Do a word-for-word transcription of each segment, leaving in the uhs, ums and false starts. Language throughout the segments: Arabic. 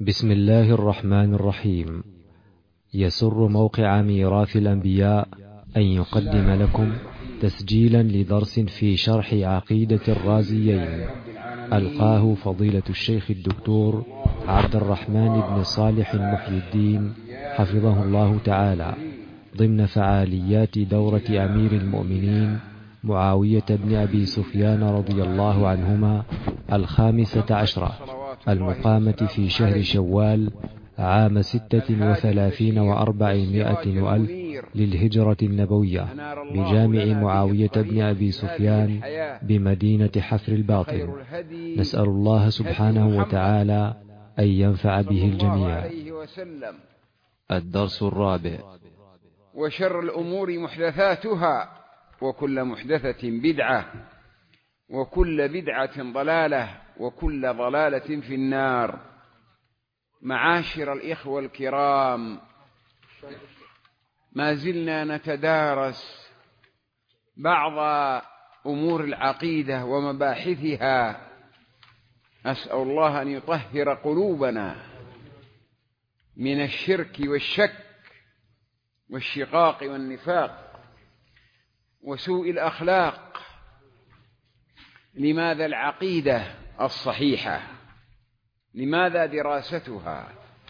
بسم الله الرحمن الرحيم. يسر موقع ميراث الأنبياء أن يقدم لكم تسجيلا لدرس في شرح عقيدة الرازيين ألقاه فضيلة الشيخ الدكتور عبد الرحمن بن صالح محي الدين حفظه الله تعالى ضمن فعاليات دورة أمير المؤمنين معاوية بن أبي سفيان رضي الله عنهما الخامسة عشرة المقامة في شهر شوال عام ستة وثلاثين وأربعمائة وألف للهجرة النبوية بجامع معاوية بن أبي سفيان بمدينة حفر الباطن. نسأل الله سبحانه وتعالى أن ينفع به الجميع. الدرس الرابع. وشر الأمور محدثاتها وكل محدثة بدعة وكل بدعة ضلالة وكل ضلالة في النار. معاشر الإخوة الكرام، ما زلنا نتدارس بعض أمور العقيدة ومباحثها. أسأل الله أن يطهر قلوبنا من الشرك والشك والشقاق والنفاق وسوء الأخلاق. لماذا العقيدة الصحيحة؟ لماذا دراستها؟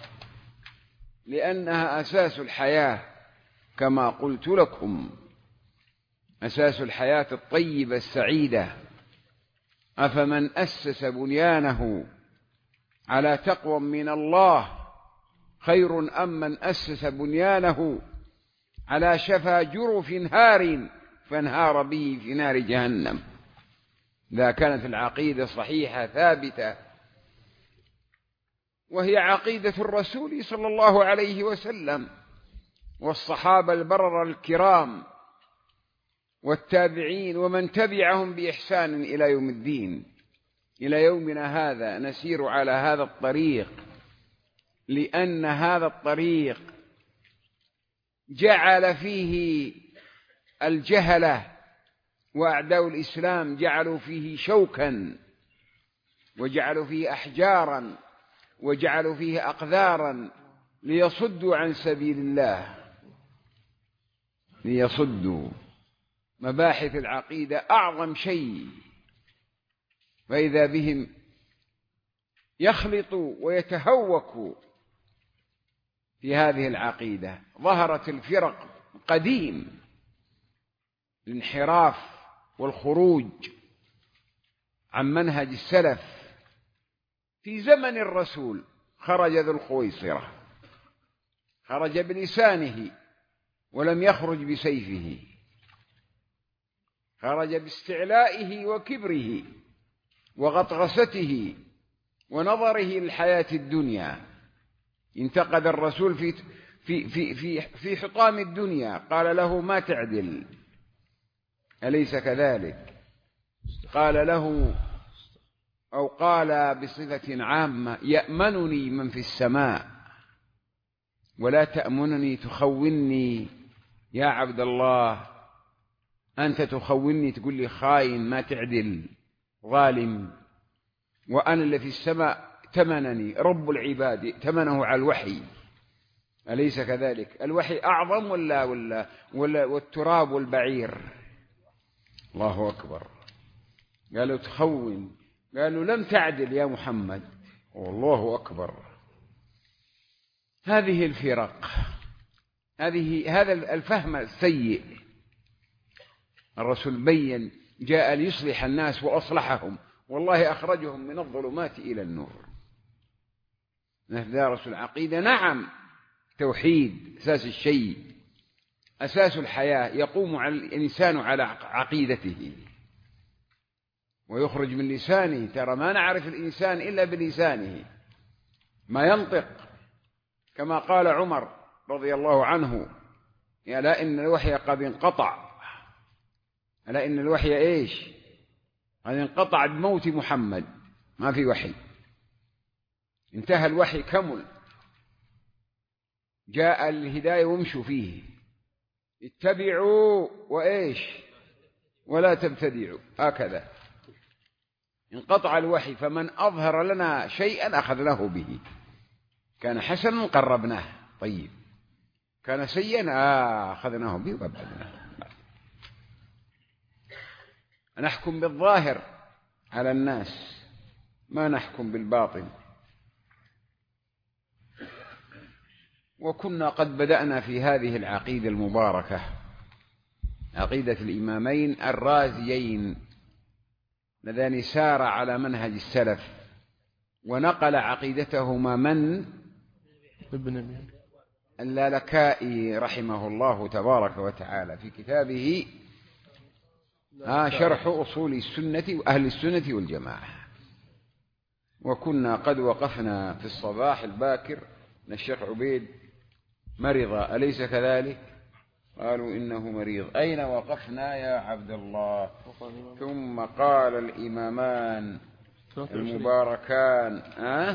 لأنها أساس الحياة، كما قلت لكم، أساس الحياة الطيبة السعيدة. أفمن أسس بنيانه على تقوى من الله خير أم من أسس بنيانه على شفا جرف هار فانهار به في نار جهنم. إذا كانت العقيدة صحيحة ثابتة، وهي عقيدة الرسول صلى الله عليه وسلم والصحابة البرر الكرام والتابعين ومن تبعهم بإحسان إلى يوم الدين، إلى يومنا هذا نسير على هذا الطريق، لأن هذا الطريق جعل فيه الجهلة وأعداء الإسلام جعلوا فيه شوكا، وجعلوا فيه أحجارا، وجعلوا فيه أقذارا ليصدوا عن سبيل الله، ليصدوا. مباحث العقيدة أعظم شيء، فإذا بهم يخلطوا ويتهوكوا في هذه العقيدة. ظهرت الفرق قديم، الانحراف والخروج عن منهج السلف. في زمن الرسول خرج ذو الخويصرة، خرج بلسانه ولم يخرج بسيفه، خرج باستعلائه وكبره وغطرسته ونظره للحياة الدنيا. انتقد الرسول في في في في في حطام الدنيا، قال له: ما تعدل، أليس كذلك؟ قال له، أو قال بصفة عامة: يأمنني من في السماء ولا تأمنني تخونني يا عبد الله. أنت تخونني، تقول لي خاين، ما تعدل، ظالم، وأنا اللي في السماء تمنني رب العباد، تمنه على الوحي، أليس كذلك؟ الوحي أعظم ولا ولا ولا والتراب والبعير؟ الله أكبر. قالوا تخون، قالوا لم تعدل يا محمد. والله أكبر. هذه الفرق، هذه هذا الفهم السيء. الرسول بين، جاء ليصلح الناس وأصلحهم، والله أخرجهم من الظلمات إلى النور. ندرس العقيدة، نعم، توحيد أساس الشيء، أساس الحياة. يقوم الإنسان على عقيدته ويخرج من لسانه. ترى ما نعرف الإنسان إلا بلسانه، ما ينطق، كما قال عمر رضي الله عنه: يا لا إن الوحي قد انقطع. ألا إن الوحي إيش؟ قد انقطع بموت محمد، ما في وحي، انتهى الوحي، كمل، جاء الهداية وامشوا فيه، اتبعوا وإيش ولا تبتدعوا، هكذا. انقطع الوحي، فمن أظهر لنا شيئا أخذناه به. كان حسنا قربناه، طيب كان سيئا آه أخذناه به وأبعدناه. نحكم بالظاهر على الناس، ما نحكم بالباطن. وكنا قد بدأنا في هذه العقيدة المباركة، عقيدة الإمامين الرازيين اللذان سار على منهج السلف، ونقل عقيدتهما من؟ ابن اللالكائي رحمه الله تبارك وتعالى في كتابه آه شرح أصول السنة وأهل السنة والجماعة. وكنا قد وقفنا في الصباح الباكر أن الشيخ عبيد مرض، أليس كذلك؟ قالوا إنه مريض. أين وقفنا يا عبد الله؟ ثم قال الإمامان المباركان أه؟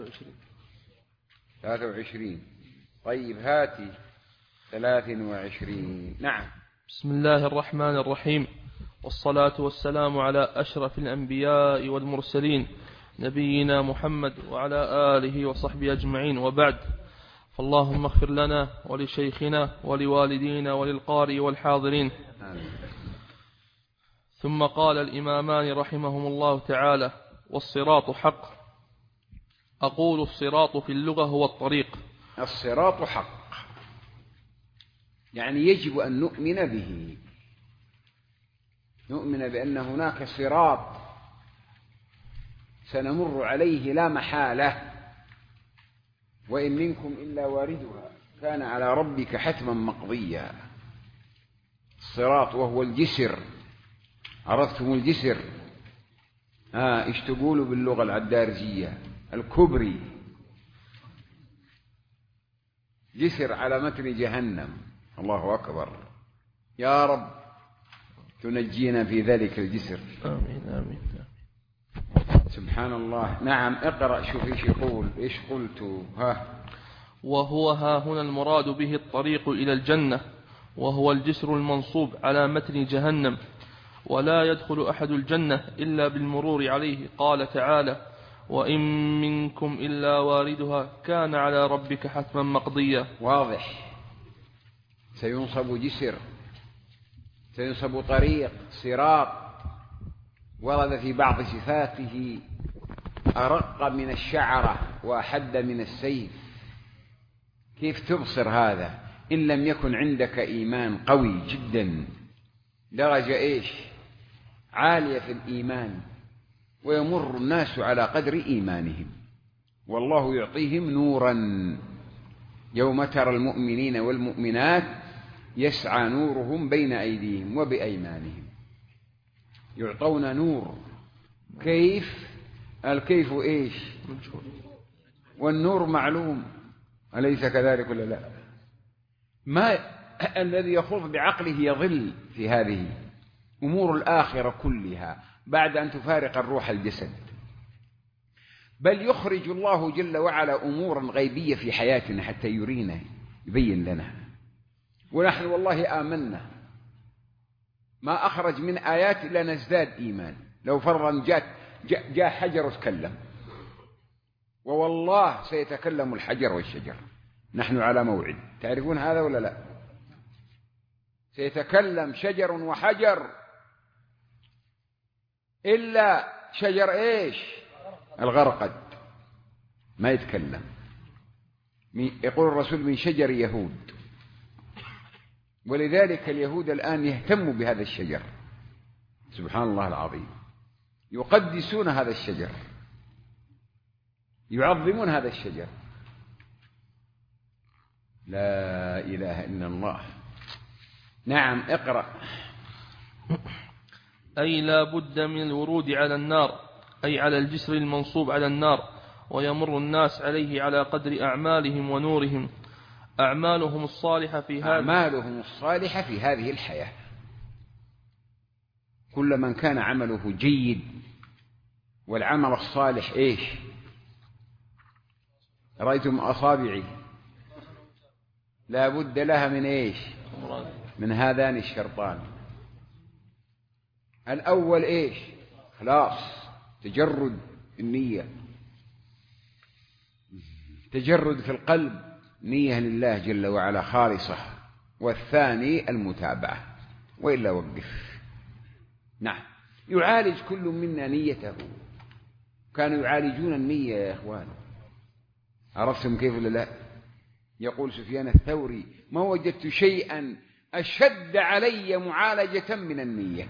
ثلاثة وعشرين. طيب هاتي ثلاث وعشرين. نعم. بسم الله الرحمن الرحيم، والصلاة والسلام على أشرف الأنبياء والمرسلين نبينا محمد وعلى آله وصحبه أجمعين، وبعد. فاللهم اغفر لنا ولشيخنا ولوالدينا وللقارئ والحاضرين. آمين. ثم قال الإمامان رحمهم الله تعالى: والصراط حق. أقول الصراط في اللغة هو الطريق. الصراط حق، يعني يجب أن نؤمن به، نؤمن بأن هناك صراط سنمر عليه لا محالة، وإن منكم إلا واردها كان على ربك حتما مقضيا. الصراط وهو الجسر، عرفتم الجسر؟ آه إيش تقولوا باللغة العدارجية؟ الكبري، جسر على متن جهنم. الله أكبر، يا رب تنجينا في ذلك الجسر. آمين آمين. سبحان الله. نعم اقرأ، شوف ايش يقول، ايش قلت؟ ها وهو ها هنا المراد به الطريق إلى الجنة، وهو الجسر المنصوب على متن جهنم، ولا يدخل أحد الجنة إلا بالمرور عليه. قال تعالى: وإن منكم إلا واردها كان على ربك حتما مقضيا. واضح، سينصب جسر، سينصب طريق، صراط. ورد في بعض صفاته أرق من الشعرة وأحد من السيف. كيف تبصر هذا إن لم يكن عندك إيمان قوي جدا، درجة إيش عالية في الإيمان، ويمر الناس على قدر إيمانهم، والله يعطيهم نورا. يوم ترى المؤمنين والمؤمنات يسعى نورهم بين أيديهم وبأيمانهم، يعطون نور. كيف؟ الكيف إيش؟ والنور معلوم، أليس كذلك ولا لا؟ ما الذي يخوض بعقله يضل في هذه أمور الآخرة كلها بعد أن تفارق الروح الجسد. بل يخرج الله جل وعلا أمورا غيبية في حياتنا حتى يرينا، يبين لنا، ونحن والله آمنا. ما أخرج من آيات إلا نزداد إيمان. لو فرضا جاء, جاء, جاء حجر وتكلم، ووالله سيتكلم الحجر والشجر، نحن على موعد. تعرفون هذا ولا لا؟ سيتكلم شجر وحجر، إلا شجر إيش؟ الغرقد ما يتكلم. يقول الرسول: من شجر يهود. ولذلك اليهود الآن يهتموا بهذا الشجر، سبحان الله العظيم، يقدسون هذا الشجر، يعظمون هذا الشجر. لا إله إلا الله. نعم اقرأ. أي لا بد من الورود على النار، أي على الجسر المنصوب على النار، ويمر الناس عليه على قدر أعمالهم ونورهم. أعمالهم الصالحة في هذه أعمالهم الصالحة في هذه الحياة. كل من كان عمله جيد، والعمل الصالح إيش؟ رأيتم أصابعي لا بد لها من إيش؟ من هذان الشرطان. الأول إيش؟ خلاص، تجرد النية. تجرد في القلب، نية لله جل وعلا خالصة، والثاني المتابعة، وإلا وقف. نعم، يعالج كل منا نيته. كانوا يعالجون النية يا إخوان، عرفتم كيف ولا لا؟ يقول سفيان الثوري: ما وجدت شيئا أشد علي معالجة من النية.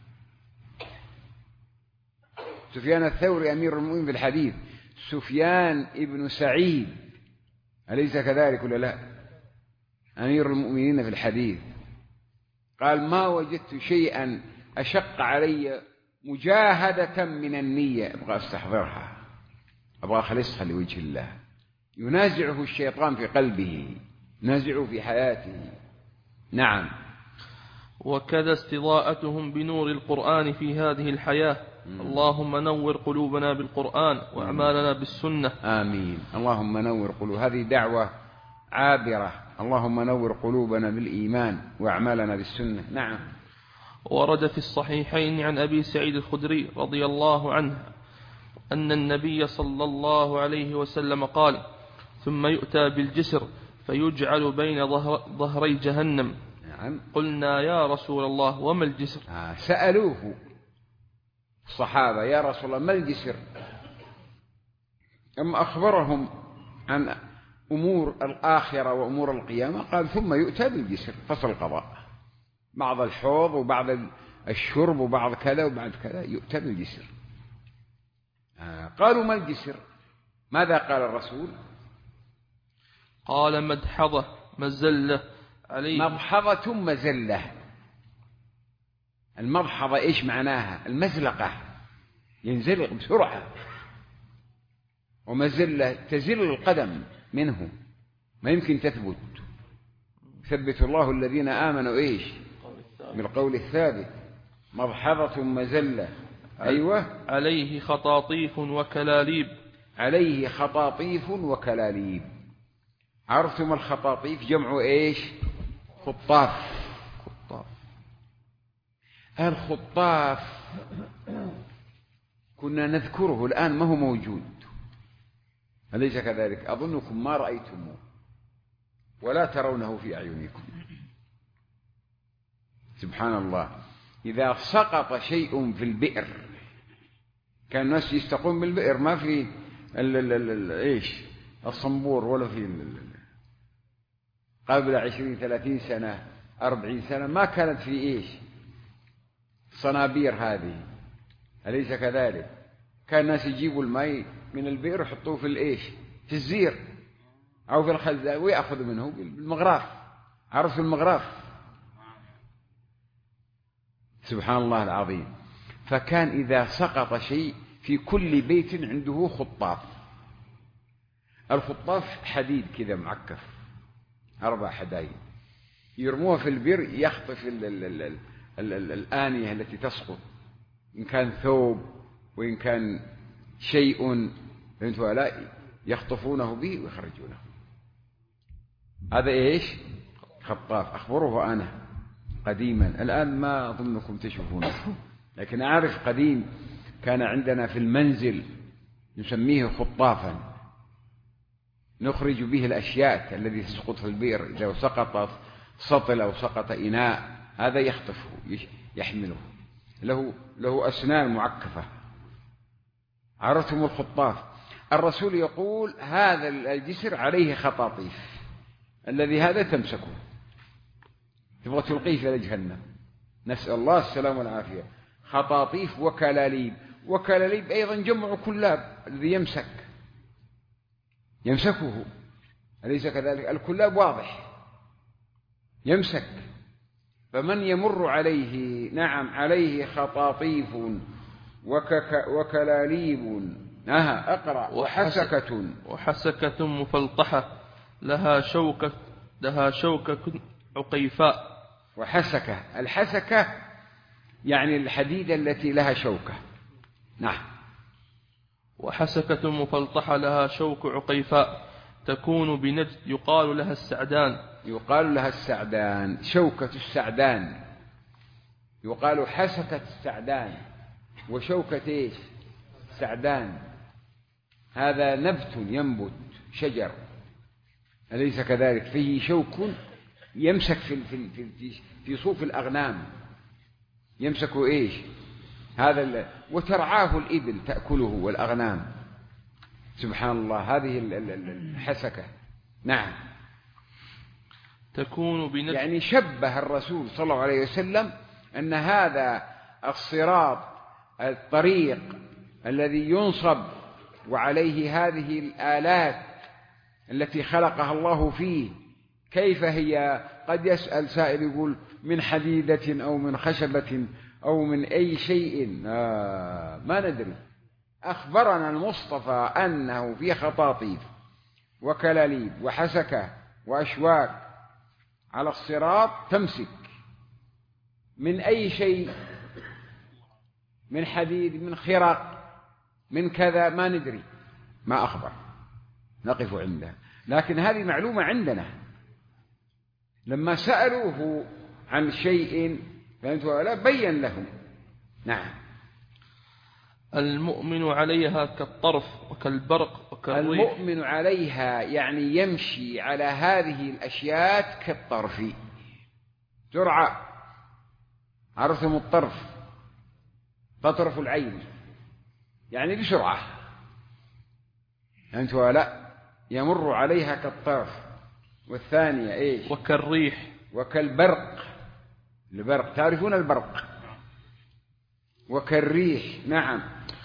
سفيان الثوري أمير المؤمنين في الحديث، سفيان ابن سعيد، أليس كذلك ولا لا؟ أمير المؤمنين في الحديث، قال: ما وجدت شيئا أشق علي مجاهدة من النية. أبغى أستحضرها، أبغى أخلصها لوجه الله. ينازعه الشيطان في قلبه، ينازعه في حياته. نعم. وكذا استضاءتهم بنور القرآن في هذه الحياة. مم. اللهم نور قلوبنا بالقرآن وأعمالنا بالسنة. آمين. اللهم نور قلوب، هذه دعوة عابرة. اللهم نور قلوبنا بالإيمان وأعمالنا بالسنة. نعم. ورد في الصحيحين عن أبي سعيد الخدري رضي الله عنه أن النبي صلى الله عليه وسلم قال: ثم يؤتى بالجسر فيجعل بين ظهري جهنم. نعم. قلنا: يا رسول الله وما الجسر؟ آه سألوه الصحابة: يا رسول الله ما الجسر؟ أما أخبرهم عن أمور الآخرة وأمور القيامة، قال: ثم يؤتى بالجسر، فصل القضاء، بعض الحوض وبعض الشرب وبعض كذا وبعد كذا، يؤتى بالجسر. آه قالوا: ما الجسر؟ ماذا قال الرسول؟ قال: مدحضة مزلة عليه. مضحضة مزلة. المضحضة إيش معناها؟ المزلقة، ينزلق بسرعة. ومزلة تزل القدم منه، ما يمكن تثبت. ثبت الله الذين آمنوا إيش؟ بالقول الثابت. مضحضة مزلة. أيوة. عليه خطاطيف وكلاليب. عليه خطاطيف وكلاليب. عرفتم الخطاطيف؟ جمع إيش؟ خطاف. خطاف. الخطاف كنا نذكره، الآن ما هو موجود، أليس كذلك؟ أظنكم ما رأيتموه ولا ترونه في أعينكم. سبحان الله. إذا سقط شيء في البئر، كان الناس يستقون بالبئر، ما في ال ال ال إيش الصنبور، ولا في ال قبل عشرين ثلاثين سنة أربعين سنة ما كانت في إيش صنابير هذه، أليس كذلك؟ كان الناس يجيبوا الماء من البئر يحطوه في الإيش في الزير أو في الخزان ويأخذوا منه بالمغراف. عرف المغراف؟ سبحان الله العظيم. فكان إذا سقط شيء في كل بيت عنده خطاف. الخطاف حديد كذا معكف، أربع حدايد، يرموها في البئر، يخطف ال ال ال ال ال ال الآنية التي تسقط، إن كان ثوب وإن كان شيء فهمتوا لا، يخطفونه به ويخرجونه. هذا إيش؟ خطاف. أخبره أنا قديما، الآن ما أظنكم تشوفونه، لكن أعرف قديم كان عندنا في المنزل نسميه خطافا، نخرج به الأشياء التي تسقط في البئر. إذا سقط سطل أو سقط إناء، هذا يخطفه يحمله، له له أسنان معكفة. عرفتم الخطاف؟ الرسول يقول: هذا الجسر عليه خطاطيف، الذي هذا تمسكه، تبغى تلقيه إلى جهنم، نسأل الله السلامة والعافية. خطاطيف وكلاليب. وكلاليب أيضا جمع كلاب، الذي يمسك يمسكه، أليس كذلك؟ الكلاب واضح يمسك. فمن يمر عليه، نعم، عليه خطاطيف وكلاليب. أها أقرأ. وحسكة. وحسكة مفلطحة لها شوكة لها شوكة عقيفاء. وحسكة، الحسكة يعني الحديدة التي لها شوكة. نعم. وحسكة مفلطحة لها شوك عقيفاء تكون بنجد يقال لها السعدان. يقال لها السعدان، شوكة السعدان، يقال حسكة السعدان وشوكة إيش؟ السعدان. هذا نبت ينبت شجر، أليس كذلك؟ فيه شوك يمسك في في في في صوف الأغنام، يمسك إيش هذا، وترعاه الإبل تأكله والأغنام. سبحان الله، هذه الحسكة. نعم. تكون بنفس يعني شبه الرسول صلى الله عليه وسلم أن هذا الصراط الطريق الذي ينصب وعليه هذه الآلات التي خلقها الله فيه، كيف هي؟ قد يسأل سائل يقول من حديدة أو من خشبة أو من أي شيء، آه ما ندري. أخبرنا المصطفى أنه في خطاطيف وكلاليب وحسكة وأشواك على الصراط تمسك من أي شيء، من حديد، من خرق، من كذا، ما ندري، ما أخبر، نقف عندها. لكن هذه معلومة عندنا. لما سألوه عن شيء فهمت ولا بين لهم. نعم. المؤمن عليها كالطرف وكالبرق وكالريح. المؤمن عليها يعني يمشي على هذه الأشياء كالطرف. جرعة، عرفتم الطرف؟ تطرف العين يعني بسرعة، فهمت ولا؟ يمر عليها كالطرف. والثانية إيش؟ وكالريح وكالبرق. البرق، تعرفون البرق؟ وكالريح. نعم.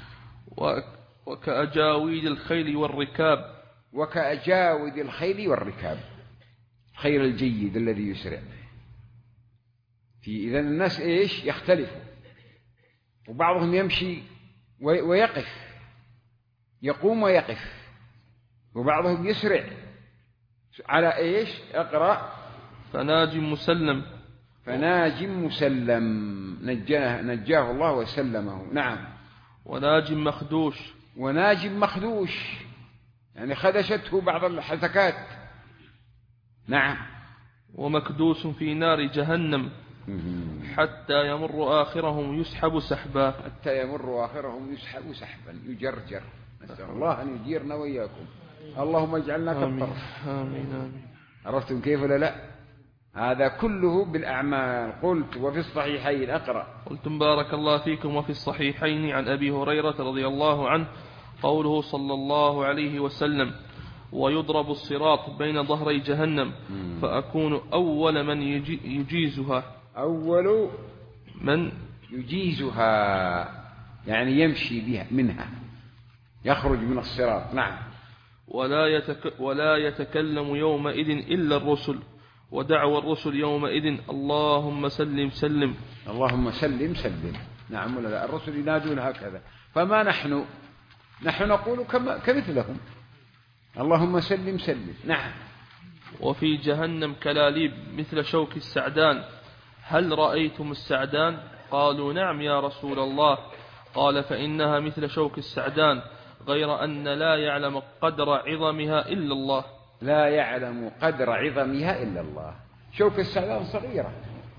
وكأجاويد الخيل والركاب. وكأجاويد الخيل والركاب، الخيل الجيد الذي يسرع. في إذن الناس إيش يختلفوا، وبعضهم يمشي ويقف، يقوم ويقف، وبعضهم يسرع على إيش؟ اقرأ. فناج مسلم. فناج مسلم، نجاه, نجاه الله وسلمه. نعم. وناج مخدوش. وناج مخدوش يعني خدشته بعض الحسكات. نعم. ومكدوس في نار جهنم حتى يمر آخرهم يسحب سحبا. حتى يمر آخرهم يسحب سحبا، يجرجر. نسأل الله أن يجيرنا وإياكم. اللهم اجعلنا كالطرف. آمين آمين. عرفتم كيف ولا لا؟ هذا كله بالأعمال. قلت وفي الصحيحين. أقرأ. قلتم بارك الله فيكم. وفي الصحيحين عن أبي هريرة رضي الله عنه قوله صلى الله عليه وسلم: ويضرب الصراط بين ظهري جهنم فأكون أول من يجيزها. أول من يجيزها يعني يمشي بها منها، يخرج من الصراط. نعم. ولا, يتك ولا يتكلم يومئذ إلا الرسل، ودعوى الرسل يومئذ اللهم سلم سلم. اللهم سلم سلم. نعم ولا لا؟ الرسل ينادون هكذا. فما نحن نحن نقول كمثلهم، اللهم سلم سلم. نعم. وفي جهنم كلاليب مثل شوك السعدان، هل رأيتم السعدان؟ قالوا نعم يا رسول الله. قال فإنها مثل شوك السعدان غير أن لا يعلم قدر عظمها إلا الله. لا يعلم قدر عظمها إلا الله. شوك السعدان صغيرة،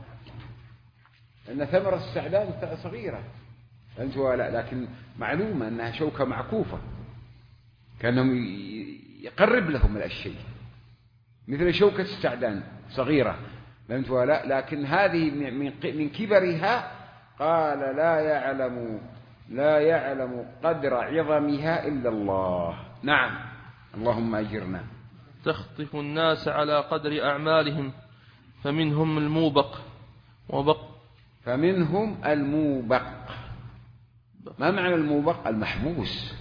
أن ثمرة السعدان صغيرة، أنت ولا، لكن معلومة أنها شوكة معكوفة، كأنهم يقرب لهم الشيء. مثل شوكة السعدان صغيرة، فهمت ولا؟ لكن هذه من كبرها قال لا يعلم لا يعلم قدر عظمها إلا الله. نعم. اللهم أجرنا. تخطف الناس على قدر أعمالهم فمنهم الموبق وبق. فمنهم الموبق. ما معنى الموبق؟ المحبوس.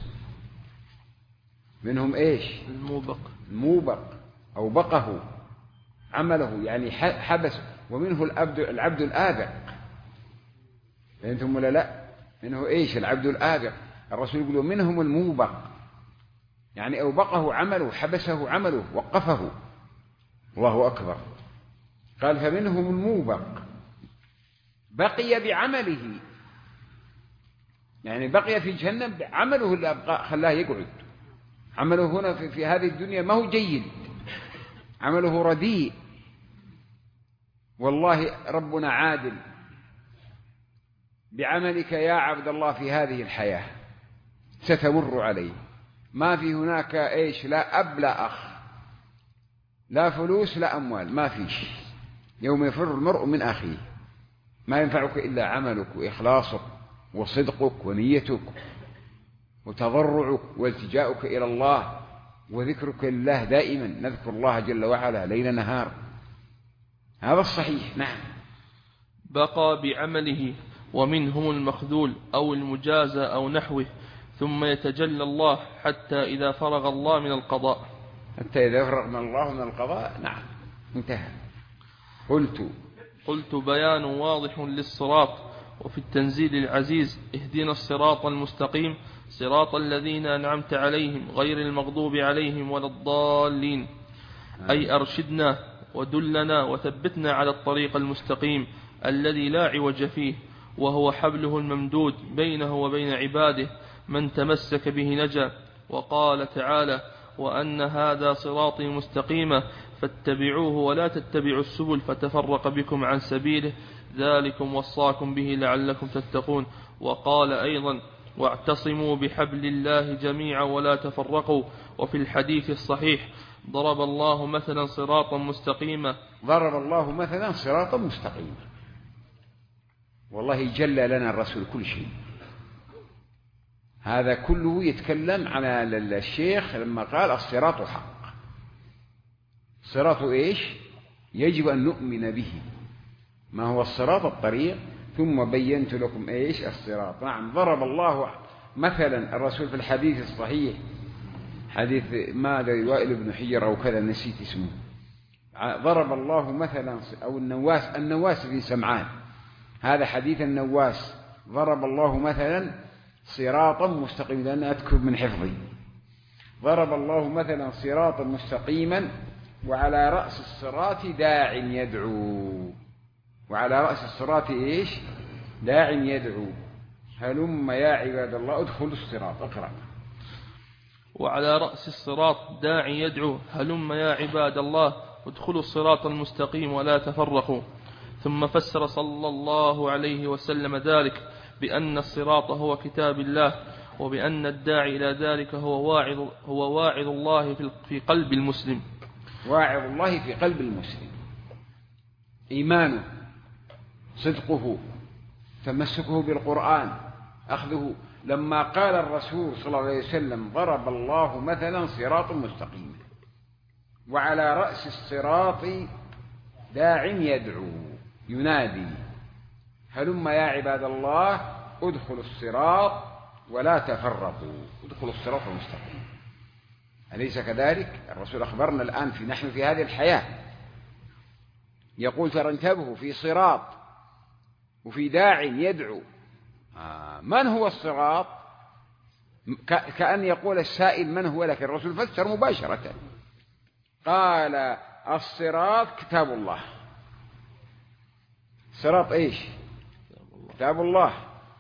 منهم إيش؟ الموبق. الموبق أو بقه عمله يعني حبس. ومنه العبد العبد الآبق. فهمتم ولا لا؟ منه إيش؟ العبد الآبق. الرسول يقول منهم الموبق يعني أوبقه عمله، حبسه عمله، وقفه. الله أكبر. قال فمنهم الموبق بقي بعمله، يعني بقي في جهنم عمله اللي أبقى خلاه يقعد. عمله هنا في, في هذه الدنيا ما هو جيد، عمله رديء. والله ربنا عادل بعملك يا عبد الله في هذه الحياة، ستمر عليه ما في هناك إيش، لا أب لا أخ، لا فلوس لا أموال، ما فيش. يوم يفر المرء من أخيه ما ينفعك إلا عملك وإخلاصك وصدقك ونيتك وتضرعك والتجاؤك إلى الله وذكرك لله دائما، نذكر الله جل وعلا ليل نهار، هذا الصحيح. نعم. بقى بعمله، ومنهم المخذول أو المجازى أو نحوه، ثم يتجلى الله حتى إذا فرغ الله من القضاء. حتى إذا فرغ من الله من القضاء. نعم، انتهى. قلت قلت بيان واضح للصراط. وفي التنزيل العزيز: اهدنا الصراط المستقيم صراط الذين أنعمت عليهم غير المغضوب عليهم ولا الضالين، أي أرشدنا ودلنا وثبتنا على الطريق المستقيم الذي لا عوج فيه، وهو حبله الممدود بينه وبين عباده، من تمسك به نجا. وقال تعالى: وأن هذا صراطي مستقيما فاتبعوه ولا تتبعوا السبل فتفرق بكم عن سبيله، ذلكم وصاكم به لعلكم تتقون. وقال أيضا: واعتصموا بحبل الله جميعا ولا تفرقوا. وفي الحديث الصحيح: ضرب الله مثلا صراطا مستقيما. ضرب الله مثلا صراطا مستقيما. والله جل لنا الرسول كل شيء. هذا كله يتكلم على الشيخ لما قال الصراط حق. الصراط إيش؟ يجب أن نؤمن به. ما هو الصراط؟ الطريق. ثم بينت لكم إيش الصراط. نعم. ضرب الله مثلا الرسول في الحديث الصحيح، حديث ماذا وائل بن حجر أو كذا نسيت اسمه، ضرب الله مثلا، أو النواس النواس بن سمعان، هذا حديث النواس. ضرب الله مثلا صراطا مستقيما، لأن أذكر من حفظي. ضرب الله مثلا صراطا مستقيما وعلى رأس الصراط داع يدعو. وعلى رأس الصراط إيش؟ داع يدعو. هلم يا عباد الله ادخلوا الصراط. اقرأ. وعلى رأس الصراط داع يدعو هلم يا عباد الله ادخلوا الصراط المستقيم ولا تفرقوا. ثم فسر صلى الله عليه وسلم ذلك بأن الصراط هو كتاب الله، وبأن الداعي إلى ذلك هو واعظ, هو واعظ الله في قلب المسلم. واعظ الله في قلب المسلم، إيمانه، صدقه، تمسكه بالقرآن، أخذه. لما قال الرسول صلى الله عليه وسلم ضرب الله مثلا صراط مستقيما وعلى رأس الصراط داع يدعو ينادي هلم يا عباد الله ادخلوا الصراط ولا تفرقوا. ادخلوا الصراط المستقيم. أليس كذلك؟ الرسول أخبرنا الآن في نحن في هذه الحياة يقول ترى انتبهوا، في صراط وفي داع يدعو. آه من هو الصراط؟ كأن يقول السائل من هو، لكن الرسول فسر مباشرة. قال الصراط كتاب الله. صراط إيش؟ كتاب الله.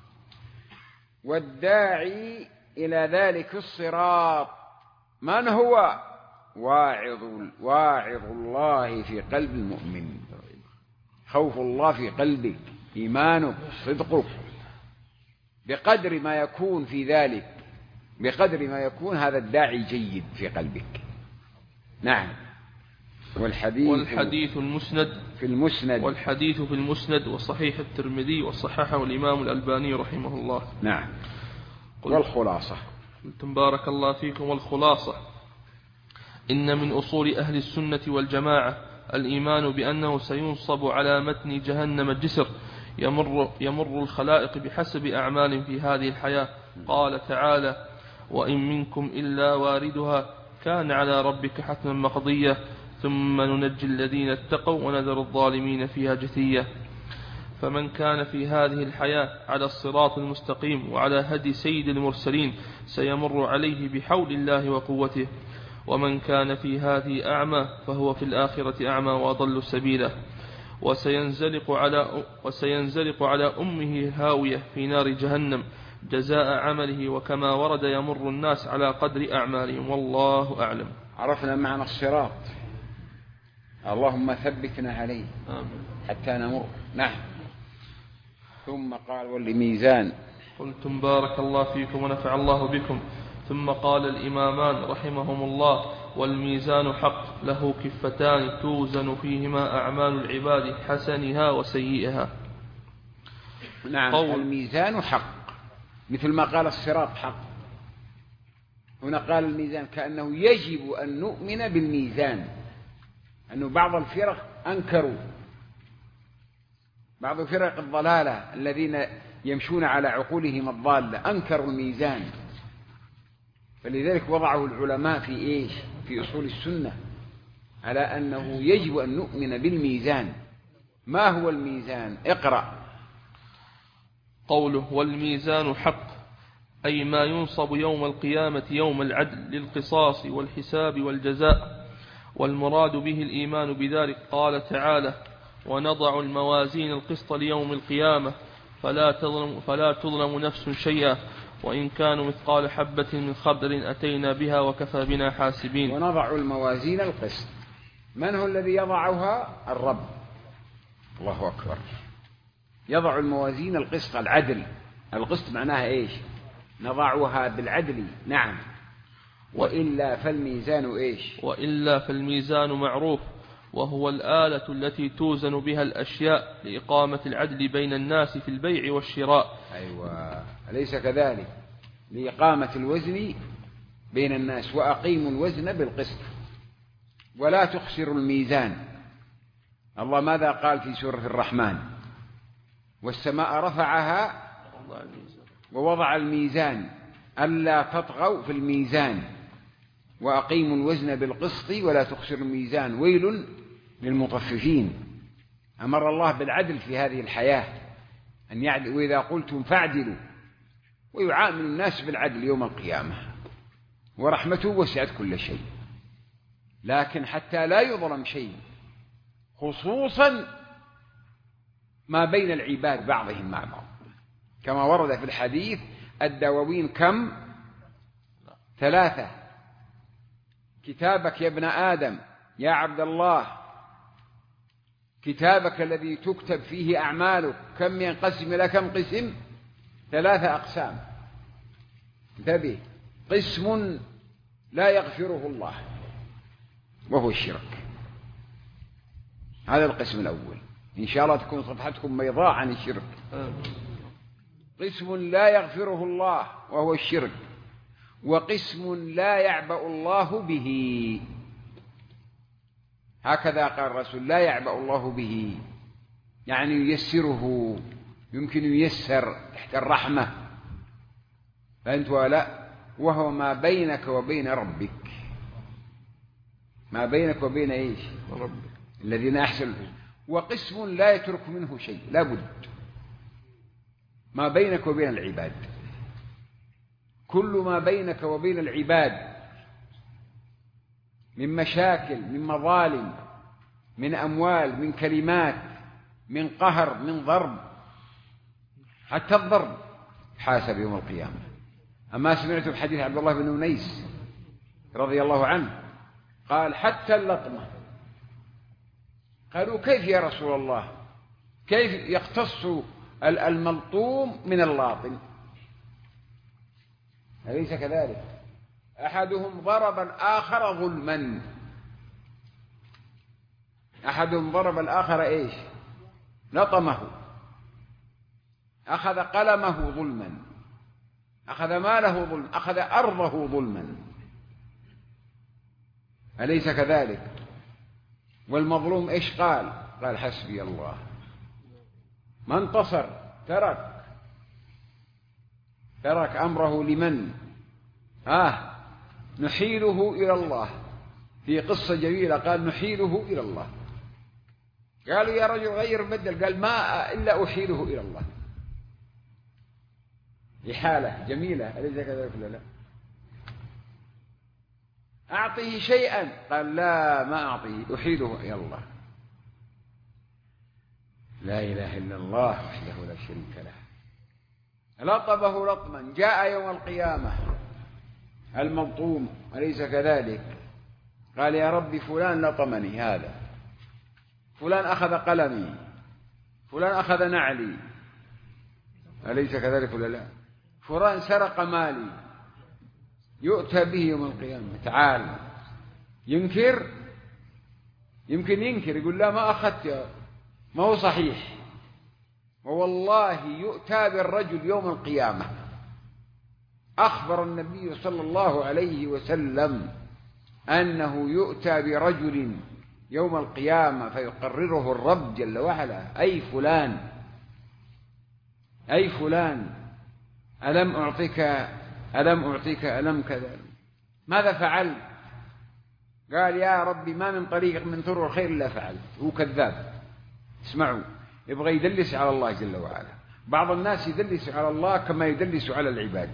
والداعي إلى ذلك الصراط من هو؟ واعظ واعظ الله في قلب المؤمن، خوف الله في قلبك، إيمانك، صدقك. بقدر ما يكون في ذلك، بقدر ما يكون هذا الداعي جيد في قلبك. نعم. والحديث, والحديث المسند في المسند والحديث في المسند وصحيح الترمذي وصححه الإمام الألباني رحمه الله. نعم. والخلاصة. قلتم بارك الله فيكم. والخلاصة: إن من أصول أهل السنة والجماعة الإيمان بأنه سينصب على متن جهنم جسر يمر, يمر الخلائق بحسب أعمال في هذه الحياة. قال تعالى: وإن منكم إلا واردها كان على ربك حتما مقضية ثم ننجي الذين اتقوا ونذر الظالمين فيها جثية. فمن كان في هذه الحياة على الصراط المستقيم وعلى هدي سيد المرسلين سيمر عليه بحول الله وقوته، ومن كان في هذه أعمى فهو في الآخرة أعمى وأضل سبيلا، وسينزلق على, وسينزلق على أمه هاوية في نار جهنم جزاء عمله، وكما ورد يمر الناس على قدر أعمالهم. والله أعلم. عرفنا معنى الصراط، اللهم ثبتنا عليه آمين حتى نمر. نعم. ثم قال والميزان. قلتم بارك الله فيكم ونفع الله بكم. ثم قال الإمامان رحمهم الله: والميزان حق له كفتان توزن فيهما أعمال العباد حسنها وسيئها. نعم، الميزان حق مثل ما قال الصراط حق، هنا قال الميزان كأنه يجب أن نؤمن بالميزان، أنه بعض الفرق أنكروا، بعض فرق الضلالة الذين يمشون على عقولهم الضالة أنكروا الميزان، فلذلك وضعه العلماء في إيش؟ في أصول السنة على أنه يجب أن نؤمن بالميزان. ما هو الميزان؟ اقرأ. قوله: والميزان حق، أي ما ينصب يوم القيامة يوم العدل للقصاص والحساب والجزاء، والمراد به الإيمان بذلك. قال تعالى: ونضع الموازين القسط ليوم القيامة فلا تظلم, فلا تظلم نفس شيئا وإن كانوا مثقال حبة من خردل أتينا بها وكفى بنا حاسبين. ونضع الموازين القسط، من هو الذي يضعها؟ الرب. الله أكبر. يضع الموازين القسط، العدل. القسط معناها إيش؟ نضعها بالعدل. نعم. وإلا فالميزان إيش؟ وإلا فالميزان معروف، وهو الآلة التي توزن بها الأشياء لإقامة العدل بين الناس في البيع والشراء. أيوة، أليس كذلك؟ لإقامة الوزن بين الناس. وأقيموا الوزن بالقسط ولا تخسروا الميزان. الله ماذا قال في سورة الرحمن؟ والسماء رفعها ووضع الميزان ألا تطغوا في الميزان وأقيموا الوزن بالقسط ولا تخسروا الميزان ويل للمطففين. أمر الله بالعدل في هذه الحياة، أن يعدل، وإذا قلتم فاعدلوا، ويعامل الناس بالعدل يوم القيامة، ورحمته وسعت كل شيء. لكن حتى لا يظلم شيء، خصوصا ما بين العباد بعضهم مع بعض، كما ورد في الحديث: الدواوين كم؟ ثلاثة. كتابك يا ابن آدم، يا عبد الله، كتابك الذي تكتب فيه أعمالك كم ينقسم إلى كم قسم؟ ثلاثة أقسام. انتبه، قسم لا يغفره الله وهو الشرك، هذا القسم الأول. إن شاء الله تكون صفحتكم بيضاء عن الشرك. قسم لا يغفره الله وهو الشرك، وقسم لا يعبأ الله به. هكذا قال الرسول: لا يعبأ الله به، يعني ييسره، يمكن ييسر تحت الرحمة. فأنت ولا، وهو ما بينك وبين ربك، ما بينك وبين إيش؟ ربك الذين أحسنوا. وقسم لا يترك منه شيء، لا بد، ما بينك وبين العباد، كل ما بينك وبين العباد من مشاكل، من مظالم، من أموال، من كلمات، من قهر، من ضرب، حتى الضرب حاسب يوم القيامة. أما سمعت بحديث عبد الله بن أنيس رضي الله عنه قال: حتى اللطمة. قالوا: كيف يا رسول الله؟ كيف يقتص الملطوم من اللاطم؟ أليس كذلك؟ أحدهم ضرب الآخر ظلما، أحدهم ضرب الآخر إيش؟ لطمه، أخذ قلمه ظلما، أخذ ماله ظلما، أخذ أرضه ظلما. أليس كذلك؟ والمظلوم إيش قال؟ قال: حسبي الله. ما انتصر، ترك ترك أمره لمن؟ آه نحيله إلى الله. في قصة جميلة قال: نحيله إلى الله. قالوا: يا رجل غير بدل. قال: ما إلا أحيله إلى الله. إحالة جميلة، أليس كذلك ولا لا؟ أعطيه شيئا، قال: لا ما أعطيه، أحيله إلى الله. لا إله إلا الله وحده لا شريك له. لطمه لطما، جاء يوم القيامة الملطوم، أليس كذلك؟ قال: يا ربي فلان لطمني، هذا فلان أخذ قلمي، فلان أخذ نعلي، أليس كذلك ولا لا؟ فلان سرق مالي، يؤتى به يوم القيامة. تعال ينكر، يمكن ينكر يقول لا ما أخذت يا ما هو صحيح، ووالله يؤتى بالرجل يوم القيامة. أخبر النبي صلى الله عليه وسلم أنه يؤتى برجل يوم القيامة فيقرره الرب جل وعلا: أي فلان أي فلان ألم أعطيك ألم أعطيك ألم كذا، ماذا فعلت؟ قال يا ربي ما من طريق من طرق الخير إلا فعلت. هو كذاب. اسمعوا، يبغى يدلس على الله جل وعلا. بعض الناس يدلس على الله كما يدلس على العباد،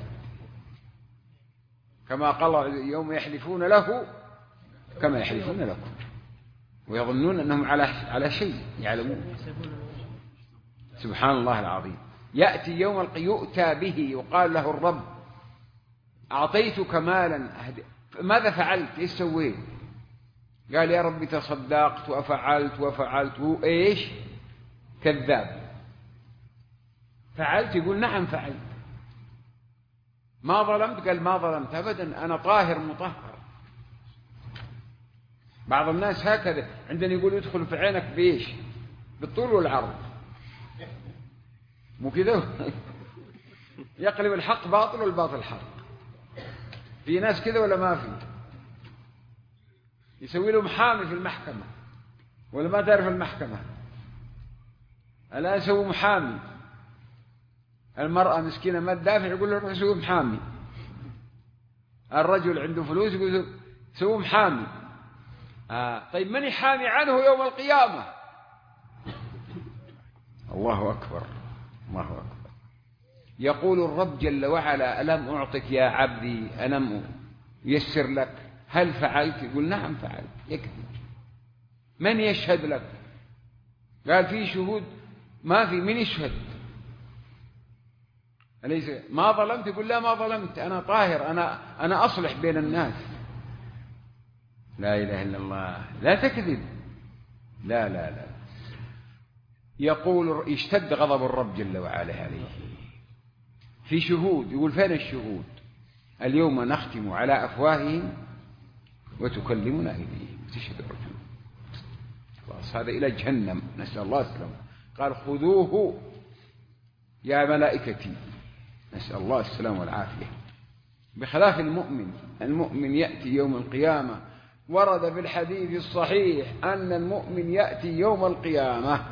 كما قال يوم يحلفون له كما يحلفون لكم ويظنون أنهم على على شيء يعلمون. سبحان الله العظيم. يأتي يوم القيامة يؤتى به يقال له الرب: أعطيتك مالا ماذا فعلت؟ إيش سويت؟ قال يا ربي تصدقت وفعلت وفعلت. هو إيش؟ كذاب. فعلت؟ يقول نعم فعلت. ما ظلمت؟ قال ما ظلمت أبدا، أنا طاهر مطهر. بعض الناس هكذا عندنا يقول يدخل في عينك بإيش؟ بالطول والعرض، مو كذا؟ يقلب الحق باطل والباطل حق. في ناس كذا ولا ما في؟ يسوي له محامي في المحكمة، ولا ما تعرف المحكمة الآن سووا محامي. المرأة مسكينة ما تدافع يقول له روح سووا محامي. الرجل عنده فلوس يقول سووا محامي. آه. طيب من يحامي عنه يوم القيامة؟ الله أكبر الله أكبر. يقول الرب جل وعلا: ألم أعطك يا عبدي؟ ألم يسر لك؟ هل فعلت؟ يقول نعم فعلت. يكذب. من يشهد لك؟ قال في شهود. ما في. من يشهد؟ أليس ما ظلمت؟ يقول لا ما ظلمت، أنا طاهر، أنا أنا أصلح بين الناس. لا إله إلا الله. لا تكذب. لا لا لا. يقول يشتد غضب الرب جل وعلا عليه. في شهود. يقول فين الشهود؟ اليوم نختم على أفواههم وتكلمنا أيديهم. تشهد الرجل. خلاص هذا إلى جهنم، نسأل الله السلامة. قال خذوه يا ملائكتي، نسأل الله السلامة والعافية. بخلاف المؤمن. المؤمن يأتي يوم القيامة. ورد في الحديث الصحيح أن المؤمن يأتي يوم القيامة.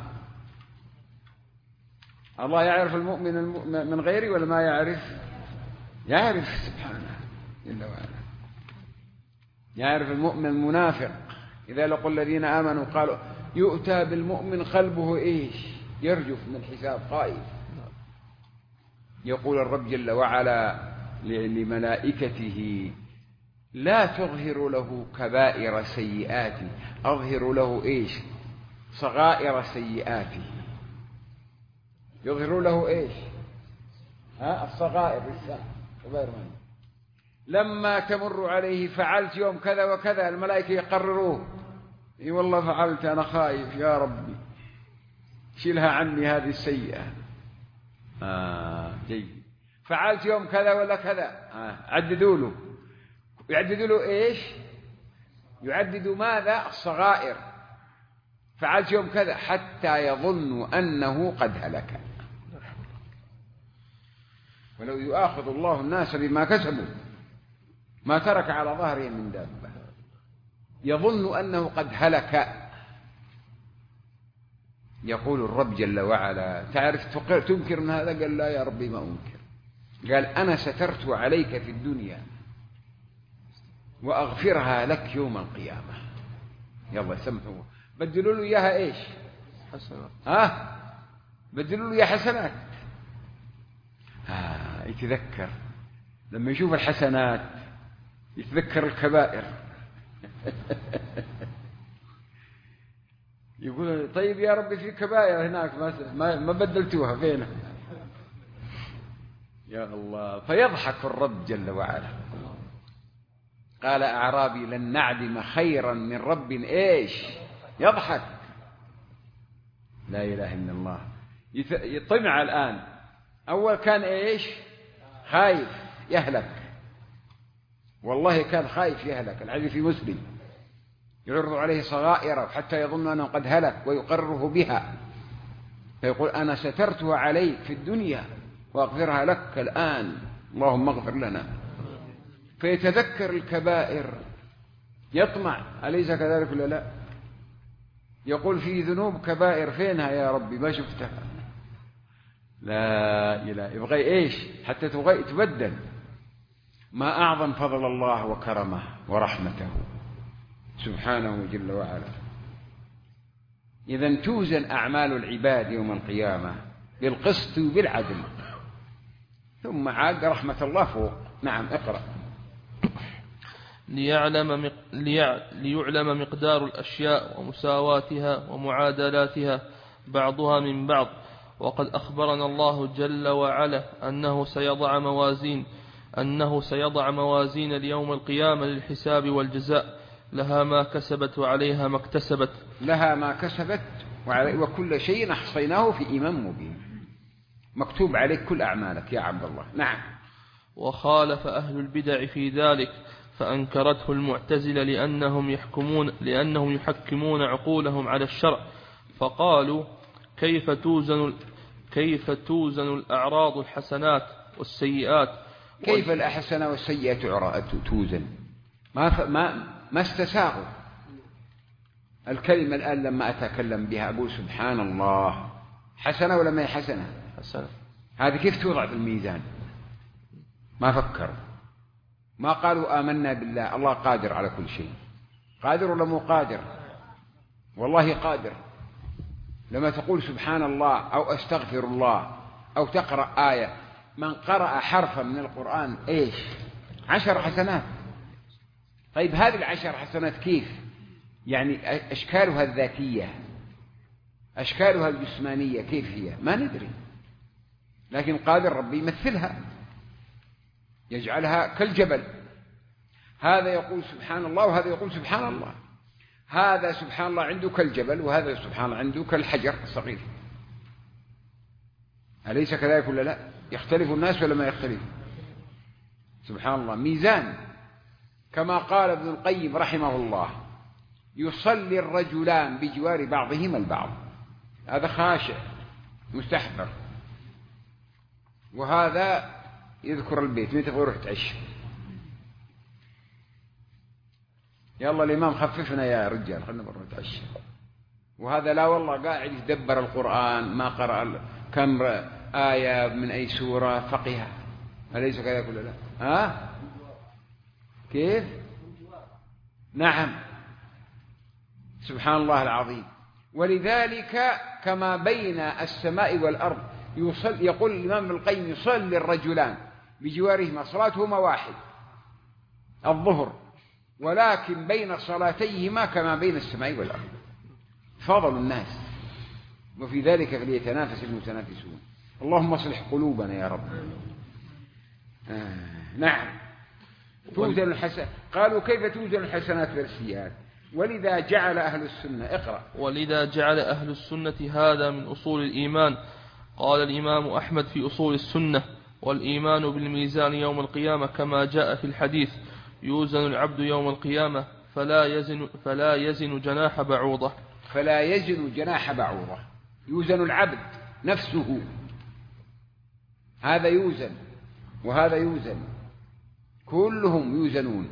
الله يعرف المؤمن من غيره ولا ما يعرف؟ يعرف سبحانه جل وعلا. يعرف المؤمن المنافق. إذا لقوا الذين آمنوا قالوا يؤتى بالمؤمن قلبه إيش؟ يرجف من الحساب خائف. يقول الرب جل وعلا لملائكته: لا تظهر له كبائر سيئاته، أظهر له إيش؟ صغائر سيئاته. يظهر له إيش؟ ها الصغائر الصغائر. لما تمر عليه فعلت يوم كذا وكذا، الملائكة يقرروه: اي والله فعلت، أنا خايف يا ربي شيلها عني هذه السيئة. آه جيد. فعلت يوم كذا ولا كذا. آه. عددوا له. يعددوا له إيش؟ يعددوا ماذا؟ الصغائر. فعلت يوم كذا حتى يظن أنه قد هلك. ولو يؤاخذ الله الناس بما كسبوا ما ترك على ظهره من دابة. يظن أنه قد هلك. يقول الرب جل وعلا: تعرف تنكر من هذا؟ قال لا يا ربي ما أنكر. قال أنا سترت عليك في الدنيا وأغفرها لك يوم القيامة. يلا سمحوا. بدلوا له إياها إيش؟ حسنات. ها بدلوا له إياها حسنات. ها يتذكر لما يشوف الحسنات يتذكر الكبائر. يقول طيب يا ربي في كبائر هناك ما ما بدلتوها فين؟ يا الله. فيضحك الرب جل وعلا. قال أعرابي: لن نعدم خيرا من رب إيش؟ يضحك. لا إله إلا الله. يطمع الآن. أول كان إيش؟ خايف يهلك. والله كان خايف يهلك. الحديث في مسلم يعرض عليه صغائره حتى يظن أنه قد هلك ويقرره بها، فيقول أنا سترتها عليك في الدنيا وأغفرها لك الآن، اللهم اغفر لنا. فيتذكر الكبائر يطمع، أليس كذلك ولا لا؟ يقول في ذنوب كبائر فينها يا ربي ما شفتها. لا إله، يبغي إيش حتى تبغي تبدل. ما أعظم فضل الله وكرمه ورحمته سبحانه جل وعلا. إذن توزن أعمال العباد يوم القيامة بالقسط وبالعدل، ثم عاد رحمة الله فوق. نعم اقرأ. ليعلم, مق... ليع... ليعلم مقدار الأشياء ومساواتها ومعادلاتها بعضها من بعض. وقد أخبرنا الله جل وعلا أنه سيضع موازين أنه سيضع موازين ليوم القيامة للحساب والجزاء، لها ما كسبت وعليها ما اكتسبت. لها ما كسبت وعلي... وكل شيء أحصيناه في إمام مبين. مكتوب عليك كل أعمالك يا عبد الله. نعم. وخالف أهل البدع في ذلك فأنكرته المعتزلة لأنهم يحكمون لأنهم يحكمون عقولهم على الشرع، فقالوا كيف توزن كيف توزن الأعراض الحسنات والسيئات؟ كيف الحسنة والسيئة توزن؟ ما ما ما استساغوا الكلمة. الآن لما أتكلم بها أقول سبحان الله، حسنة ولا ما هي حسنة؟ حسنة. هذه كيف توضع في الميزان؟ ما فكروا، ما قالوا آمنا بالله الله قادر على كل شيء. قادر ولا مو قادر؟ والله قادر. لما تقول سبحان الله أو أستغفر الله أو تقرأ آية، من قرأ حرفا من القرآن إيش؟ عشر حسنات. طيب هذه العشر حسنات كيف؟ يعني أشكالها الذاتية أشكالها الجسمانية كيف هي؟ ما ندري، لكن قادر ربي يمثلها، يجعلها كالجبل. هذا يقول سبحان الله وهذا يقول سبحان الله. هذا سبحان الله عنده كالجبل وهذا سبحان الله عنده كالحجر الصغير. أليس كذلك ولا لا؟ يختلف الناس ولا ما يختلف؟ سبحان الله. ميزان كما قال ابن القيم رحمه الله: يصلي الرجلان بجوار بعضهما البعض. هذا خاشع مستحضر، وهذا يذكر البيت متى يروح يتعشى. يلا الإمام خففنا يا رجال خلنا نروح نتعشى. وهذا لا والله قاعد يتدبر القرآن، ما قرأ كم آية من أي سورة فقهها. أليس كذلك ولا لا؟ ها؟ كيف؟ نعم. سبحان الله العظيم. ولذلك كما بين السماء والأرض يصل، يقول الإمام ابن القيم: يصلي الرجلان بجوارهما صلاتهما واحد الظهر، ولكن بين صلاتيهما كما بين السماء والأرض. فضل الناس، وفي ذلك فليتنافس المتنافسون. اللهم اصلح قلوبنا يا رب. آه. نعم. توزن الحسنات. قالوا كيف توزن الحسنات والسيئات؟ ولذا جعل أهل السنة اقرأ ولذا جعل أهل السنة هذا من أصول الإيمان. قال الإمام أحمد في أصول السنة: والإيمان بالميزان يوم القيامة كما جاء في الحديث: يوزن العبد يوم القيامة فلا يزن, فلا يزن جناح بعوضة. فلا يزن جناح بعوضة. يوزن العبد نفسه، هذا يوزن وهذا يوزن، كلهم يوزنون.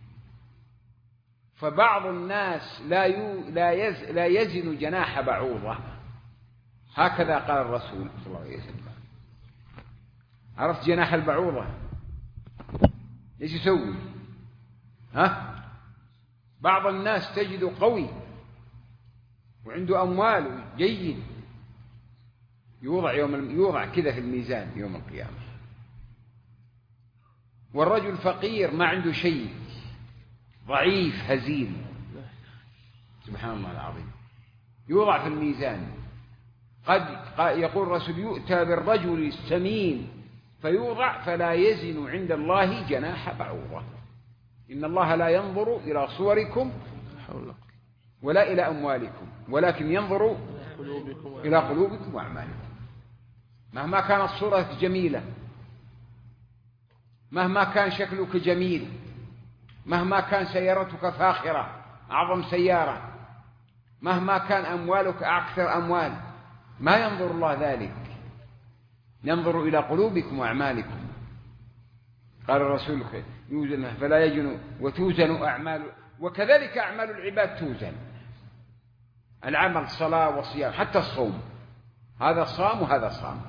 فبعض الناس لا يو لا, يز لا يزن جناح بعوضة، هكذا قال الرسول صلى الله عليه وسلم. عرفت جناح البعوضة ايش يسوي؟ ها؟ بعض الناس تجد قوي وعنده أموال جيد، يوضع يوم يوضع كذا في الميزان يوم القيامة. والرجل فقير ما عنده شيء، ضعيف هزيل، سبحان الله العظيم، يوضع في الميزان. قد يقول الرسول: يؤتى بالرجل السمين فيوضع فلا يزن عند الله جناح بعوضة. إن الله لا ينظر إلى صوركم ولا إلى أموالكم ولكن ينظر إلى قلوبكم وأعمالكم. مهما كانت الصورة جميلة، مهما كان شكلك جميل، مهما كان سيارتك فاخرة أعظم سيارة، مهما كان أموالك أكثر أموال، ما ينظر الله ذلك، ينظر إلى قلوبكم وأعمالكم. قال الرسول يوزن فلا يجن وتوزن أعمال، وكذلك أعمال العباد توزن، العمل صلاة وصيام، حتى الصوم، هذا صام وهذا صام،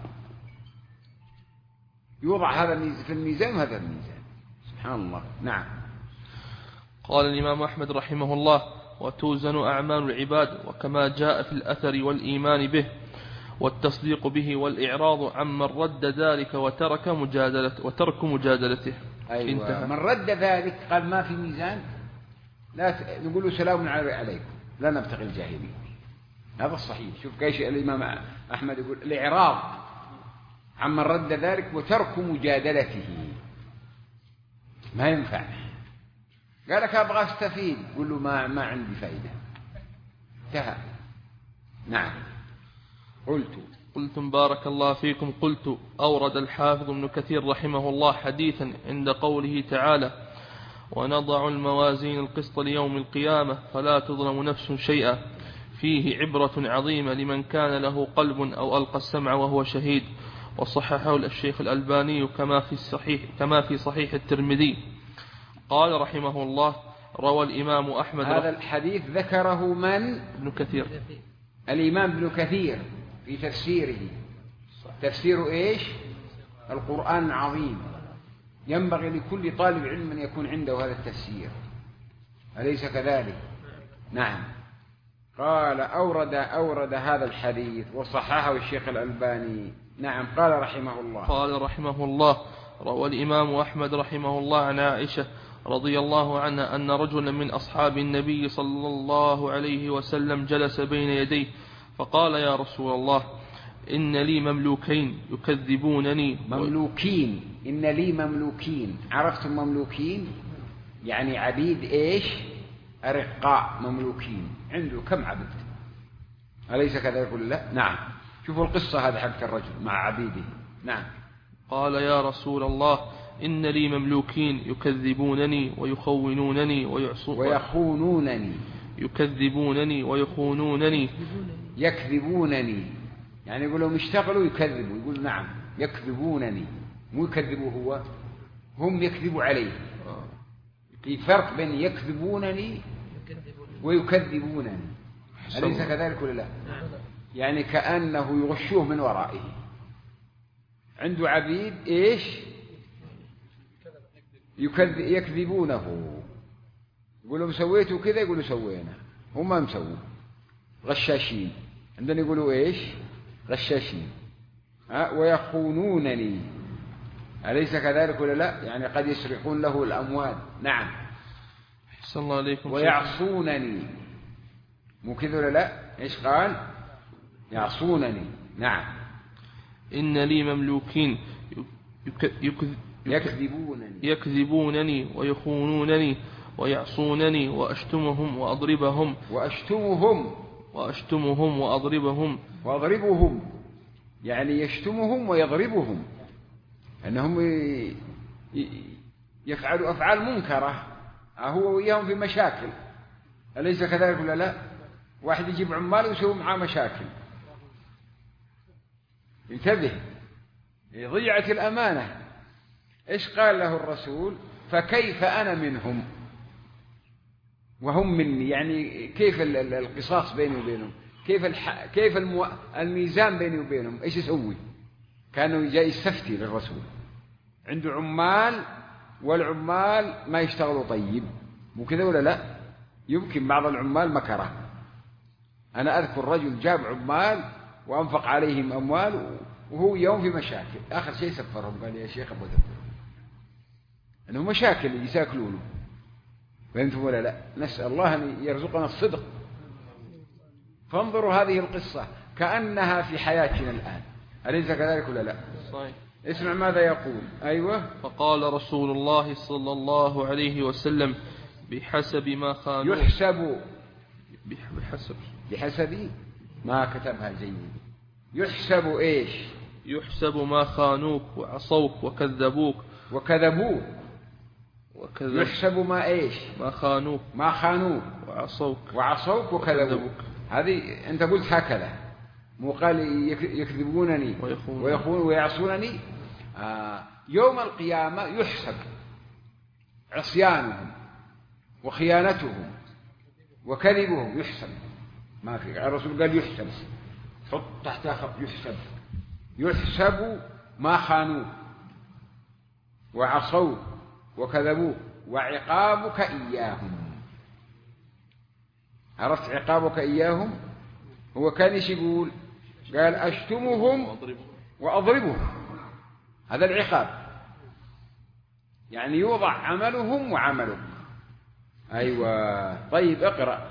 يوضع هذا في الميزان وهذا الميزان، سبحان الله. نعم. قال الإمام أحمد رحمه الله: وتوزن أعمال العباد، وكما جاء في الأثر والإيمان به والتصديق به والإعراض عمن رد ذلك وترك مجادلته وترك مجادلته. أيوة. انتهى. من رد ذلك قال ما في ميزان، لا نقول سلام عليكم، لا نبتغي الجاهلين، هذا الصحيح. شوف كيش الإمام أحمد يقول الإعراض عمن رد ذلك وترك مجادلته، ما ينفع. قال لك أبغى أستفيد، قل له ما, ما عندي فائدة، انتهى. نعم. قلت قلتم بارك الله فيكم. قلت: أورد الحافظ ابن كثير رحمه الله حديثا عند قوله تعالى: ونضع الموازين القسط ليوم القيامة فلا تظلم نفس شيئا، فيه عبرة عظيمة لمن كان له قلب أو ألقى السمع وهو شهيد. وصححه الشيخ الألباني كما في الصحيح كما في صحيح الترمذي. قال رحمه الله: روى الإمام أحمد. هذا الحديث ذكره من؟ ابن كثير. الإمام ابن كثير في تفسيره. تفسير إيش؟ القرآن العظيم. ينبغي لكل طالب علم أن يكون عنده هذا التفسير، أليس كذلك؟ نعم. قال أورد أورد هذا الحديث وصححه الشيخ الألباني. نعم. قال رحمه الله قال رحمه الله: روى الإمام أحمد رحمه الله عن عائشة رضي الله عنها أن رجلا من أصحاب النبي صلى الله عليه وسلم جلس بين يديه فقال: يا رسول الله، إن لي مملوكين يكذبونني. مملوكين، إن لي مملوكين. عرفتم مملوكين؟ يعني عبيد إيش؟ أرقاء مملوكين، عنده كم عبد، أليس كذلك ولا لا؟ نعم. شوفوا القصة هذا حق الرجل مع عبيده. نعم. قال: يا رسول الله، إن لي مملوكين يكذبونني ويخونونني ويخونونني يكذبونني ويخونونني يكذبونني، يعني يقول لهم اشتغلوا يكذبوا، يقول نعم يكذبونني، مو يكذبوا هو، هم يكذبوا عليه. في فرق بين يكذبونني ويكذبونني، أليس كذلك ولا لا؟ يعني كأنه يغشوه من ورائه. عنده عبيد إيش؟ يكذبونه، يقول لهم سويتوا كذا، يقولوا سوينا، هم ما مسووا، غشاشين. عندنا يقولوا إيش؟ غشاشين. ها؟ ويخونونني، أليس كذلك ولا لا؟ يعني قد يسرقون له الأموال. نعم. أحسن الله عليكم. ويعصونني، مو كذا ولا لا؟ إيش قال؟ يعصونني. نعم. إن لي مملوكين يك... يك... يكذبونني يكذبونني ويخونونني ويعصونني وأشتمهم وأضربهم وأشتمهم وأشتمهم وأضربهم وأضربهم، يعني يشتمهم ويضربهم، أنهم يفعلوا أفعال منكرة، هو وياهم في مشاكل، أليس كذلك ولا لا؟ واحد يجيب عمال ويسوي معاه مشاكل، انتبه، ضيعت الأمانة. إيش قال له الرسول؟ فكيف أنا منهم وهم مني، يعني كيف القصاص بيني وبينهم، كيف الح... كيف المو... الميزان بيني وبينهم، إيش يسوي؟ كانوا جاي يستفتي للرسول، عنده عمال والعمال ما يشتغلوا طيب، مو كذا ولا لا؟ يمكن بعض العمال مكره. أنا أذكر رجل جاب عمال وأنفق عليهم أموال وهو يوم في مشاكل، آخر شيء سفرهم، قال يا شيخ أبو دبر أنه مشاكل يساكلونه، فهمتم ولا لا؟ نسأل الله أن يرزقنا الصدق. فانظروا هذه القصة كأنها في حياتنا الآن، أليس كذلك ولا لا؟ صحيح. اسمع ماذا يقول. أيوة. فقال رسول الله صلى الله عليه وسلم: بحسب ما خانوا. يحسب بحسب بحسب ما كتبها جيد. يحسب إيش؟ يحسب ما خانوك وعصوك وكذبوك وكذبوك وكذا يحسب ما إيش ما خانوك ما خانوك وعصوك وعصوك وكذبوك. هذه أنت قلت هكذا، مو قال يكذبونني ويخونون ويعصونني. آه يوم القيامة يحسب عصيانهم وخيانتهم وكذبهم، يحسب. ما في الرسول قال يحسب، حط تحتها خط يحسب. يحسب ما خانوك وعصوك وكذبوك وعقابك إياهم. عرفت عقابك إياهم؟ هو كان ايش يقول؟ قال أشتمهم وأضربهم، هذا العقاب، يعني يوضع عملهم وعملك. أيوة. طيب اقرأ.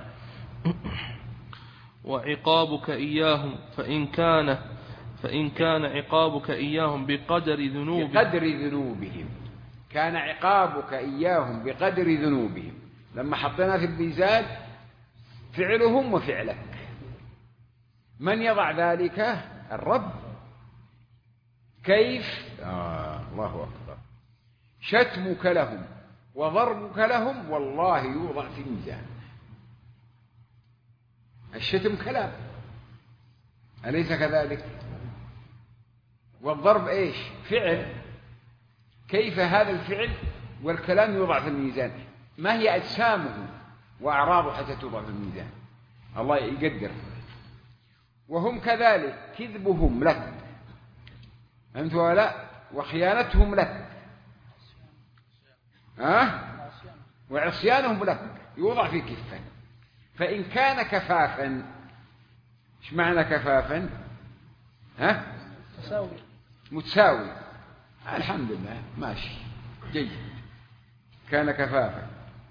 وعقابك إياهم فإن كان فإن كان عقابك إياهم بقدر ذنوبهم بقدر ذنوبهم كان عقابك إياهم بقدر ذنوبهم. لما حطينا في الميزان فعلهم وفعلك، من يضع ذلك؟ الرب. كيف؟ آه الله أكبر. شتمك لهم وضربك لهم والله يوضع في الميزان. الشتم كلام، أليس كذلك؟ والضرب إيش؟ فعل. كيف هذا الفعل والكلام يوضع في الميزان؟ ما هي أجسامه وأعراضه حتى توضع في الميزان؟ الله يقدر. وهم كذلك، كذبهم لك أنت ولا وخيانتهم لك، أه؟ وعصيانهم لك يوضع في كفة. فإن كان كفافا، إيش معنى كفافا؟ ها؟ تساوي، متساوي. الحمد لله ماشي جيد. كان كفافا.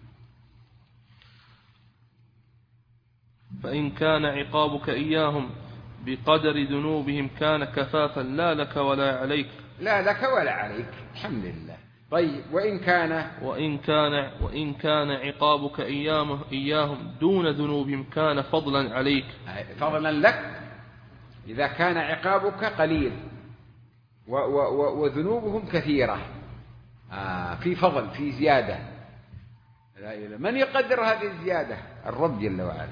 فإن كان عقابك إياهم بقدر ذنوبهم كان كفافا لا لك ولا عليك. لا لك ولا عليك، الحمد لله. طيب وإن كان وإن كان وإن كان عقابك إياهم إياهم دون ذنوبهم كان فضلا عليك. فضلا لك إذا كان عقابك قليل و و وذنوبهم كثيرة، آه في فضل، في زيادة. من يقدر هذه الزيادة؟ الرب جل وعلا.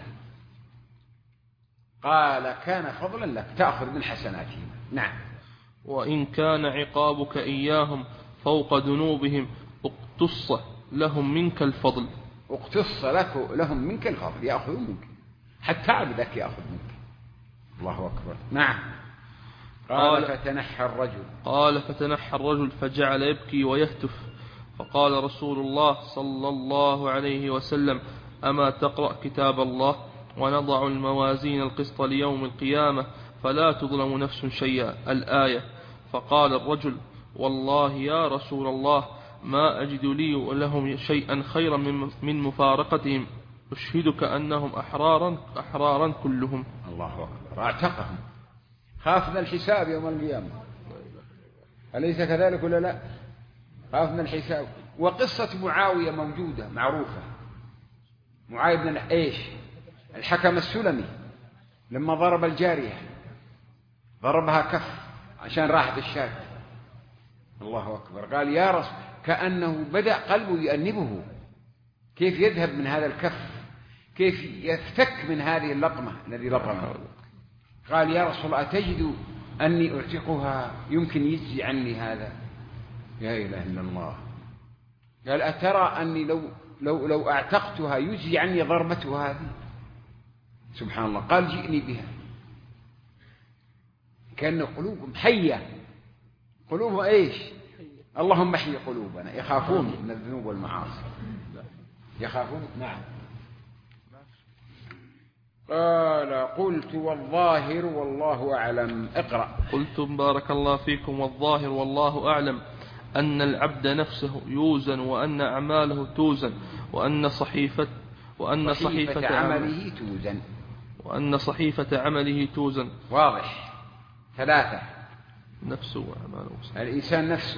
قال كان فضلا لك، تأخذ من حسناتهم. نعم. وإن كان عقابك إياهم فوق ذنوبهم اقتص لهم منك الفضل. اقتص لك لهم منك الفضل، يأخذون منك، حتى عبدك يأخذ منك. الله أكبر. نعم. قال, قال فتنحى الرجل قال فتنحى الرجل فجعل يبكي ويهتف، فقال رسول الله صلى الله عليه وسلم أما تقرأ كتاب الله ونضع الموازين القسط ليوم القيامة فلا تظلم نفس شيئا، الآية. فقال الرجل والله يا رسول الله ما أجد لي لهم شيئا خيرا من مفارقتهم، أشهدك أنهم أحرارا أحرارا كلهم. الله أكبر. اعتقهم، خاف من الحساب يوم القيامة، أليس كذلك ولا لا؟ خاف من الحساب. وقصة معاوية موجودة معروفة. معاوية بن إيش الحكم السلمي لما ضرب الجارية ضربها كف عشان راحت الشاة. الله أكبر. قال يا رسول، كأنه بدأ قلبه يأنبه، كيف يذهب من هذا الكف، كيف يفتك من هذه اللطمة الذي لطمها. قال يا رسول الله أتجد أني أعتقها، يمكن يجزي عني هذا؟ يا إله إلا الله. قال أترى أني لو, لو, لو أعتقتها يجزي عني ضربتها هذه؟ سبحان الله. قال جئني بها. كأن قلوبهم حية، قلوبهم إيش؟ اللهم احيي قلوبنا. يخافون من الذنوب والمعاصي، يخافون. نعم. قال قلت والظاهر والله أعلم. اقرأ. قلت بارك الله فيكم والظاهر والله أعلم أن العبد نفسه يوزن وأن أعماله توزن وأن صحيفة وأن صحيفة, صحيفة عمله توزن وأن صحيفة عمله توزن. واضح. ثلاثة: نفسه وعمله. الإنسان نفسه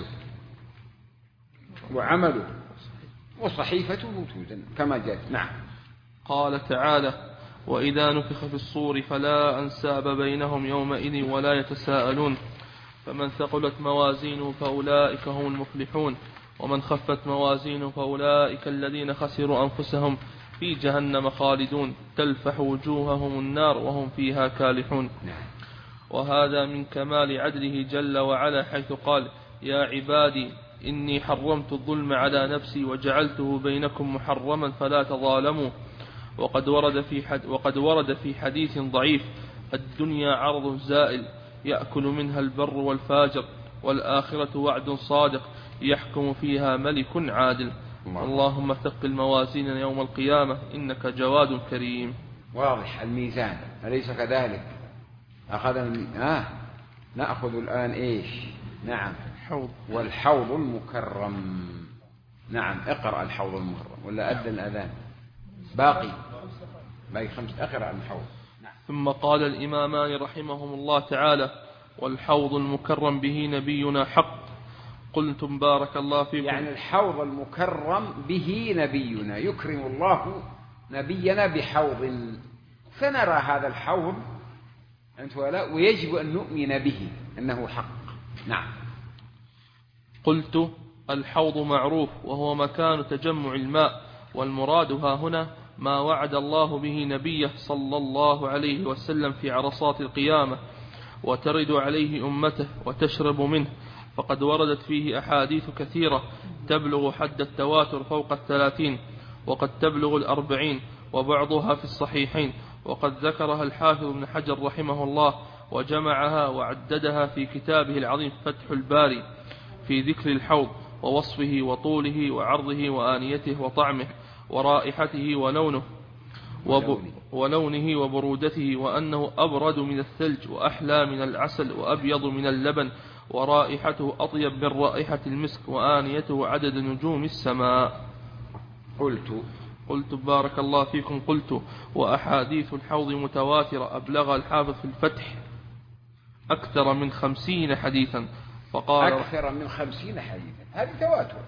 وعمله وصحيفته توزن كما جاءت. نعم. قال تعالى وإذا نفخ في الصور فلا أنساب بينهم يومئذ ولا يتساءلون فمن ثقلت موازينه فأولئك هم المفلحون ومن خفت موازينه فأولئك الذين خسروا أنفسهم في جهنم خالدون تلفح وجوههم النار وهم فيها كالحون. وهذا من كمال عدله جل وعلا حيث قال يا عبادي إني حرمت الظلم على نفسي وجعلته بينكم محرما فلا تظالموا. وقد ورد في حد وقد ورد في حديث ضعيف الدنيا عرض زائل يأكل منها البر والفاجر والآخرة وعد صادق يحكم فيها ملك عادل. اللهم ثقل موازيننا يوم القيامة إنك جواد كريم. واضح الميزان أليس كذلك؟ أخذنا آه نأخذ الآن إيش؟ نعم حوض والحوض المكرم. نعم اقرأ الحوض المكرم ولا أدى الأذان باقي باقي خمس اقرأ الحوض. نعم. ثم قال الإمامان رحمهم الله تعالى والحوض المكرم به نبينا حق. قلتم بارك الله فيكم. يعني الحوض المكرم به نبينا يكرم الله نبينا بحوض فنرى هذا الحوض أنت ولا ويجب أن نؤمن به أنه حق. نعم. قلت الحوض معروف وهو مكان تجمع الماء والمراد ها هنا ما وعد الله به نبيه صلى الله عليه وسلم في عرصات القيامة وترد عليه أمته وتشرب منه. فقد وردت فيه أحاديث كثيرة تبلغ حد التواتر فوق الثلاثين وقد تبلغ الأربعين وبعضها في الصحيحين. وقد ذكرها الحافظ ابن حجر رحمه الله وجمعها وعددها في كتابه العظيم فتح الباري في ذكر الحوض ووصفه وطوله وعرضه وآنيته وطعمه ورائحته ولونه ولونه وبرودته وأنه أبرد من الثلج وأحلى من العسل وأبيض من اللبن ورائحته أطيب من رائحة المسك وآنيته عدد نجوم السماء. قلت قلت بارك الله فيكم. قلت وأحاديث الحوض متواترة أبلغ الحافظ في الفتح أكثر من خمسين حديثا. فقال أكثر من خمسين حديثا هذه تواتر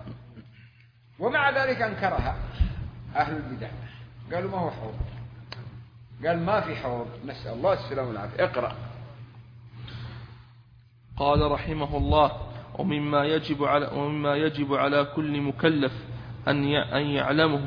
ومع ذلك أنكرها أهل البدع قالوا ما هو حوض قال ما في حوض نسأل الله السلامة والعافية. اقرأ. قال رحمه الله ومما يجب على ومما يجب على كل مكلف أن أن يعلمه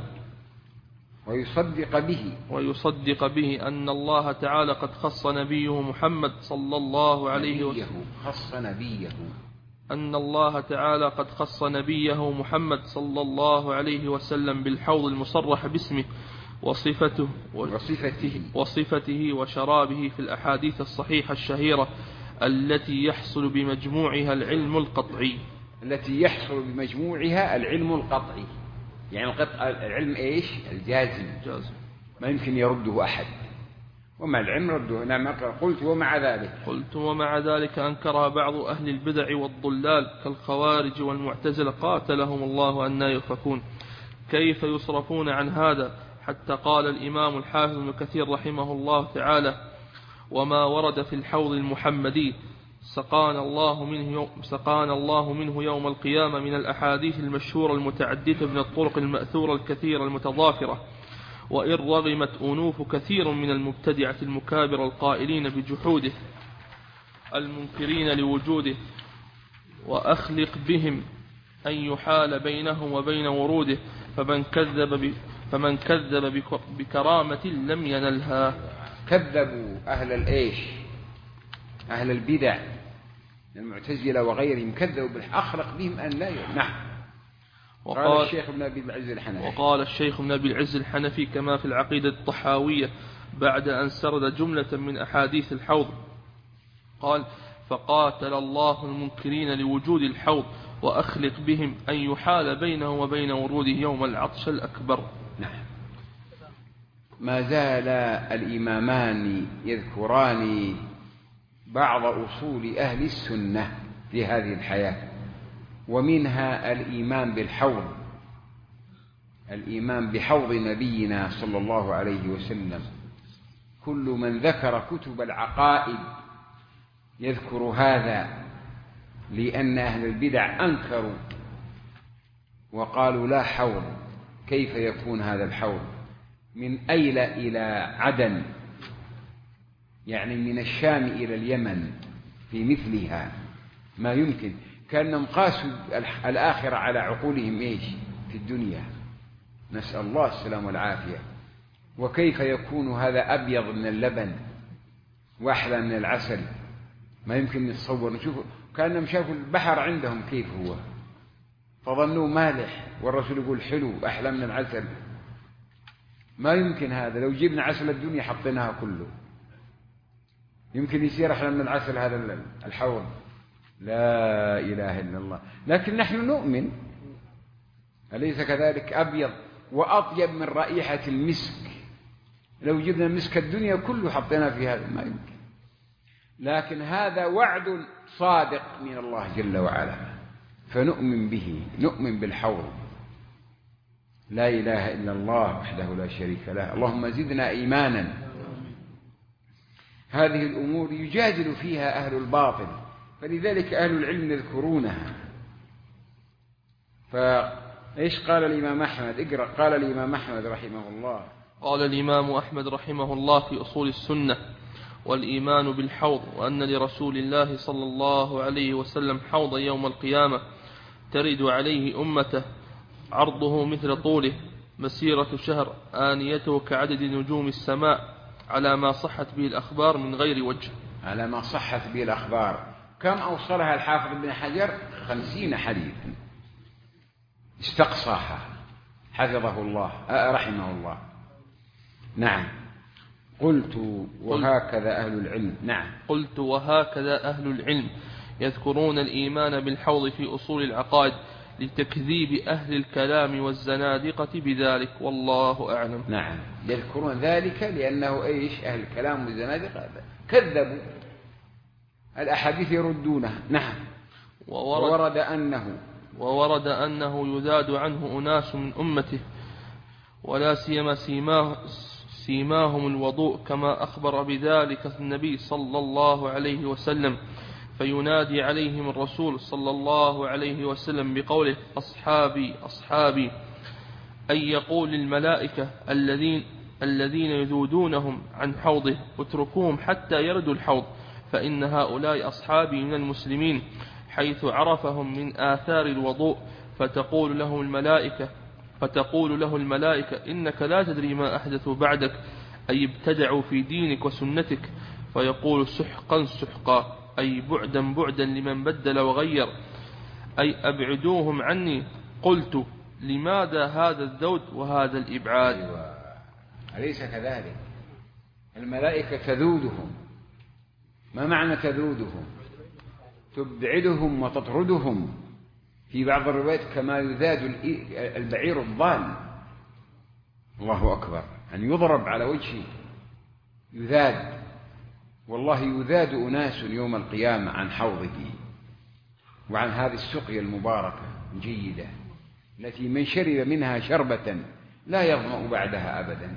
ويصدق به ويصدق به أن الله تعالى قد خص نبيه محمد صلى الله عليه وسلم خص نبيه أن الله تعالى قد خص نبيه محمد صلى الله عليه وسلم بالحوض المصرح باسمه وصفته وصفته وصفته وشرابه في الأحاديث الصحيحة الشهيرة التي يحصل بمجموعها العلم القطعي التي يحصل بمجموعها العلم القطعي يعني القطع العلم إيش الجازم جازم ما يمكن يرده أحد ومع العلم رده. نعم. قلت ومع ذلك قلت ومع ذلك أنكرها بعض أهل البدع والضلال كالخوارج والمعتزلة قاتلهم الله أن يؤفكون. كيف يصرفون عن هذا حتى قال الإمام الحافظ ابن كثير رحمه الله تعالى وما ورد في الحوض المحمدي سقانا الله منه يوم, سقانا الله منه يوم القيامة من الأحاديث المشهورة المتعددة من الطرق المأثورة الكثيرة المتضافرة. وإن رغمت أنوف كثير من المبتدعة المكابر القائلين بجحوده المنكرين لوجوده وأخلق بهم أن يحال بينهم وبين وروده فمن كذب فمن كذب بكرامة لم ينلها. كذبوا أهل الإيش أهل البدع المعتزلة وغيرهم كذبوا بالأخلق بهم أن لا ينلها. وقال الشيخ ابن أبي العز الحنفي وقال الشيخ ابن أبي العز الحنفي كما في العقيدة الطحاوية بعد أن سرد جملة من أحاديث الحوض قال فقاتل الله المنكرين لوجود الحوض وأخلق بهم أن يحال بينهم وبين وروده يوم العطش الأكبر. نعم. ما زال الإمامان يذكران بعض أصول أهل السنة في هذه الحياة ومنها الإيمان بالحوض الإيمان بحوض نبينا صلى الله عليه وسلم. كل من ذكر كتب العقائد يذكر هذا لأن أهل البدع أنكروا وقالوا لا حوض كيف يكون هذا الحوض من أيلة إلى عدن يعني من الشام إلى اليمن في مثلها ما يمكن كأنهم قاسوا الآخرة على عقولهم إيش في الدنيا، نسأل الله السلام والعافية. وكيف يكون هذا أبيض من اللبن وأحلى من العسل؟ ما يمكن نتصور. نشوف كأنهم شافوا البحر عندهم كيف هو فظنوا مالح، والرسول يقول حلو أحلى من العسل. ما يمكن هذا. لو جبنا عسل الدنيا حطيناها كله يمكن يصير أحلى من العسل هذا الحوض؟ لا إله إلا الله. لكن نحن نؤمن، أليس كذلك؟ أبيض وأطيب من رائحة المسك. لو جبنا مسك الدنيا كله حطينا في هذا ما يمكن. لكن هذا وعد صادق من الله جل وعلا، فنؤمن به، نؤمن بالحوض. لا إله إلا الله وحده لا شريك له. اللهم زدنا إيمانا. هذه الأمور يجادل فيها أهل الباطل، فلذلك أهل العلم يذكرونها. فإيش قال الإمام أحمد؟ اقرأ. قال الإمام أحمد رحمه الله. قال الإمام أحمد رحمه الله في أصول السنة: والإيمان بالحوض، وأن لرسول الله صلى الله عليه وسلم حوضا يوم القيامة ترد عليه أمته عرضه مثل طوله مسيرة شهر، آنيته كعدد نجوم السماء، على ما صحت به الأخبار من غير وجه. على ما صحت به الأخبار. كم أوصلها الحافظ ابن حجر؟ خمسين حديثا استقصاها حفظه الله رحمه الله. نعم. قلت وهكذا أهل العلم. نعم. قلت وهكذا أهل العلم يذكرون الإيمان بالحوض في أصول العقائد لتكذيب أهل الكلام والزنادقة بذلك، والله أعلم. نعم، يذكرون ذلك لأنه إيش؟ أهل الكلام والزنادقة كذبوا الأحاديث يردونها. نعم. وورد, وورد أنه وورد أنه يذاد عنه أناس من أمته، ولا سيما سيماه سيماهم الوضوء، كما أخبر بذلك النبي صلى الله عليه وسلم، فينادي عليهم الرسول صلى الله عليه وسلم بقوله: أصحابي أصحابي، أي يقول للملائكة الذين الذين يذودونهم عن حوضه: اتركوهم حتى يردوا الحوض، فإن هؤلاء أصحابي من المسلمين، حيث عرفهم من آثار الوضوء. فتقول له الملائكة فتقول له الملائكة: إنك لا تدري ما أحدثوا بعدك، أي ابتدعوا في دينك وسنتك. فيقول: سحقا سحقا، أي بعدا بعدا لمن بدل وغير، أي أبعدوهم عني. قلت: لماذا هذا الذود وهذا الإبعاد؟ أيوة. أليس كذلك؟ الملائكة تذودهم. ما معنى تذودهم؟ تبعدهم وتطردهم. في بعض الروايات كما يذاد البعير الضال. الله أكبر، أن يضرب على وجهه يذاد. والله يذاد أناس يوم القيامة عن حوضه وعن هذه السقيا المباركة الجيدة التي من شرب منها شربة لا يظمأ بعدها أبدا.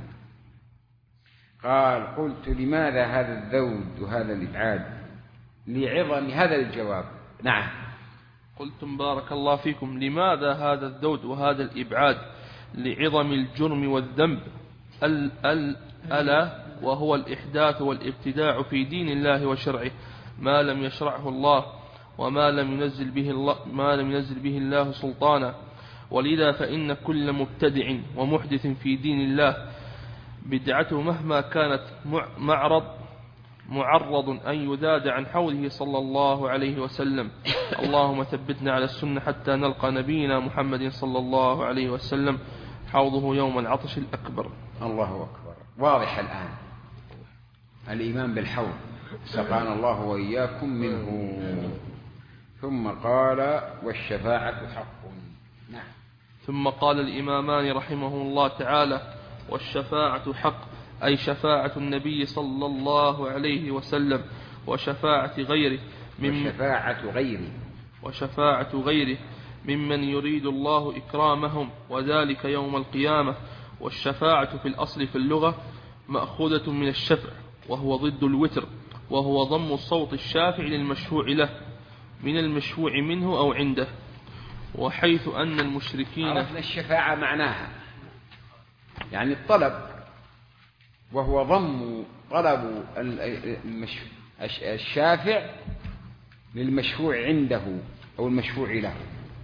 قال: قلت لماذا هذا الذود وهذا الإبعاد؟ لعظم هذا الجواب. نعم. قلتم بارك الله فيكم: لماذا هذا الذود وهذا الإبعاد؟ لعظم الجرم والذنب، ال ال ألا وهو الإحداث والابتداع في دين الله وشرعه ما لم يشرعه الله، وما لم ينزل به الله ما لم ينزل به الله سلطانا. ولذا فإن كل مبتدع ومحدث في دين الله بدعته مهما كانت معرض معرض أن يذاد عن حوضه صلى الله عليه وسلم. اللهم ثبتنا على السنة حتى نلقى نبينا محمد صلى الله عليه وسلم حوضه يوم العطش الأكبر. الله أكبر. واضح الآن الإيمان بالحوض، سقانا الله وإياكم منه. ثم قال: والشفاعة حق. نعم. ثم قال الإمامان رحمه الله تعالى: والشفاعة حق، أي شفاعة النبي صلى الله عليه وسلم، وشفاعة غيره من وشفاعة غيره وشفاعة غيره ممن يريد الله إكرامهم، وذلك يوم القيامة. والشفاعة في الأصل في اللغة مأخوذة من الشفع، وهو ضد الوتر، وهو ضم الصوت الشافع للمشفوع له من المشفوع منه أو عنده. وحيث أن المشركين عرفنا الشفاعة معناها يعني الطلب، وهو ضم طلب الشافع للمشفوع عنده أو المشفوع له،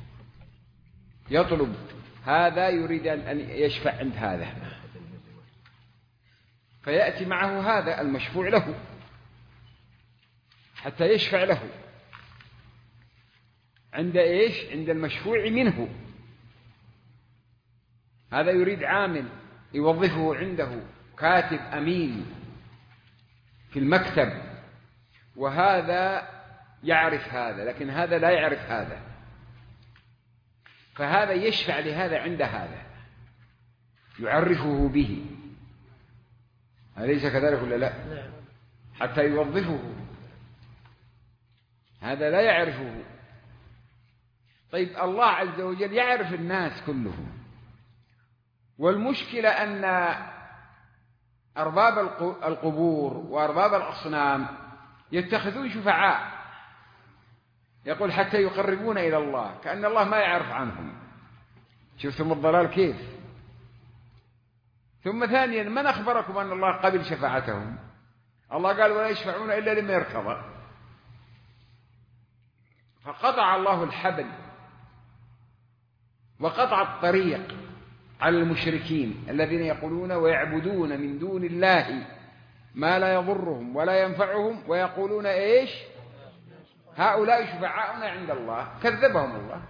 يطلب هذا يريد أن يشفع عند هذا، فيأتي معه هذا المشفوع له حتى يشفع له عند إيش؟ عند المشفوع منه. هذا يريد عامل يوظفه عنده، كاتب أمين في المكتب، وهذا يعرف هذا لكن هذا لا يعرف هذا، فهذا يشفع لهذا عند هذا، يعرفه به، أليس كذلك ولا لا؟ حتى يوظفه، هذا لا يعرفه. طيب الله عز وجل يعرف الناس كلهم، والمشكلة أن أرباب القبور وأرباب الأصنام يتخذون شفعاء، يقول حتى يقربون إلى الله، كأن الله ما يعرف عنهم. شفتم الضلال كيف؟ ثم ثانيا، من أخبركم أن الله قبل شفاعتهم؟ الله قال ولا يشفعون إلا لمن ارتضى، فقطع الله الحبل وقطع الطريق على المشركين الذين يقولون ويعبدون من دون الله ما لا يضرهم ولا ينفعهم، ويقولون إيش؟ هؤلاء شفعاؤنا عند الله. كذبهم الله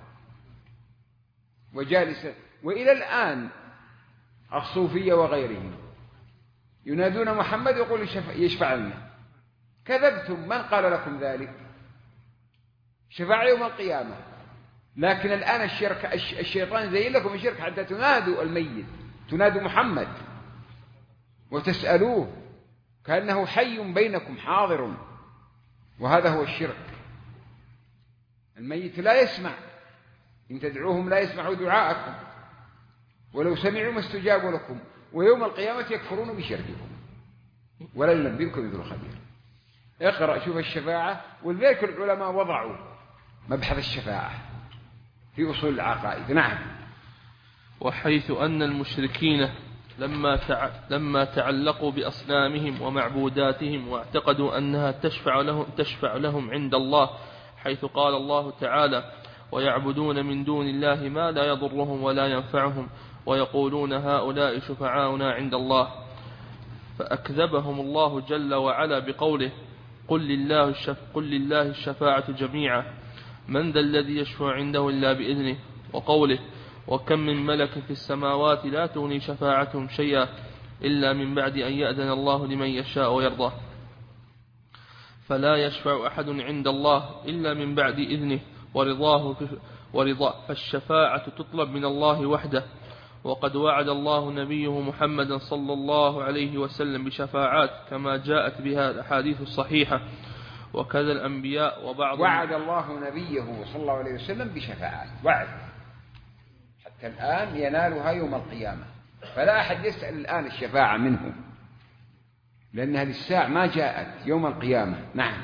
وجالس. وإلى الآن الصوفية وغيرهم ينادون محمد يقول يشفع لنا. كذبتم، من قال لكم ذلك؟ شفاعة يوم القيامة. لكن الآن الشرك الشيطان زين لكم الشرك حتى تنادوا الميت، تنادوا محمد وتسألوه كأنه حي بينكم حاضر، وهذا هو الشرك. الميت لا يسمع، إن تدعوهم لا يسمعوا دعاءكم، ولو سمعوا ما استجابوا لكم، ويوم القيامة يكفرون بشرككم ولا ينبئكم مثل خبير. اقرأ شوف الشفاعة، ولذلك العلماء وضعوا مبحث الشفاعة في أصول العقائد. نعم. وحيث أن المشركين لما تع... لما تعلقوا بأصنامهم ومعبوداتهم واعتقدوا أنها تشفع لهم تشفع لهم عند الله، حيث قال الله تعالى ويعبدون من دون الله ما لا يضرهم ولا ينفعهم ويقولون هؤلاء شفعاؤنا عند الله، فأكذبهم الله جل وعلا بقوله قل لله, الشف... قل لله الشفاعة جميعا من ذا الذي يشفع عنده إلا بإذنه، وقوله وكم من ملك في السماوات لا تغني شفاعتهم شيئا إلا من بعد أن يأذن الله لمن يشاء ويرضى، فلا يشفع أحد عند الله إلا من بعد إذنه ورضاه ورضاه، فالشفاعة تطلب من الله وحده. وقد وعد الله نبيه محمدا صلى الله عليه وسلم بشفاعات كما جاءت بها الأحاديث الصحيحة، وكذا الأنبياء وبعض وعد الله نبيه صلى الله عليه وسلم بشفاعات، وعد حتى الآن ينالها يوم القيامة، فلا أحد يسأل الآن الشفاعة منه، لأن هذه الساعة ما جاءت يوم القيامة. نعم.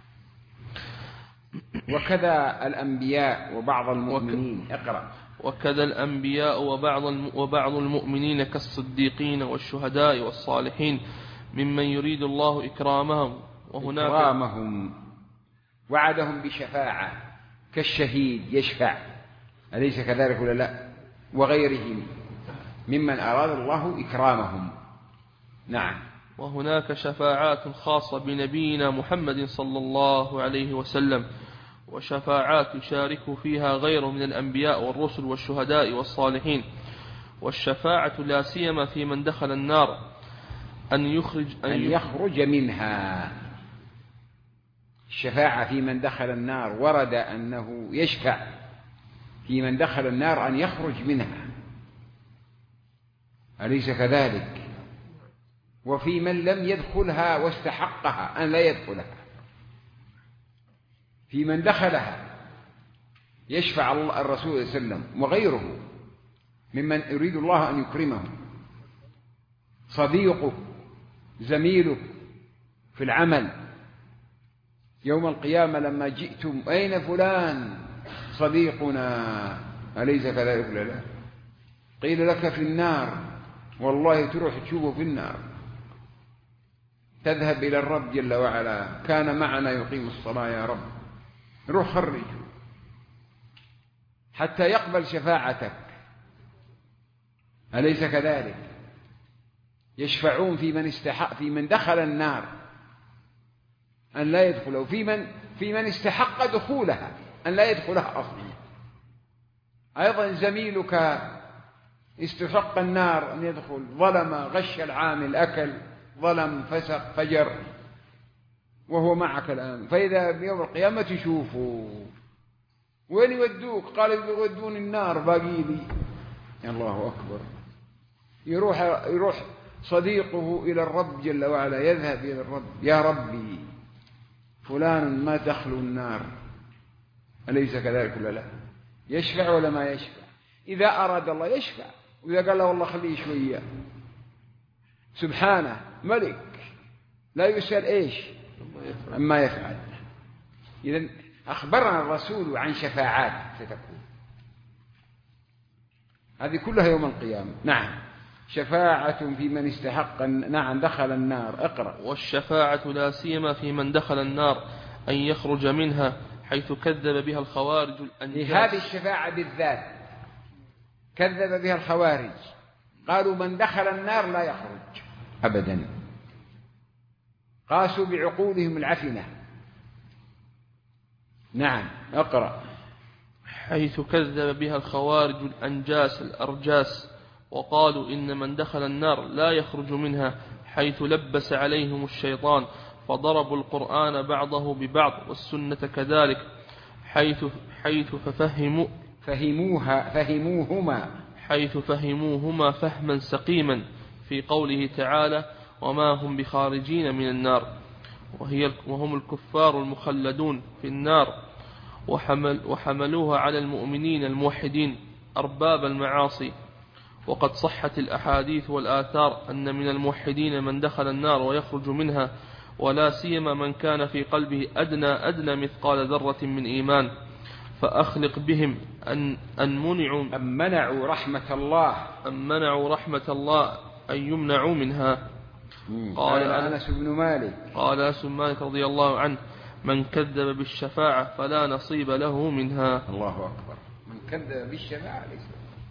وكذا الأنبياء وبعض المؤمنين. اقرأ. وكذا الأنبياء وبعض وبعض المؤمنين كالصديقين والشهداء والصالحين ممن يريد الله إكرامهم، وهناك إكرامهم وعدهم بشفاعة كالشهيد يشفع، أليس كذلك ولا لا؟ وغيرهم ممن أراد الله إكرامهم. نعم. وهناك شفاعات خاصة بنبينا محمد صلى الله عليه وسلم، وشفاعات يشارك فيها غيره من الأنبياء والرسل والشهداء والصالحين. والشفاعة لا سيما في من دخل النار أن يخرج أن, أن يخرج منها. الشفاعة في من دخل النار ورد أنه يشفع في من دخل النار أن يخرج منها، أليس كذلك؟ وفي من لم يدخلها واستحقها أن لا يدخلها، في من دخلها يشفع الرسول صلى الله عليه وسلم وغيره ممن يريد الله أن يكرمه، صديقه زميله في العمل يوم القيامة لما جئتم أين فلان صديقنا أليس كذلك ولا لا؟ قيل لك في النار، والله تروح تشوفه في النار، تذهب إلى الرب جل وعلا كان معنا يقيم الصلاة يا رب، روح خرجه حتى يقبل شفاعتك، أليس كذلك؟ يشفعون في من استحق في من دخل النار أن لا يدخله، في من في من استحق دخولها أن لا يدخلها أصلا. أيضا زميلك استحق النار أن يدخل، ظلم، غش العامل، أكل، ظلم، فسق، فجر، وهو معك الآن، فإذا بيوم القيامة تشوفوا وين يودوك؟ قال يودون النار باقي لي. الله أكبر. يروح يروح صديقه إلى الرب جل وعلا، يذهب إلى الرب: يا ربي فلان ما دخلوا النار، أليس كذلك ولا لا؟ يشفع ولا ما يشفع؟ إذا أراد الله يشفع، وإذا قال له والله خليه شوية، سبحانه ملك لا يسأل إيش أما يفعل. إذن أخبرنا الرسول عن شفاعات ستكون، هذه كلها يوم القيامة. نعم، شفاعة في من استحق، نعم، دخل النار. اقرأ. والشفاعة لا سيما في من دخل النار أن يخرج منها، حيث كذب بها الخوارج الأنجاس. هذه الشفاعة بالذات كذب بها الخوارج، قالوا من دخل النار لا يخرج أبدا، قاسوا بعقولهم العفنة. نعم، اقرأ. حيث كذب بها الخوارج الأنجاس الأرجاس، وقالوا إن من دخل النار لا يخرج منها، حيث لبس عليهم الشيطان، فضربوا القرآن بعضه ببعض والسنة كذلك، حيث حيث ففهموا فهموها فهموهما حيث فهموهما فهما سقيما في قوله تعالى: وما هم بخارجين من النار، وهي وهم الكفار المخلدون في النار، وحمل وحملوها على المؤمنين الموحدين أرباب المعاصي. وقد صحت الأحاديث والآثار أن من الموحدين من دخل النار ويخرج منها، ولا سيما من كان في قلبه أدنى أدنى مثقال ذرة من إيمان، فأخلق بهم أن أن منعوا أن منعوا رحمة الله أن منعوا رحمة الله أن يمنعوا منها. قال أنس بن مالك قال أنس بن مالك رضي الله عنه: من كذب بالشفاعة فلا نصيب له منها. الله أكبر. من كذب بالشفاعة ليس.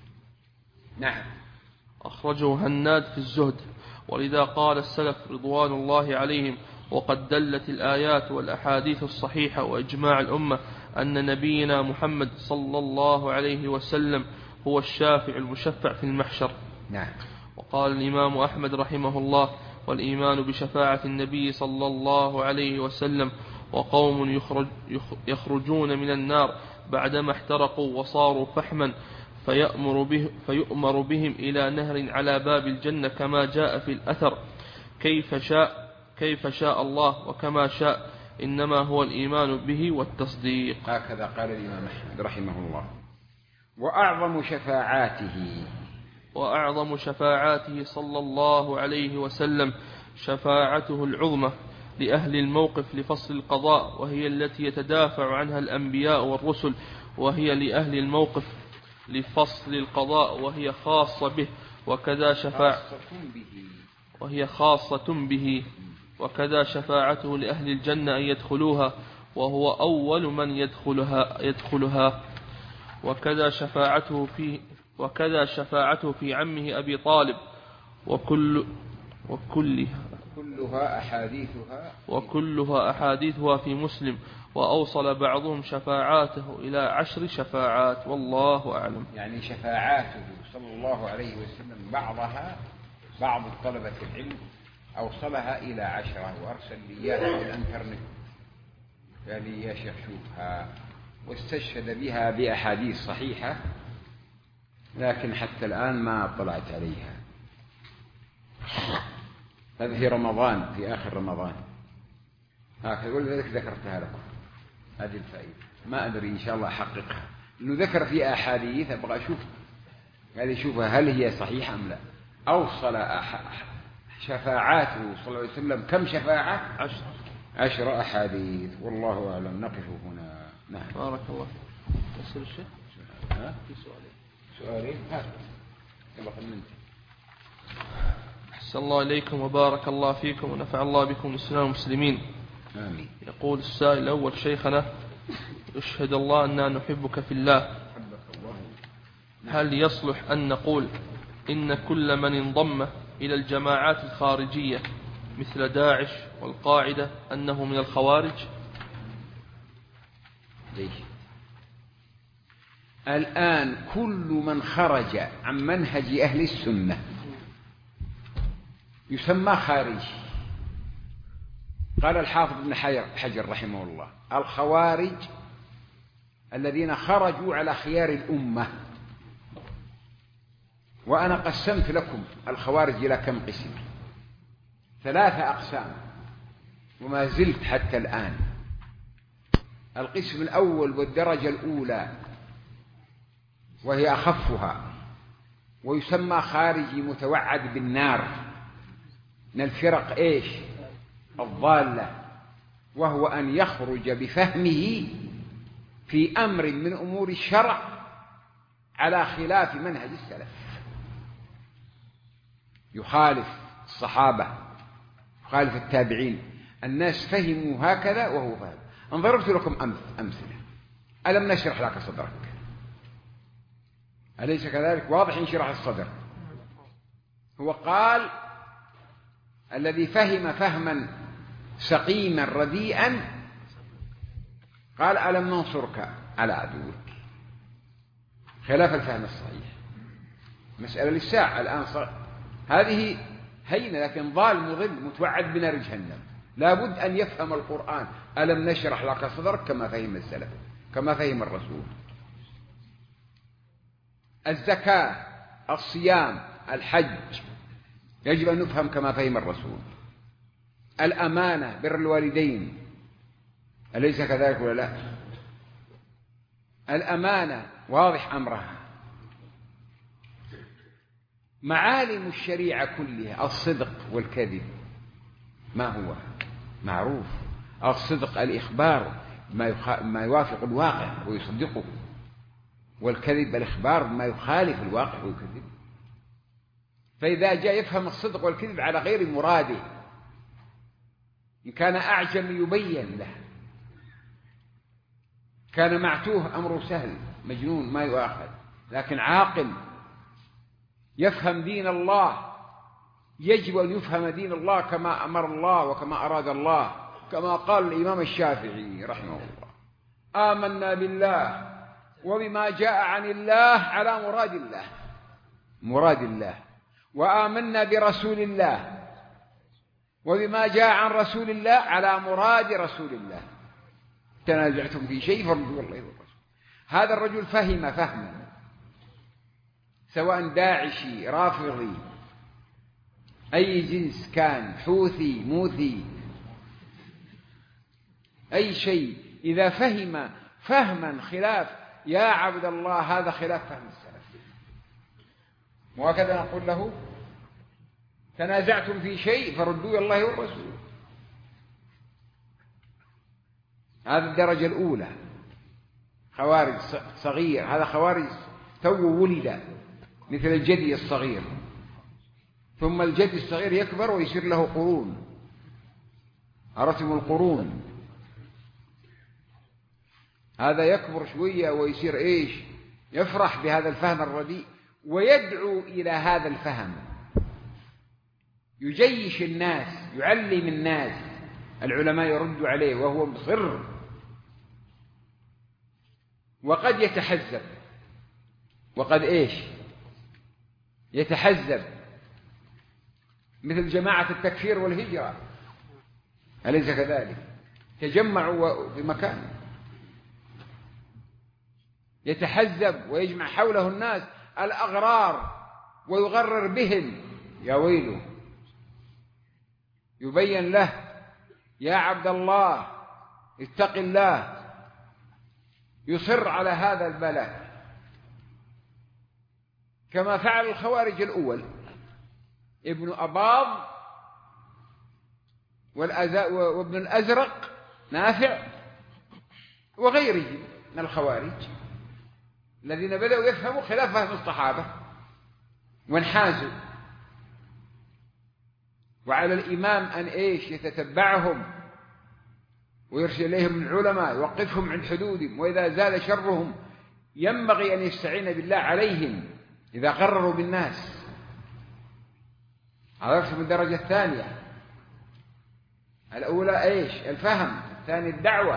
نعم. أخرجه هناد في الزهد. ولذا قال السلف رضوان الله عليهم: وقد دلت الآيات والأحاديث الصحيحة وإجماع الأمة أن نبينا محمد صلى الله عليه وسلم هو الشافع المشفع في المحشر. نعم. وقال الإمام أحمد رحمه الله: والإيمان بشفاعة النبي صلى الله عليه وسلم وقوم يخرج يخرجون من النار بعدما احترقوا وصاروا فحما، فيأمر, به فيؤمر بهم إلى نهر على باب الجنة كما جاء في الأثر، كيف شاء كيف شاء الله وكما شاء، إنما هو الإيمان به والتصديق. هكذا قال الإمام أحمد رحمه الله. وأعظم شفاعاته وأعظم شفاعاته صلى الله عليه وسلم شفاعته العظمى لأهل الموقف لفصل القضاء، وهي التي يتدافع عنها الأنبياء والرسل، وهي لأهل الموقف لفصل القضاء، وهي خاصة به، وكذا شفاعة وهي خاصة به وكذا شفاعته لأهل الجنة أن يدخلوها، وهو أول من يدخلها يدخلها وكذا شفاعته في وكذا شفاعته في عمه أبي طالب، وكل وكلها كلها أحاديثها وكلها أحاديثها في مسلم. وأوصل بعضهم شفاعاته إلى عشر شفاعات، والله أعلم. يعني شفاعاته صلى الله عليه وسلم بعضها بعض طلبة العلم أوصلها إلى عشرة، وأرسل لي إياها في الانترنت، قال لي يا شيخ شوفها، واستشهد بها بأحاديث صحيحة، لكن حتى الآن ما طلعت عليها. هذا في رمضان، في آخر رمضان هكذا، ولذلك ذكرتها لكم هذه الفائدة. ما أدري إن شاء الله أحققها، إنه ذكر في أحاديث أبغى أشوف، قال لي شوفها هل هي صحيحة أم لا. أوصل شفاعاته صلى الله عليه وسلم كم شفاعة؟ عشر عشر أحاديث، والله أعلم. نقف هنا. نعم. بارك الله. تسأل الشيخ؟ ها؟ في سؤالين. سؤالين؟ هات. يلا خلنا. أحسن الله إليكم وبارك الله فيكم ونفع الله بكم الإسلام والمسلمين. آمين. يقول السائل الأول: شيخنا، أشهد الله أننا نحبك في الله، هل يصلح أن نقول إن كل من انضم إلى الجماعات الخارجية مثل داعش والقاعدة أنه من الخوارج؟ ليش؟ الآن كل من خرج عن منهج أهل السنة يسمى خارجي. قال الحافظ ابن حجر رحمه الله: الخوارج الذين خرجوا على خيار الأمة. وأنا قسمت لكم الخوارج إلى كم قسم؟ ثلاثة أقسام، وما زلت حتى الآن. القسم الأول والدرجة الأولى وهي أخفها، ويسمى خارجي متوعد بالنار، من الفرق إيش؟ الضالة، وهو أن يخرج بفهمه في أمر من أمور الشرع على خلاف منهج السلف، يخالف الصحابة، يخالف التابعين. الناس فهموا هكذا وهو فهم. أن ضربت لكم أمثلة: ألم نشرح لك صدرك؟ أليس كذلك؟ واضح انشراح الصدر. هو قال: الذي فهم فهما سقيما رديئا، قال: ألم ننصرك على عدوك، خلاف الفهم الصحيح. مسألة للساعة الآن صار. هذه هينة، لكن ضال مضل متوعد بنار جهنم. لابد أن يفهم القرآن: ألم نشرح لك صدرك، كما فهم السلف، كما فهم الرسول. الزكاة، الصيام، الحج، يجب أن نفهم كما فهم الرسول. الأمانة، بر الوالدين، أليس كذلك ولا لا؟ الأمانة واضح أمرها. معالم الشريعة كلها: الصدق والكذب، ما هو معروف. الصدق الإخبار ما يوافق الواقع ويصدقه، والكذب الإخبار ما يخالف الواقع ويكذبه. فإذا جاء يفهم الصدق والكذب على غير مراده، إن كان أعجم يبين له، كان معتوه أمره سهل، مجنون ما يؤاخذ، لكن عاقل يفهم دين الله، يجب أن يفهم دين الله كما أمر الله وكما أراد الله، كما قال الإمام الشافعي رحمه الله: آمنا بالله وبما جاء عن الله على مراد الله، مراد الله، وآمنا برسول الله وبما جاء عن رسول الله على مراد رسول الله. تنازعتم في شيء فردوا الله والرسول. هذا الرجل فهم فهما، سواء داعشي، رافضي، أي جنس كان، حوثي، موثي، أي شيء، إذا فهم فهما خلاف يا عبد الله هذا خلاف فهم السلف، وهكذا نقول له: تنازعتم في شيء فردوا الله والرسول. هذه الدرجة الأولى، خوارج صغير. هذا خوارج تو ولد، مثل الجدي الصغير، ثم الجدي الصغير يكبر ويصير له قرون. عرفتم القرون؟ هذا يكبر شوية ويصير إيش؟ يفرح بهذا الفهم الرديء ويدعو إلى هذا الفهم، يجيش الناس، يعلم الناس، العلماء يردوا عليه وهو مصر. وقد يتحزب، وقد إيش؟ يتحزب، مثل جماعة التكفير والهجرة، أليس كذلك؟ تجمعوا في مكان، يتحزب ويجمع حوله الناس الأغرار ويغرر بهم، يا ويله. يبين له: يا عبد الله اتق الله، يصر على هذا البلاء، كما فعل الخوارج الأول، ابن أباض وابن الأزرق نافع وغيره من الخوارج الذين بدأوا يفهموا خلاف فهم الصحابة وانحازوا. وعلى الإمام أن إيش؟ يتتبعهم ويرسل إليهم العلماء، يوقفهم عند حدودهم، وإذا زال شرهم ينبغي أن يستعين بالله عليهم إذا قرروا بالناس. عرفت؟ من الدرجة الثانية. الأولى إيش؟ الفهم. الثاني الدعوة.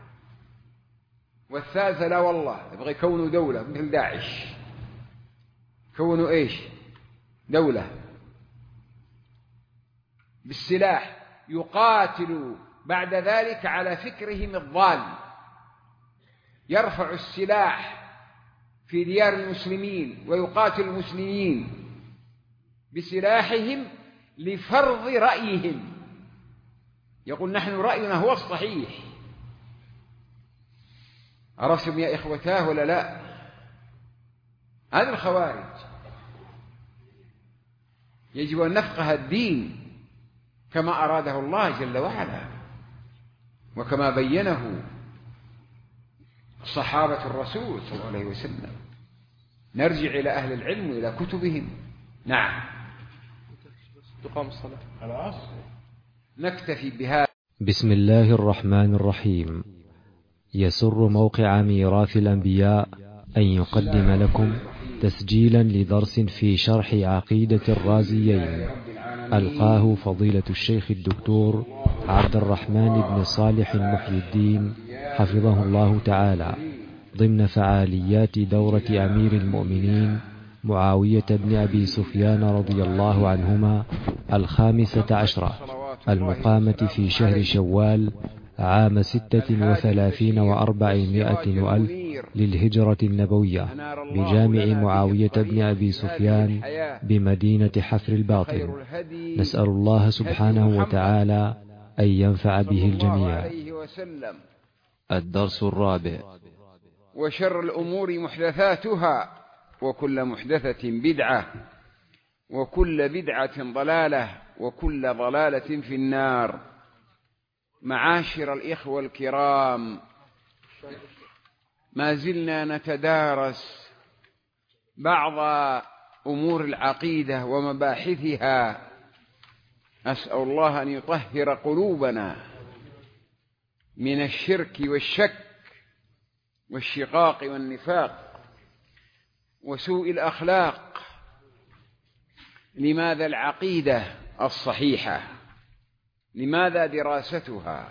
والثالثة لا والله يبغى يكونوا دولة مثل داعش. كونوا إيش؟ دولة بالسلاح، يقاتلوا بعد ذلك على فكرهم الضال، يرفع السلاح في ديار المسلمين ويقاتل المسلمين بسلاحهم لفرض رأيهم. يقول نحن رأينا هو الصحيح. عرفتم يا إخوتاه ولا لا؟ هذا الخوارج. يجب أن نفقه الدين كما أراده الله جل وعلا وكما بينه صحابة الرسول صلى الله عليه وسلم. نرجع إلى أهل العلم وإلى كتبهم. نعم. تقام الصلاة على العصر. نكتفي بهذا. بسم الله الرحمن الرحيم. يسر موقع ميراث الأنبياء أن يقدم لكم تسجيلا لدرس في شرح عقيدة الرازيين ألقاه فضيلة الشيخ الدكتور عبد الرحمن بن صالح محي الدين حفظه الله تعالى ضمن فعاليات دورة أمير المؤمنين معاوية بن أبي سفيان رضي الله عنهما الخامسة عشرة المقامة في شهر شوال عام ستة وثلاثين وأربعمائة وألف للهجرة النبوية بجامع معاوية بن أبي سفيان بمدينة حفر الباطن. نسأل الله سبحانه وتعالى أن ينفع به الجميع. الدرس الرابع. وشر الأمور محدثاتها وكل محدثة بدعة وكل بدعة ضلالة وكل ضلالة في النار. معاشر الإخوة الكرام، ما زلنا نتدارس بعض أمور العقيدة ومباحثها. أسأل الله أن يطهر قلوبنا من الشرك والشك والشقاق والنفاق وسوء الأخلاق. لماذا العقيدة الصحيحة؟ لماذا دراستها؟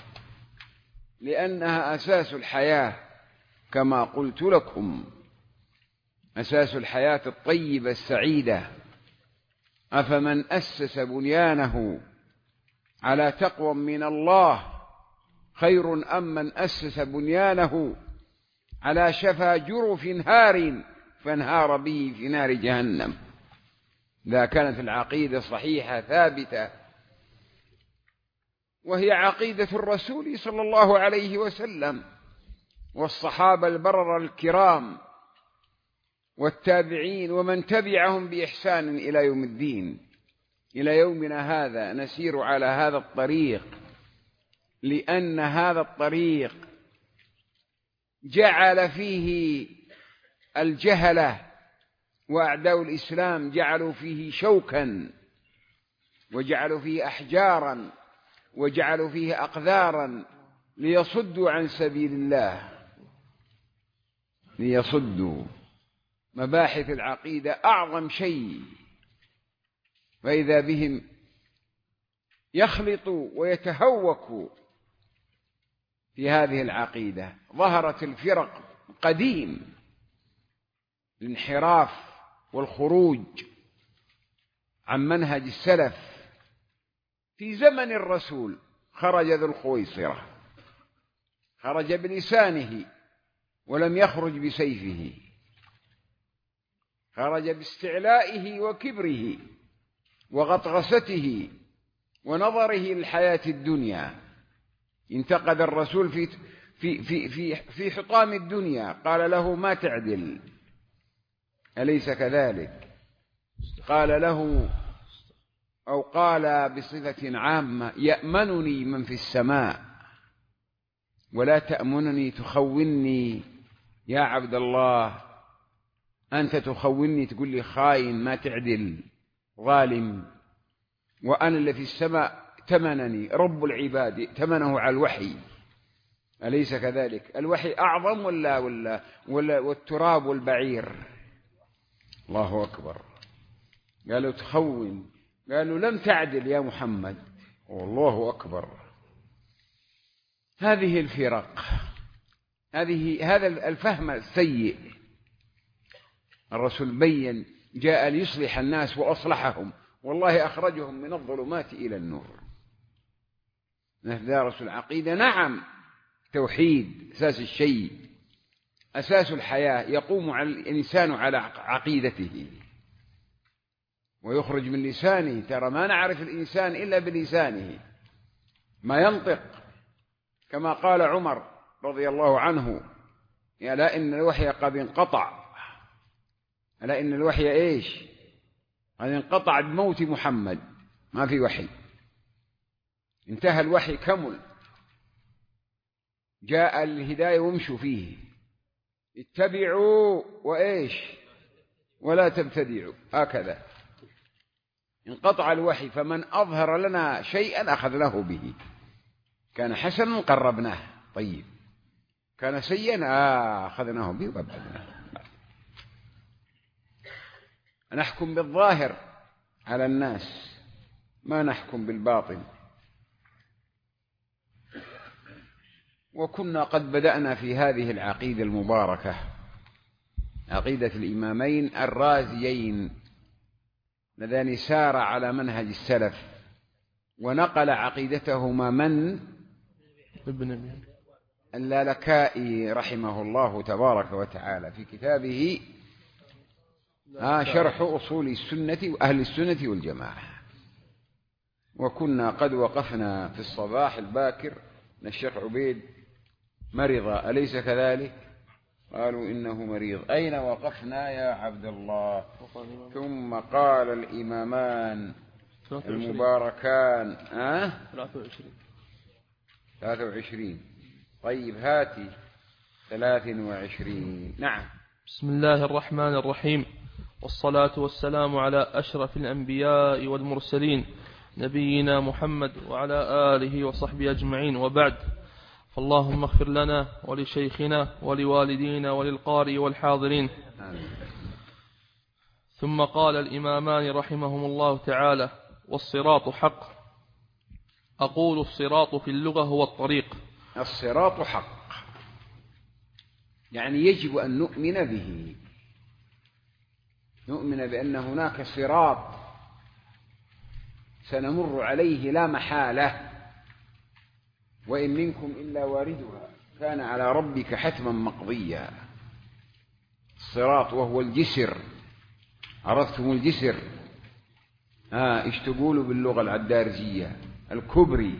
لأنها أساس الحياة كما قلت لكم، أساس الحياة الطيبة السعيدة. أفمن أسس بنيانه على تقوى من الله خير أم من أسس بنيانه على شفا جرف هار فانهار به في نار جهنم. إذا كانت العقيدة صحيحة ثابتة، وهي عقيدة الرسول صلى الله عليه وسلم والصحابة البرر الكرام والتابعين ومن تبعهم بإحسان إلى يوم الدين. إلى يومنا هذا نسير على هذا الطريق، لأن هذا الطريق جعل فيه الجهلة وأعداء الإسلام جعلوا فيه شوكا وجعلوا فيه أحجارا وجعلوا فيه أقذارا ليصدوا عن سبيل الله، ليصدوا. مباحث العقيدة أعظم شيء، فإذا بهم يخلطوا ويتهوكوا في هذه العقيدة. ظهرت الفرق قديم، الانحراف والخروج عن منهج السلف. في زمن الرسول خرج ذو الخويصرة، خرج بلسانه ولم يخرج بسيفه، خرج باستعلائه وكبره وغطغسته ونظره للحياة الدنيا. انتقد الرسول في في في في في حطام الدنيا، قال له ما تعدل، أليس كذلك؟ قال له أو قال بصفة عامة: يأمنني من في السماء ولا تأمنني تخونني يا عبد الله. أنت تخونني، تقول لي خاين ما تعدل ظالم، وأنا اللي في السماء تمنني رب العباد، تمنه على الوحي أليس كذلك؟ الوحي أعظم ولا ولا ولا والتراب والبعير؟ الله أكبر. قالوا تخون، قالوا لم تعدل يا محمد. والله أكبر. هذه الفرق، هذه هذا الفهم السيء. الرسول بين، جاء ليصلح الناس وأصلحهم، والله أخرجهم من الظلمات إلى النور. درس العقيدة نعم، توحيد أساس الشيء، أساس الحياة، يقوم على الإنسان على عقيدته ويخرج من لسانه. ترى ما نعرف الإنسان إلا بلسانه، ما ينطق، كما قال عمر رضي الله عنه: يا لا إن الوحي قد انقطع، ألا إن الوحي إيش؟ قد انقطع بموت محمد، ما في وحي، انتهى الوحي، كمل، جاء الهداية وامشوا فيه، اتبعوا وإيش ولا تبتدعوا، هكذا انقطع الوحي. فمن أظهر لنا شيئا أخذناه به، كان حسنا قربناه، طيب كان سيئا آه أخذناه به وأبعدناه. نحكم بالظاهر على الناس، ما نحكم بالباطن. وكنا قد بدأنا في هذه العقيدة المباركة، عقيدة الإمامين الرازيين اللذان سار على منهج السلف، ونقل عقيدتهما من؟ ابن اللالكائي رحمه الله تبارك وتعالى في كتابه ها شرح أصول السنة وأهل السنة والجماعة. وكنا قد وقفنا في الصباح الباكر أن الشيخ عبيد مرض، أليس كذلك؟ قالوا إنه مريض. أين وقفنا يا عبد الله؟ ثم قال الإمامان المباركان أه؟ ثلاثة وعشرين. طيب هاتي ثلاث وعشرين. نعم. بسم الله الرحمن الرحيم، والصلاة والسلام على أشرف الأنبياء والمرسلين نبينا محمد وعلى آله وصحبه أجمعين، وبعد. فاللهم اغفر لنا ولشيخنا ولوالدينا وللقارئ والحاضرين. آمين. ثم قال الإمامان رحمهم الله تعالى: والصراط حق. أقول الصراط في اللغة هو الطريق. الصراط حق، يعني يجب أن نؤمن به، نؤمن بأن هناك صراط سنمر عليه لا محالة، وإن منكم إلا واردها كان على ربك حتما مقضيا. الصراط وهو الجسر، عرفتم الجسر؟ آه إيش تقولوا باللغة العدارجية؟ الكبري،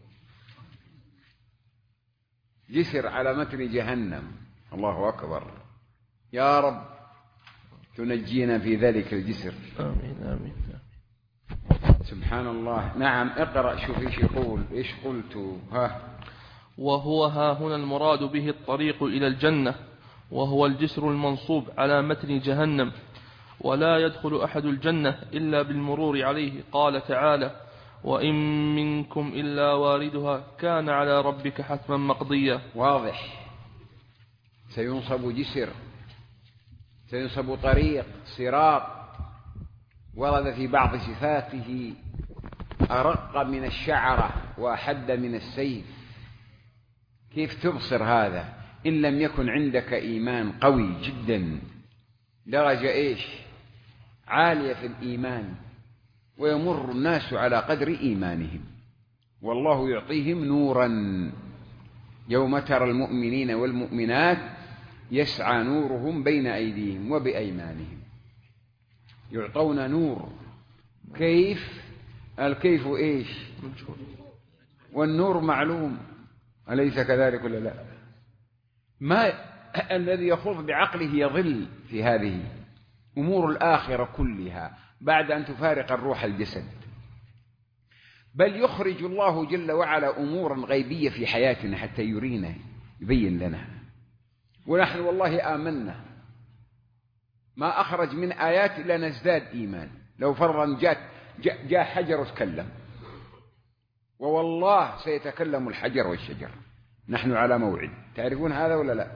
جسر على متن جهنم. الله أكبر. يا رب تنجينا في ذلك الجسر. آمين آمين. سبحان الله. نعم اقرأ، شوف ايش يقول، ايش قلت. ها وهو ها هنا المراد به الطريق إلى الجنة، وهو الجسر المنصوب على متن جهنم، ولا يدخل أحد الجنة إلا بالمرور عليه. قال تعالى: وإن منكم إلا واردها كان على ربك حتما مقضيا. واضح، سينصب جسر، سينصب طريق، صراط. ورد في بعض صفاته أرق من الشعرة وأحد من السيف. كيف تبصر هذا إن لم يكن عندك إيمان قوي جدا، درجة إيش عالية في الإيمان، ويمر الناس على قدر إيمانهم، والله يعطيهم نورا. يوم ترى المؤمنين والمؤمنات يسعى نورهم بين أيديهم وبأيمانهم، يعطون نور. كيف؟ الكيف إيش؟ والنور معلوم، أليس كذلك ولا لا؟ ما الذي يخوض بعقله يضل في هذه أمور الآخرة كلها بعد أن تفارق الروح الجسد. بل يخرج الله جل وعلا أمورا غيبية في حياتنا حتى يرينا، يبين لنا. ونحن والله آمنا، ما أخرج من آيات إلا نزداد إيمان. لو فرضا جاء, جاء حجر وتكلم، ووالله سيتكلم الحجر والشجر، نحن على موعد. تعرفون هذا ولا لا؟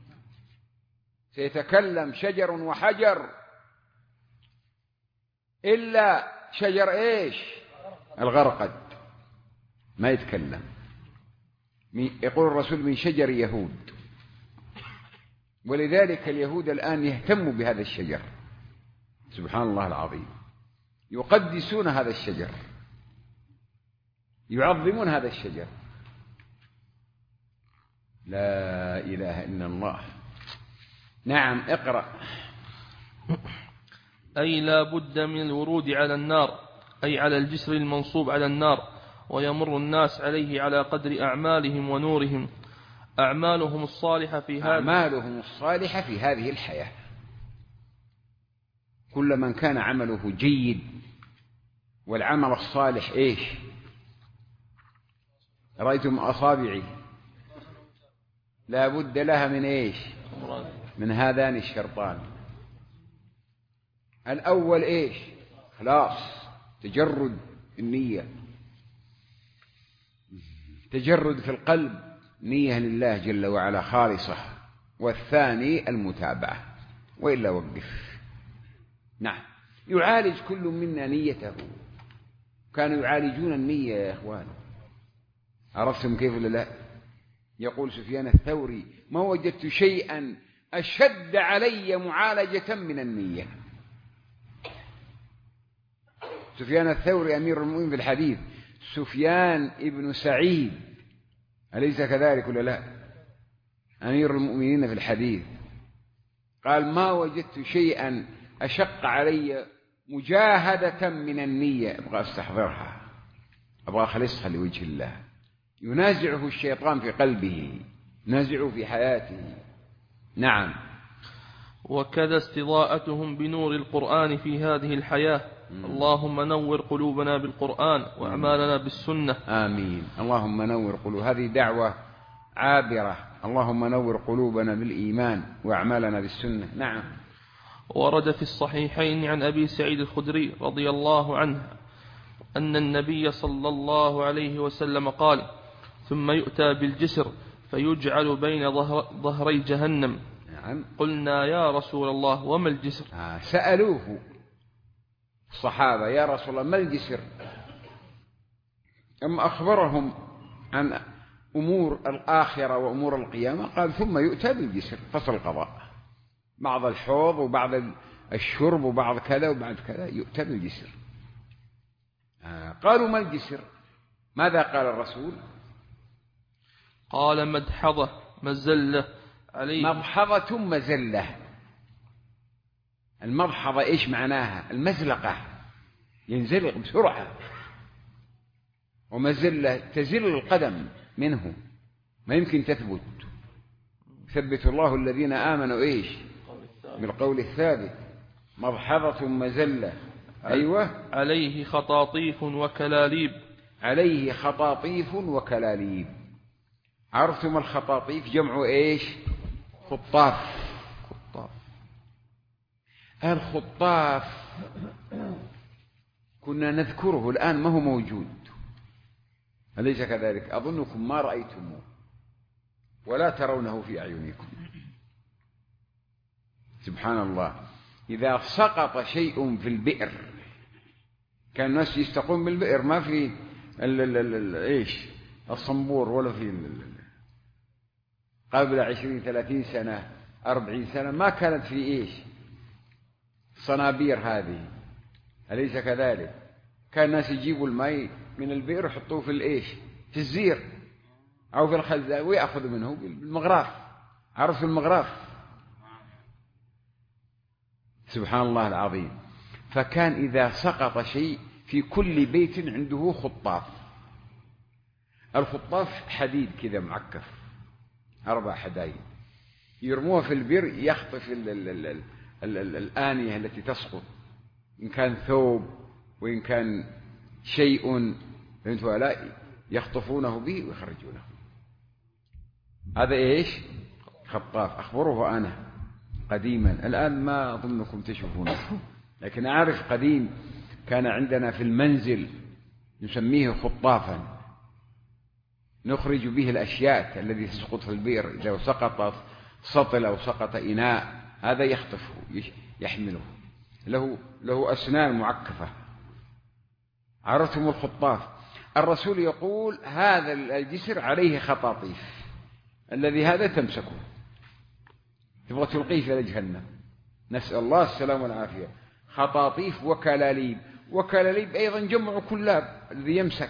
سيتكلم شجر وحجر إلا شجر إيش؟ الغرقد ما يتكلم. يقول الرسول من شجر يهود، ولذلك اليهود الآن يهتموا بهذا الشجر، سبحان الله العظيم، يقدسون هذا الشجر، يعظمون هذا الشجر. لا إله إلا الله. نعم اقرأ. أي لا بد من الورود على النار، أي على الجسر المنصوب على النار، ويمر الناس عليه على قدر أعمالهم ونورهم. أعمالهم الصالحة في هذه أعمالهم الصالحة في هذه الحياة، كل من كان عمله جيد. والعمل الصالح إيش؟ رأيتم أصابعي لا بد لها من إيش؟ من هذان الشرطان. الأول إيش؟ خلاص تجرد النية، تجرد في القلب، نية لله جل وعلا خالصة. والثاني المتابعة، وإلا وقف. نعم يعالج كل منا نيته. كانوا يعالجون النية يا إخوان، عرفتم كيف ولا لا؟ يقول سفيان الثوري ما وجدت شيئا أشد علي معالجة من النية. سفيان الثوري أمير المؤمنين في الحديث، سفيان ابن سعيد أليس كذلك ولا لا؟ أمير المؤمنين في الحديث قال ما وجدت شيئا أشق علي مجاهدة من النية. أبغى أستحضرها، أبغى أخلصها لوجه الله. ينازعه الشيطان في قلبه، ينازعه في حياته. نعم. وكذا استضاءتهم بنور القرآن في هذه الحياة. اللهم نور قلوبنا بالقرآن وأعمالنا بالسنة. آمين. اللهم نور قلوب، هذه دعوة عابرة. اللهم نور قلوبنا بالإيمان وأعمالنا بالسنة. نعم. ورد في الصحيحين عن أبي سعيد الخدري رضي الله عنه أن النبي صلى الله عليه وسلم قال: ثم يؤتى بالجسر فيجعل بين ظهر ظهري جهنم. نعم. قلنا يا رسول الله وما الجسر؟ آه سألوه الصحابة يا رسول الله ما الجسر؟ أما أخبرهم عن أمور الآخرة وأمور القيامة قال ثم يؤتى بالجسر، فصل القضاء، بعض الحوض وبعض الشرب وبعض كذا وبعض كذا، يؤتى بالجسر. آه قالوا ما الجسر؟ ماذا قال الرسول؟ قال مدحضة مزلة عليه. مضحضة مزلة. المضحضة إيش معناها؟ المزلقة، ينزلق بسرعة. ومزلة تزل القدم منه، ما يمكن تثبت. ثبت الله الذين آمنوا إيش؟ بالقول الثابت. مضحضة مزلة. أيوة. عليه خطاطيف وكلاليب. عليه خطاطيف وكلاليب. عرفتم الخطاطيف جمع إيش؟ خطاف. خطاف. الخطاف كنا نذكره الآن ما هو موجود، أليس كذلك؟ أظنكم ما رأيتموه ولا ترونه في أعينكم. سبحان الله. إذا سقط شيء في البئر، كان الناس يستقون بالبئر، ما في ال ال ال إيش الصنبور ولا في ال قبل عشرين ثلاثين سنة أربعين سنة ما كانت في إيش صنابير هذه، أليس كذلك؟ كان الناس يجيبوا الماء من البئر يحطوه في الإيش في الزير أو في الخزان ويأخذوا منه بالمغراف. عرفوا المغراف؟ سبحان الله العظيم. فكان إذا سقط شيء في كل بيت عنده خطاف. الخطاف حديد كذا معكف، أربع حدايد، يرموها في البئر يخطف ال ال ال ال ال ال الآنية التي تسقط، إن كان ثوب وإن كان شيء فهمتوا لا، يخطفونه به ويخرجونه. هذا إيش؟ خطاف. أخبره أنا قديما، الآن ما أظنكم تشوفونه، لكن أعرف قديم كان عندنا في المنزل نسميه خطافا، نخرج به الأشياء الذي تسقط في البئر، إذا سقط سطل أو سقط إناء هذا يخطفه يحمله، له له أسنان معكفة. عرفتم الخطاف؟ الرسول يقول هذا الجسر عليه خطاطيف، الذي هذا تمسكه تبغى تلقيه إلى جهنم، نسأل الله السلامة والعافية. خطاطيف وكلاليب، وكلاليب أيضا جمع كلاب، الذي يمسك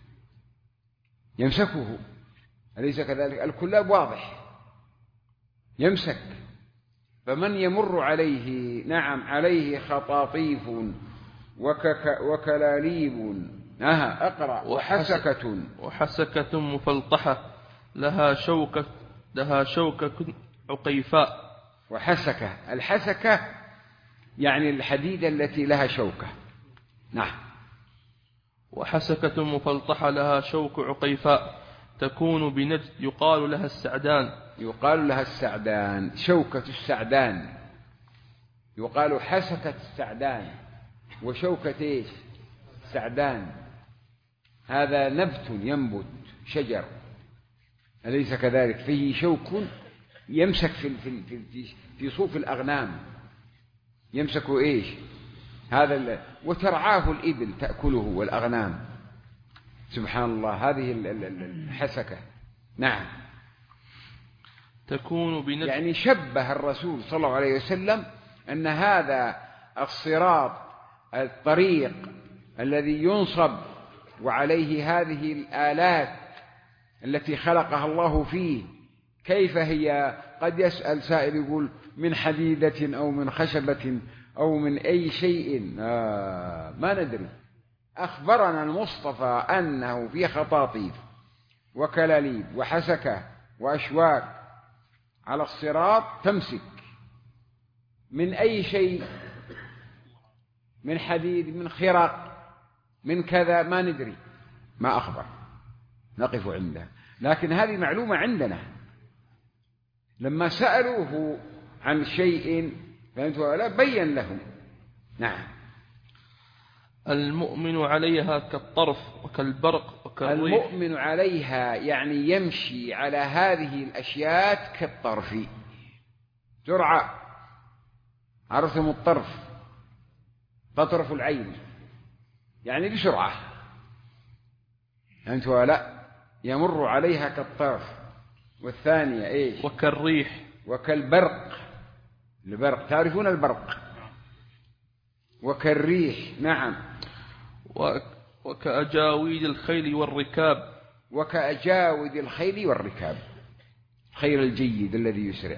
يمسكه، أليس كذلك؟ الكلاب واضح يمسك. فمن يمر عليه نعم عليه خطاطيف وكك وكلاليب أها أقرأ وحسكة وحسكة مفلطحة لها شوكة لها شوكة عقيفاء. وحسكة، الحسكة يعني الحديدة التي لها شوكة. نعم. وحسكة مفلطحة لها شوك عقيفاء تكون بنجد يقال لها السعدان. يقال لها السعدان، شوكة السعدان، يقال حسكة السعدان وشوكة إيش؟ السعدان. هذا نبت ينبت شجر، أليس كذلك؟ فيه شوك يمسك في في في في صوف الأغنام، يمسك إيش؟ هذا ال... وترعاه الإبل تأكله والأغنام. سبحان الله، هذه الحسكة. نعم. تكون بنجد، يعني شبه الرسول صلى الله عليه وسلم أن هذا الصراط الطريق الذي ينصب وعليه هذه الآلات التي خلقها الله فيه، كيف هي؟ قد يسأل سائل يقول من حديدة أو من خشبة أو من أي شيء، آه ما ندري. أخبرنا المصطفى أنه في خطاطيف وكلاليب وحسكة وأشواك على الصراط تمسك من أي شيء، من حديد، من خرق، من كذا، ما ندري، ما أخبر، نقف عندها. لكن هذه معلومة عندنا. لما سألوه عن شيء فهمتوا ولا بين لهم. نعم. المؤمن عليها كالطرف وكالبرق وكالريح. المؤمن عليها يعني يمشي على هذه الأشياء كالطرف، جرعة. عرفتم الطرف؟ تطرف العين يعني بسرعة، أنت ولا يمر عليها كالطرف. والثانية إيش؟ وكالريح وكالبرق. البرق، تعرفون البرق؟ وكالريح. نعم. وكأجاويد الخيل والركاب. وكأجاويد الخيل والركاب، الخيل الجيد الذي يسرع.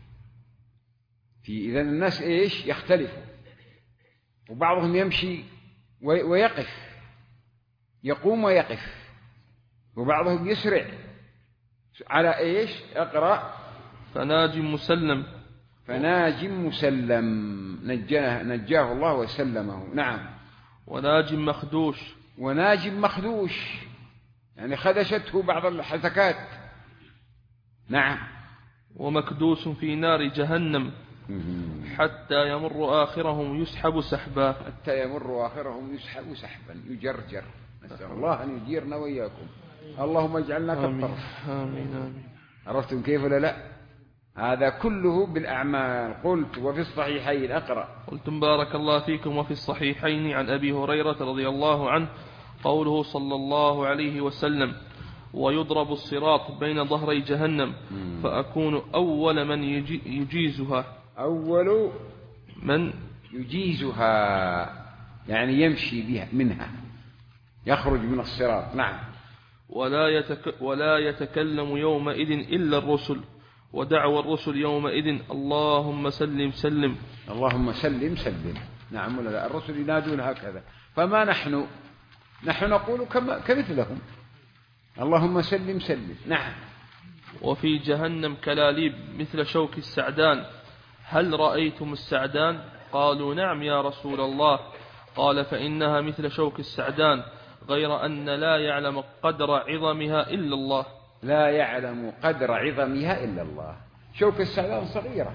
في إذن الناس إيش؟ يختلفوا، وبعضهم يمشي ويقف، يقوم ويقف، وبعضهم يسرع على إيش؟ اقرأ. فناج مسلم. فناج مسلم، نجاه, نجاه الله وسلمه. نعم. وناج مخدوش. وناج مخدوش يعني خدشته بعض الحسكات. نعم. ومكدوس في نار جهنم حتى يمر آخرهم يسحب سحبا. حتى يمر آخرهم يسحب سحبا، يجرجر. نسأل الله أن يجيرنا وإياكم. اللهم اجعلنا كالطرف. آمين آمين. عرفتم كيف ولا لا؟ هذا كله بالأعمال. قلت وفي الصحيحين. أقرأ. قلتم بارك الله فيكم. وفي الصحيحين عن أبي هريرة رضي الله عنه قوله صلى الله عليه وسلم ويضرب الصراط بين ظهري جهنم فأكون أول من يجيزها. أول من يجيزها يعني يمشي بها منها، يخرج من الصراط. نعم. ولا, يتك ولا يتكلم يومئذ إلا الرسل ودعوى الرسل يومئذ اللهم سلم سلم. اللهم سلم سلم. نعم ولا لا؟ الرسل ينادون هكذا، فما نحن نحن نقول كما كمثلهم اللهم سلم سلم. نعم. وفي جهنم كلاليب مثل شوك السعدان هل رأيتم السعدان؟ قالوا نعم يا رسول الله. قال فإنها مثل شوك السعدان غير أن لا يعلم قدر عظمها إلا الله. لا يعلم قدر عظمها إلا الله. شوك السعدان صغيرة،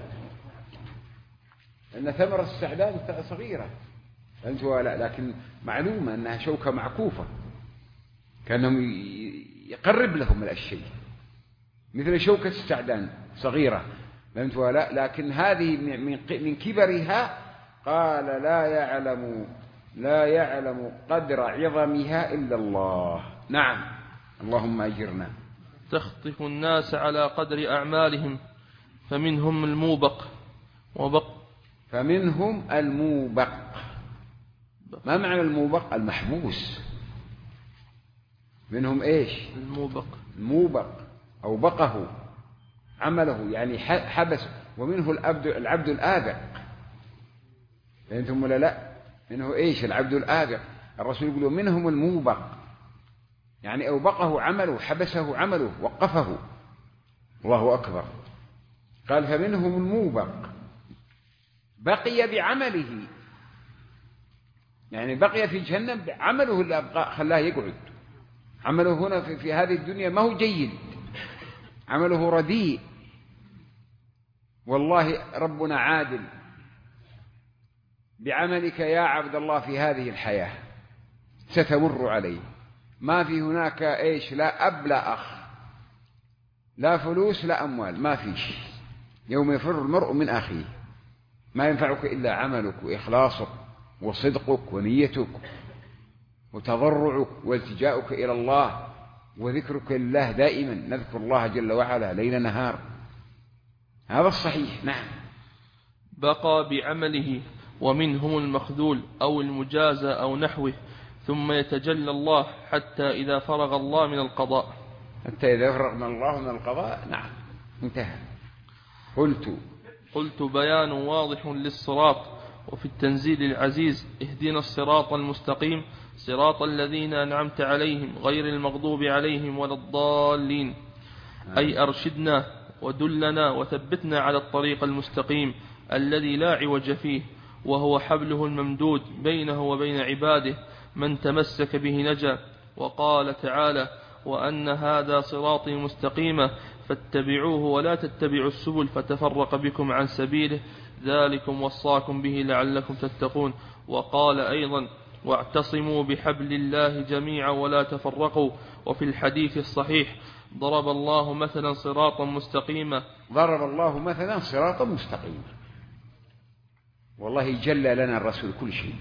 لأن ثمرة السعدان صغيرة، أنت ولا، لكن معلومة أنها شوكة معكوفة، كأنهم يقرب لهم الشيء، مثل شوكة السعدان صغيرة، فهمت ولا؟ لكن هذه من كبرها قال لا يعلم لا يعلم قدر عظمها إلا الله. نعم، اللهم أجرنا. تخطف الناس على قدر أعمالهم، فمنهم الموبق وبق فمنهم الموبق. ما معنى الموبق؟ المحبوس. منهم إيش؟ الموبق الموبق أو بقه عمله، يعني حبس. ومنه العبد العبد الآبق، فهمتم ولا لا؟ منه إيش؟ العبد الآبق. الرسول يقول منهم الموبق، يعني أوبقه عمله، حبسه عمله، وقفه. الله أكبر. قال فمنهم الموبق بقي بعمله، يعني بقي في جهنم عمله اللي أبقى خلاه يقعد. عمله هنا في, في هذه الدنيا ما هو جيد، عمله رديء. والله ربنا عادل بعملك يا عبد الله في هذه الحياة، ستمر عليه. ما في هناك إيش؟ لا أب لا أخ، لا فلوس لا أموال، ما فيش. يوم يفر المرء من أخيه، ما ينفعك إلا عملك وإخلاصك وصدقك ونيتك وتضرعك والتجاؤك إلى الله وذكرك لله دائما. نذكر الله جل وعلا ليل نهار، هذا الصحيح. نعم. بقى بعمله. ومنهم المخذول أو المجازى أو نحوه، ثم يتجلى الله حتى إذا فرغ الله من القضاء. حتى إذا فرغ من الله من القضاء. نعم، انتهى. قلت قلت بيان واضح للصراط. وفي التنزيل العزيز اهدنا الصراط المستقيم صراط الذين أنعمت عليهم غير المغضوب عليهم ولا الضالين، أي أرشدنا ودلنا وثبتنا على الطريق المستقيم الذي لا عوج فيه، وهو حبله الممدود بينه وبين عباده، من تمسك به نجا. وقال تعالى وأن هذا صراطي مستقيما فاتبعوه ولا تتبعوا السبل فتفرق بكم عن سبيله ذلكم وصاكم به لعلكم تتقون. وقال أيضا واعتصموا بحبل الله جميعا ولا تفرقوا. وفي الحديث الصحيح ضرب الله مثلا صراطا مستقيما ضرب الله مثلا صراطا مستقيما. والله جل لنا الرسول كل شيء.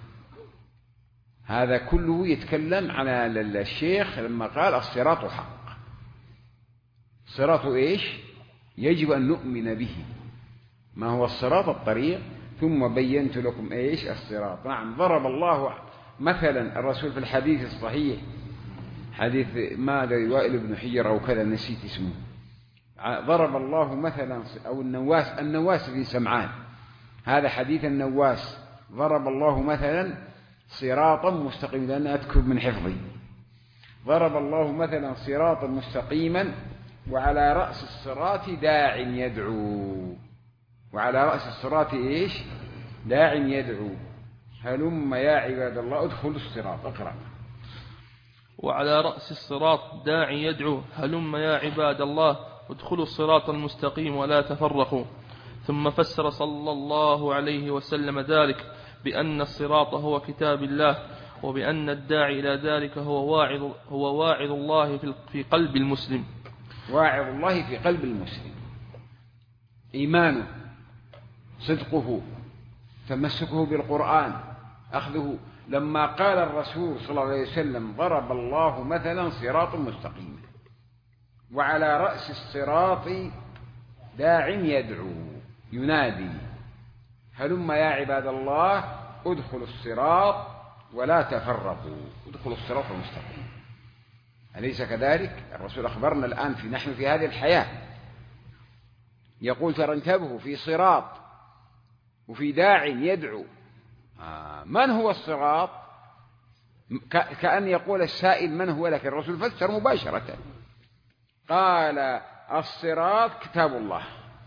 هذا كله يتكلم على الشيخ لما قال الصراط حق. صراط إيش؟ يجب أن نؤمن به. ما هو الصراط؟ الطريق. ثم بينت لكم إيش؟ الصراط. نعم. ضرب الله مثلا الرسول في الحديث الصحيح، حديث ماذا وائل بن حجر أو كذا نسيت اسمه، ضرب الله مثلا، أو النواس النواس بن سمعان، هذا حديث النواس. ضرب الله مثلا صراطا مستقيما، لأن أذكر من حفظي. ضرب الله مثلا صراطا مستقيما وعلى رأس الصراط داع يدعو. وعلى رأس الصراط إيش؟ داع يدعو. هلم يا عباد الله ادخلوا الصراط. اقرأ. وعلى رأس الصراط داع يدعو هلم يا عباد الله ادخلوا الصراط المستقيم ولا تفرقوا. ثم فسر صلى الله عليه وسلم ذلك بأن الصراط هو كتاب الله، وبأن الداعي إلى ذلك هو واعظ, هو واعظ الله في قلب المسلم. واعظ الله في قلب المسلم، إيمانه، صدقه، تمسكه بالقرآن، أخذه. لما قال الرسول صلى الله عليه وسلم ضرب الله مثلا صراط مستقيما وعلى رأس الصراط داع يدعو ينادي هلم يا عباد الله ادخلوا الصراط ولا تفرقوا. ادخلوا الصراط المستقيم. أليس كذلك؟ الرسول أخبرنا الآن في نحن في هذه الحياة، يقول ترى انتبهوا في صراط وفي داع يدعو. آه من هو الصراط؟ كأن يقول السائل من هو، لكن الرسول فسر مباشرة. قال الصراط كتاب الله.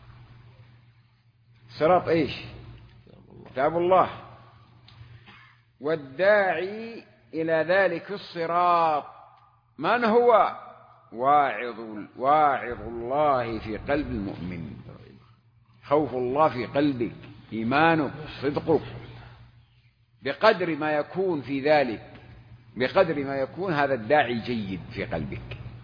صراط إيش؟ كتاب الله. والداعي إلى ذلك الصراط من هو؟ واعظ واعظ الله في قلب المؤمن. خوف الله في قلبك، إيمانك، صدقك. بقدر ما يكون في ذلك، بقدر ما يكون هذا الداعي جيد في قلبك.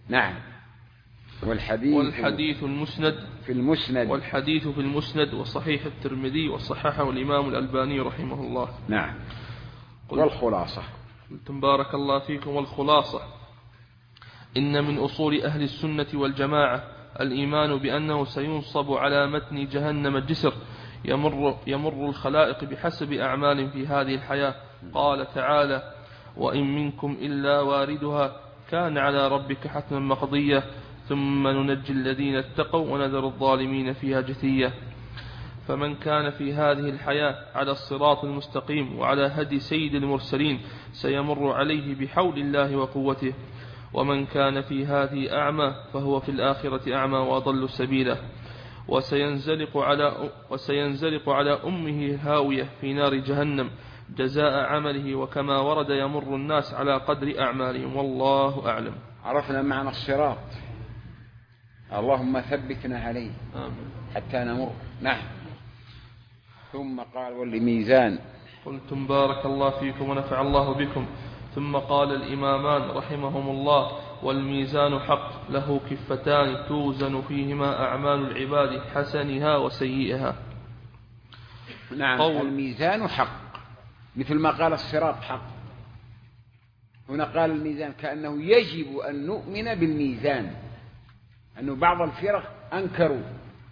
نعم. والحديث, والحديث المسند في المسند والحديث في المسند وصحيح الترمذي وصححه الإمام الألباني رحمه الله. نعم. والخلاصة قلتم بارك الله فيكم. والخلاصة إن من أصول أهل السنة والجماعة الإيمان بأنه سينصب على متن جهنم الجسر يمر, يمر الخلائق بحسب أعمال في هذه الحياة. قال تعالى: وإن منكم إلا واردها كان على ربك حتما مقضية ثم ننجي الذين اتقوا ونذر الظالمين فيها جثية. فمن كان في هذه الحياة على الصراط المستقيم وعلى هدي سيد المرسلين سيمر عليه بحول الله وقوته، ومن كان في هذه أعمى فهو في الآخرة أعمى وأضل سبيلا، وسينزلق على, وسينزلق على أمه هاوية في نار جهنم جزاء عمله، وكما ورد يمر الناس على قدر أعمالهم. والله أعلم. عرفنا معنى الصراط، اللهم ثبتنا عليه آمين. حتى نمر. نعم. ثم قال: والميزان. قلتم بارك الله فيكم ونفع الله بكم. ثم قال الإمامان رحمهم الله: والميزان حق له كفتان توزن فيهما أعمال العباد حسنها وسيئها. نعم. الميزان حق مثل ما قال الصراط حق، هنا قال الميزان كأنه يجب أن نؤمن بالميزان، أنه بعض الفرق أنكروا،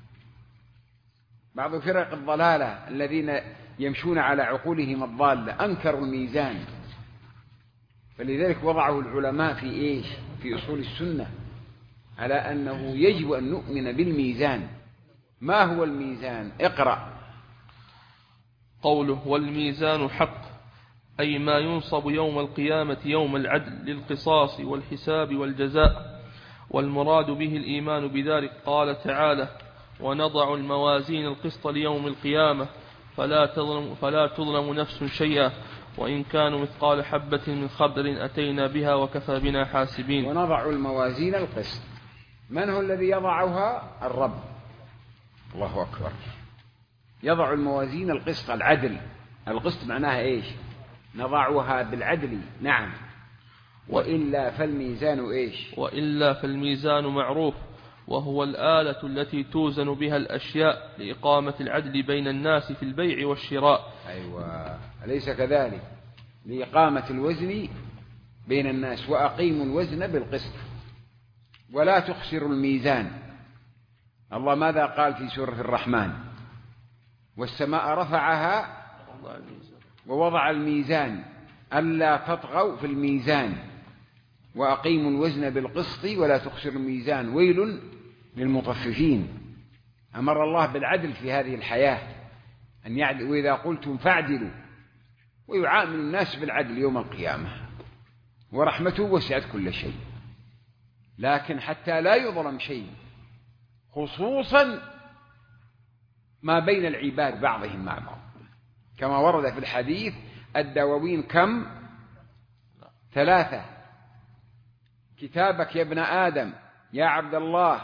بعض فرق الضلالة الذين يمشون على عقولهم الضالة أنكروا الميزان، فلذلك وضعه العلماء في إيش؟ في أصول السنة على أنه يجب أن نؤمن بالميزان. ما هو الميزان؟ اقرأ. قوله: والميزان حق، أي ما ينصب يوم القيامة يوم العدل للقصاص والحساب والجزاء، والمراد به الإيمان بذلك. قال تعالى: ونضع الموازين القسط ليوم القيامة فلا تظلم, فلا تظلم نفس شيئا وإن كانوا مثقال حبة من خردل أتينا بها وكفى بنا حاسبين. ونضع الموازين القسط، من هو الذي يضعها؟ الرب. الله أكبر. يضع الموازين القسط، العدل. القسط معناها إيش؟ نضعها بالعدل. نعم. وإلا فالميزان إيش؟ وإلا فالميزان معروف، وهو الآلة التي توزن بها الأشياء لإقامة العدل بين الناس في البيع والشراء. أيوة، أليس كذلك؟ لإقامة الوزن بين الناس. وأقيموا الوزن بالقسط ولا تخسروا الميزان. الله ماذا قال في سورة الرحمن؟ والسماء رفعها ووضع الميزان ألا تطغوا في الميزان وأقيموا الوزن بالقسط ولا تخسروا الميزان ويل للمطففين. أمر الله بالعدل في هذه الحياة، أن يعدل، وإذا قلتم فاعدلوا، ويعامل الناس بالعدل يوم القيامة، ورحمته وسعت كل شيء. لكن حتى لا يظلم شيء، خصوصا ما بين العباد بعضهم مع بعض، كما ورد في الحديث: الدواوين كم؟ ثلاثة. كتابك يا ابن آدم، يا عبد الله،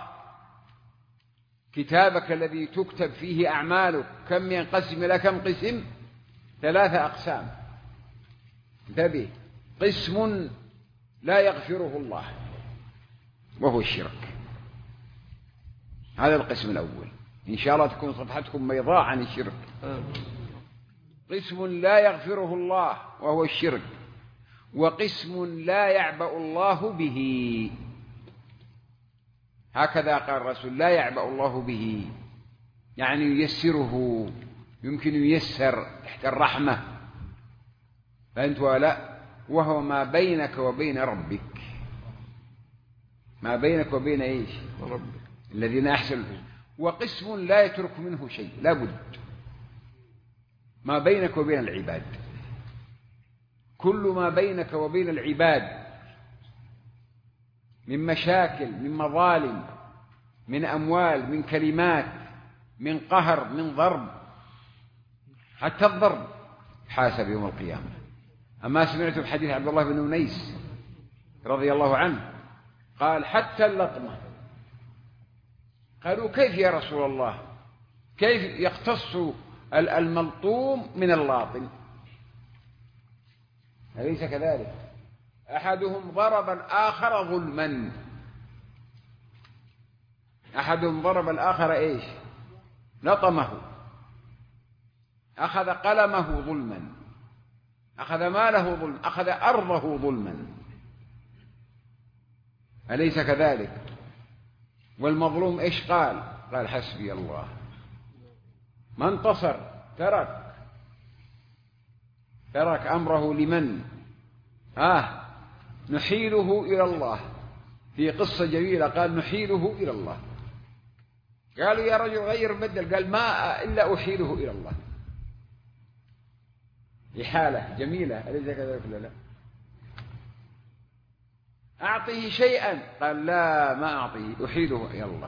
كتابك الذي تكتب فيه أعمالك كم ينقسم إلى كم قسم؟ ثلاثة أقسام. انتبه، قسم لا يغفره الله وهو الشرك، هذا القسم الأول. إن شاء الله تكون صفحتكم بيضاء عن الشرك. قسم لا يغفره الله وهو الشرك، وقسم لا يعبأ الله به. هكذا قال الرسول: لا يعبأ الله به، يعني ييسره، يمكن ييسر تحت الرحمة. فأنت ولا، وهو ما بينك وبين ربك، ما بينك وبين إيش؟ ربك الذين أحسنوا. وقسم لا يترك منه شيء، لا بد، ما بينك وبين العباد، كل ما بينك وبين العباد من مشاكل، من مظالم، من أموال، من كلمات، من قهر، من ضرب، حتى الضرب حاسب يوم القيامة. أما سمعت حديث عبد الله بن أنيس رضي الله عنه قال: حتى اللطمة. قالوا: كيف يا رسول الله؟ كيف يقتص الملطوم من اللاطم؟ أليس كذلك؟ أحدهم ضرب الآخر ظلما، أحدهم ضرب الآخر إيش؟ لطمه، أخذ قلمه ظلما، أخذ ماله ظلما، أخذ أرضه ظلما، أليس كذلك؟ والمظلوم إيش قال؟ قال حسبي الله، ما انتصر، ترك ترك أمره لمن؟ آه نحيله إلى الله. في قصة جميلة قال نحيله إلى الله، قالوا يا رجل غير بدل، قال ما إلا أحيله إلى الله. إحالة جميلة، أليس كذلك ولا لا؟ أعطيه شيئا، قال لا ما أعطيه، أحيله إلى الله.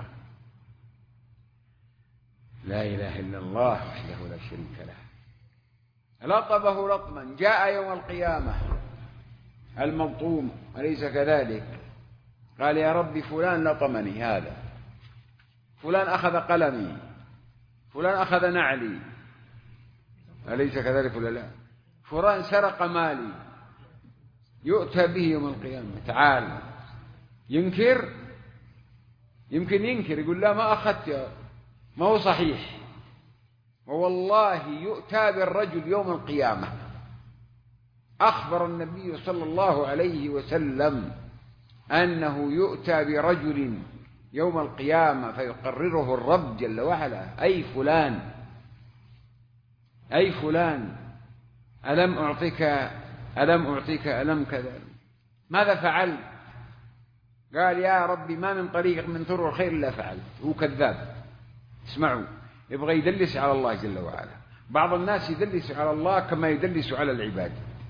لا إله إلا الله وحده لا شريك له. لطمه لطما، جاء يوم القيامة الملطوم، أليس كذلك؟ قال يا ربي فلان لطمني، هذا فلان أخذ قلمي، فلان أخذ نعلي، أليس كذلك ولا لا؟ فلان سرق مالي، يؤتى به يوم القيامة. تعال ينكر، يمكن ينكر يقول لا ما أخذت، ما هو صحيح، والله يؤتى بالرجل يوم القيامة. أخبر النبي صلى الله عليه وسلم أنه يؤتى برجل يوم القيامة فيقرره الرب جل وعلا، أي فلان أي فلان ألم أعطيك ألم أعطيك ألم كذا، ماذا فعل؟ قال يا ربي ما من طريق من طرق الخير إلا فعلت. هو كذاب. اسمعوا، يبغى يدلس على الله جل وعلا. بعض الناس يدلس على الله كما يدلس على العباد،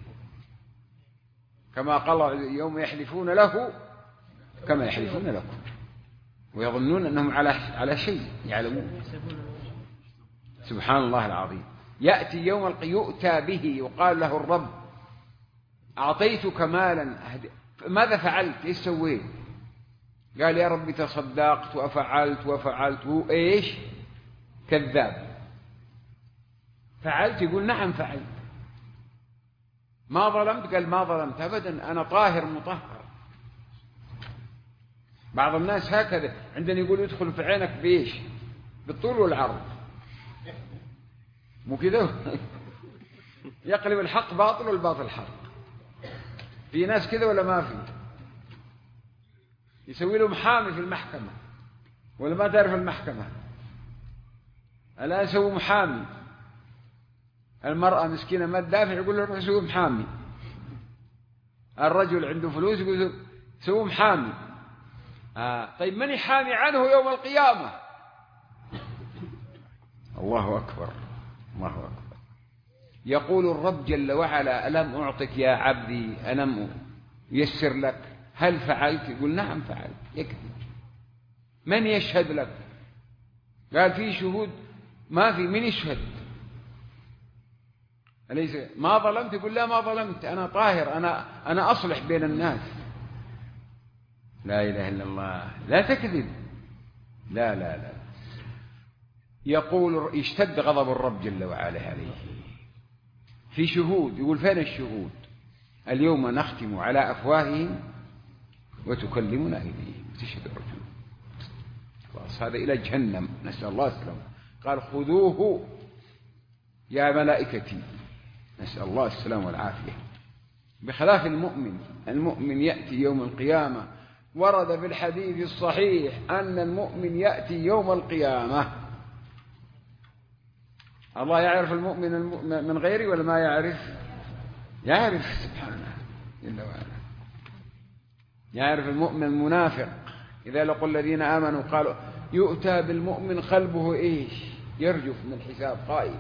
كما قال يوم يحلفون له كما يحلفون لكم ويظنون أنهم على على شيء يعلمون. سبحان الله العظيم. يأتي يوم القيامة يؤتى به يقال له الرب أعطيتك مالا، ماذا فعلت؟ إيش سويت؟ قال يا ربي تصدقت وفعلت وفعلت. هو إيش؟ كذاب. فعلت؟ يقول نعم فعلت. ما ظلمت؟ قال ما ظلمت أبدا، أنا طاهر مطهر. بعض الناس هكذا عندنا يقول يدخل في عينك بإيش؟ بالطول والعرض، مو كذا؟ يقلب الحق باطل والباطل حق. في ناس كذا ولا ما في؟ يسوي له محامي في المحكمة، ولا ما تعرف المحكمة الآن يسوي محامي. المرأة مسكينة ما تدافع يقول له روح سوي محامي. الرجل عنده فلوس يقول له سوي محامي. آه. طيب من يحامي عنه يوم القيامة؟ الله أكبر الله أكبر. يقول الرب جل وعلا ألم أعطك يا عبدي، ألم يسر لك، هل فعلت؟ يقول نعم فعلت. يكذب. من يشهد لك؟ قال في شهود، ما في. من يشهد؟ أليس ما ظلمت؟ يقول لا ما ظلمت، أنا طاهر، أنا أنا أصلح بين الناس. لا إله إلا الله. لا تكذب. لا لا لا. يقول يشتد غضب الرب جل وعلا عليه. في شهود، يقول فين الشهود؟ اليوم نختم على أفواههم وتكلمنا أيديهم وتشهد الرجل. خلاص هذا إلى جهنم، نسأل الله السلامة. قال خذوه يا ملائكتي، نسأل الله السلامة والعافية. بخلاف المؤمن، المؤمن يأتي يوم القيامة. ورد في الحديث الصحيح أن المؤمن يأتي يوم القيامة. الله يعرف المؤمن من غيره ولا ما يعرف؟ يعرف سبحانه جل وعلا. يعرف المؤمن المنافق. إذا لقوا الذين آمنوا قالوا يؤتى بالمؤمن قلبه إيش؟ يرجف من الحساب خائف.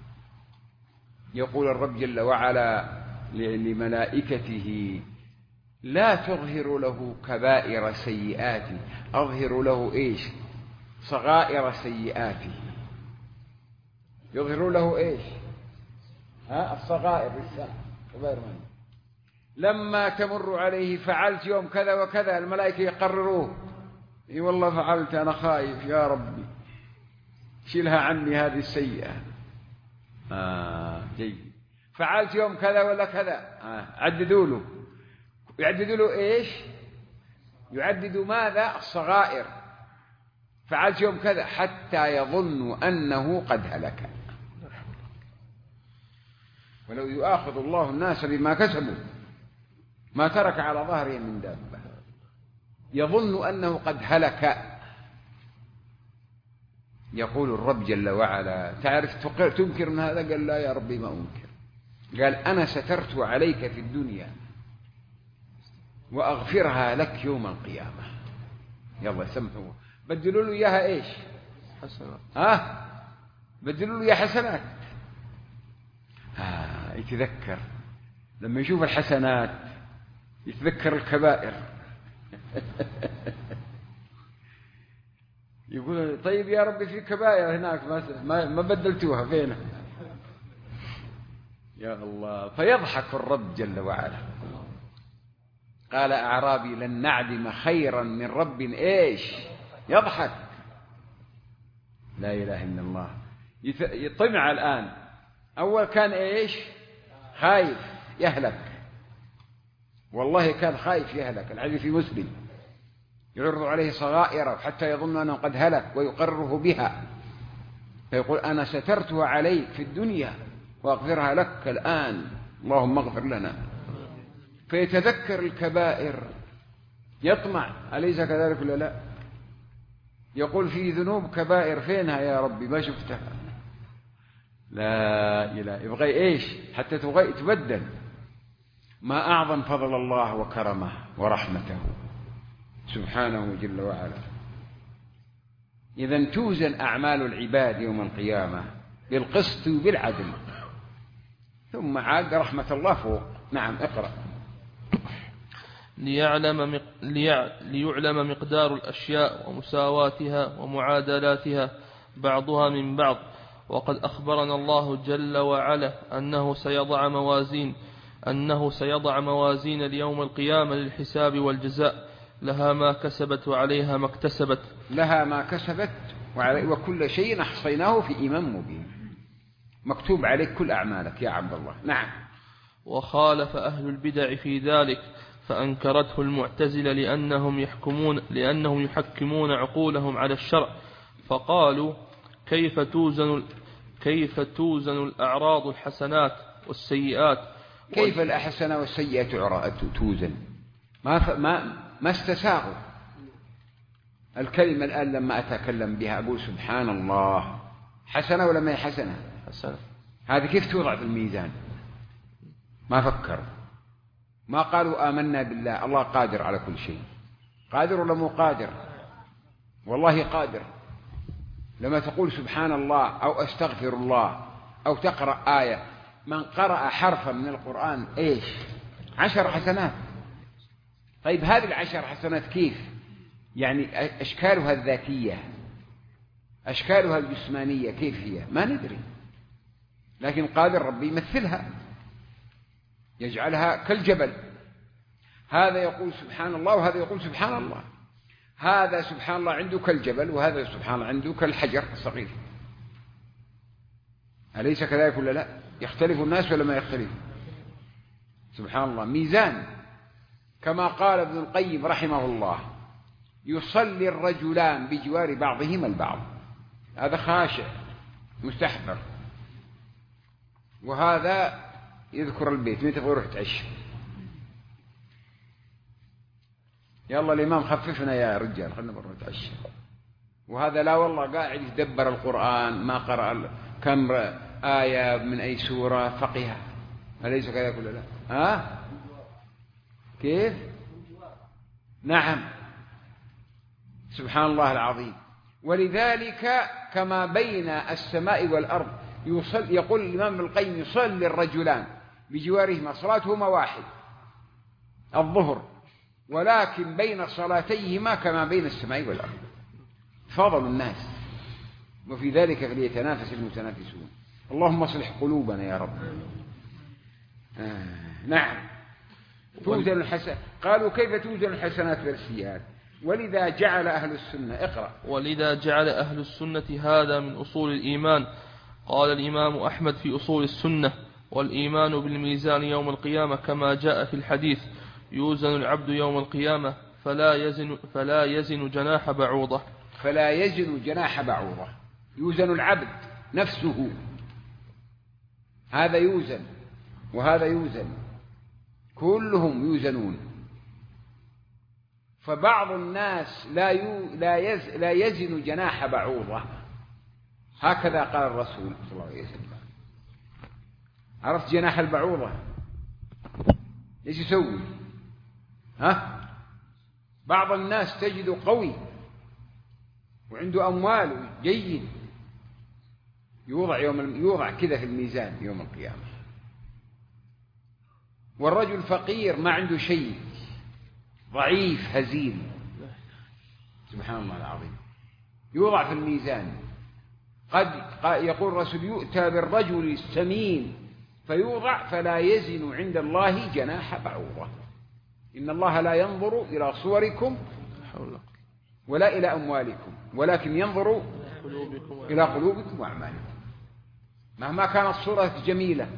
يقول الرب جل وعلا لملائكته لا تظهر له كبائر سيئاته، أظهر له إيش؟ صغائر سيئاته. يظهر له إيش؟ ها الصغائر الساعة غير من. لما تمر عليه فعلت يوم كذا وكذا، الملائكة يقرروه. اي والله فعلت، أنا خايف يا ربي شيلها عني هذه السيئة. آه جيد. فعلت يوم كذا ولا كذا، آه. عددوا له. يعددوا له إيش؟ يعددوا ماذا؟ الصغائر. فعلت يوم كذا، حتى يظن أنه قد هلك. ولو يؤاخذ الله الناس بما كسبوا ما ترك على ظهرهم من دابة. يظن أنه قد هلك. يقول الرب جل وعلا: تعرف تنكر من هذا؟ قال: لا يا ربي ما أنكر. قال: أنا سترت عليك في الدنيا وأغفرها لك يوم القيامة. يلا سمحوا، بدلوا له إياها إيش؟ حسنات. ها؟ بدلوا له إياها حسنات. آه يتذكر لما يشوف الحسنات يتذكر الكبائر. يقول: طيب يا ربي في كبائر هناك ما ما بدلتوها فينا يا الله. فيضحك الرب جل وعلا. قال أعرابي: لن نعدم خيرا من رب إيش؟ يضحك. لا إله إلا الله. يطمع الآن. أول كان إيش؟ خايف يهلك. والله كان خايف يهلك. الحديث في مسلم: يعرض عليه صغائره حتى يظن أنه قد هلك ويقرره بها، فيقول: أنا سترتها عليك في الدنيا وأغفرها لك الآن، اللهم اغفر لنا. فيتذكر الكبائر يطمع. أليس كذلك ولا لا؟ يقول: في ذنوب كبائر فينها يا ربي ما شفتها. لا إله. يبغي إيش حتى تبغي تبدل. ما أعظم فضل الله وكرمه ورحمته سبحانه جل وعلا. إذن توزن أعمال العباد يوم القيامة بالقسط وبالعدل، ثم عاد رحمة الله فوق. نعم اقرأ. ليعلم, مق... ليع... ليعلم مقدار الأشياء ومساواتها ومعادلاتها بعضها من بعض. وقد أخبرنا الله جل وعلا أنه سيضع موازين أنه سيضع موازين ليوم القيامة للحساب والجزاء، لها ما كسبت وعليها ما اكتسبت. لها ما كسبت وعلي وكل شيء أحصيناه في إمام مبين. مكتوب عليك كل أعمالك يا عبد الله. نعم. وخالف أهل البدع في ذلك فأنكرته المعتزلة لأنهم يحكمون لأنهم يحكمون عقولهم على الشرع، فقالوا: كيف توزن كيف توزن الأعراض الحسنات والسيئات؟ كيف الحسنة والسيئة توزن؟ ما ما ما استساغوا الكلمة. الآن لما أتكلم بها أقول سبحان الله، حسنة ولا ما هي حسنة؟ حسنة. هذه كيف توضع في الميزان؟ ما فكروا. ما قالوا آمنا بالله الله قادر على كل شيء. قادر ولا مو قادر؟ والله قادر. لما تقول سبحان الله أو أستغفر الله أو تقرأ آية، من قرأ حرفا من القرآن إيش؟ عشر حسنات. طيب هذه العشر حسنات كيف؟ يعني أشكالها الذاتية أشكالها الجسمانية كيف هي؟ ما ندري، لكن قادر ربي يمثلها، يجعلها كالجبل. هذا يقول سبحان الله وهذا يقول سبحان الله. هذا سبحان الله عنده كالجبل وهذا سبحان الله عنده كالحجر الصغير. أليس كذلك ولا لا؟ يختلف الناس ولا ما يختلف؟ سبحان الله. ميزان. كما قال ابن القيم رحمه الله: يصلي الرجلان بجوار بعضهما البعض. هذا خاشع مستحضر، وهذا يذكر البيت متى يروح تعش. يلا الإمام خففنا يا رجال خلنا نروح نتعشى. وهذا لا والله قاعد يدبر القرآن، ما قرأ كم آية من أي سورة فقه. أليس كذلك ولا لا؟ ها؟ كيف؟ نعم. سبحان الله العظيم. ولذلك كما بين السماء والأرض يصل يقول الإمام ابن القيم: يصلي الرجلان بجوارهما صلاتهما واحد الظهر، ولكن بين صلاتيهما كما بين السماء والأرض. فضل الناس، وفي ذلك فليتنافس المتنافسون. اللهم اصلح قلوبنا يا رب. آه. نعم. توزن الحسن. قالوا: كيف توزن الحسنات والسيئات؟ ولذا جعل أهل السنة. اقرأ. ولذا جعل أهل السنة هذا من أصول الإيمان. قال الإمام أحمد في أصول السنة: والإيمان بالميزان يوم القيامة كما جاء في الحديث: يوزن العبد يوم القيامة فلا يزن, فلا يزن جناح بعوضة فلا يزن جناح بعوضة. يوزن العبد نفسه، هذا يوزن وهذا يوزن، كلهم يوزنون. فبعض الناس لا يو لا, يز لا يزن جناح بعوضة، هكذا قال الرسول صلى الله عليه وسلم. عرفت جناح البعوضة ايش يسوي؟ ها؟ بعض الناس تجد قوي وعنده أموال جيد، يوضع يوم يوضع كذا في الميزان يوم القيامة. والرجل فقير ما عنده شيء، ضعيف هزيل، سبحان الله العظيم، يوضع في الميزان. قد يقول الرسول يؤتى بالرجل السمين فيوضع فلا يزن عند الله جناح بعوضة. إن الله لا ينظر إلى صوركم ولا إلى أموالكم ولكن ينظر إلى قلوبكم وأعمالكم. مهما كانت صورتك جميلة،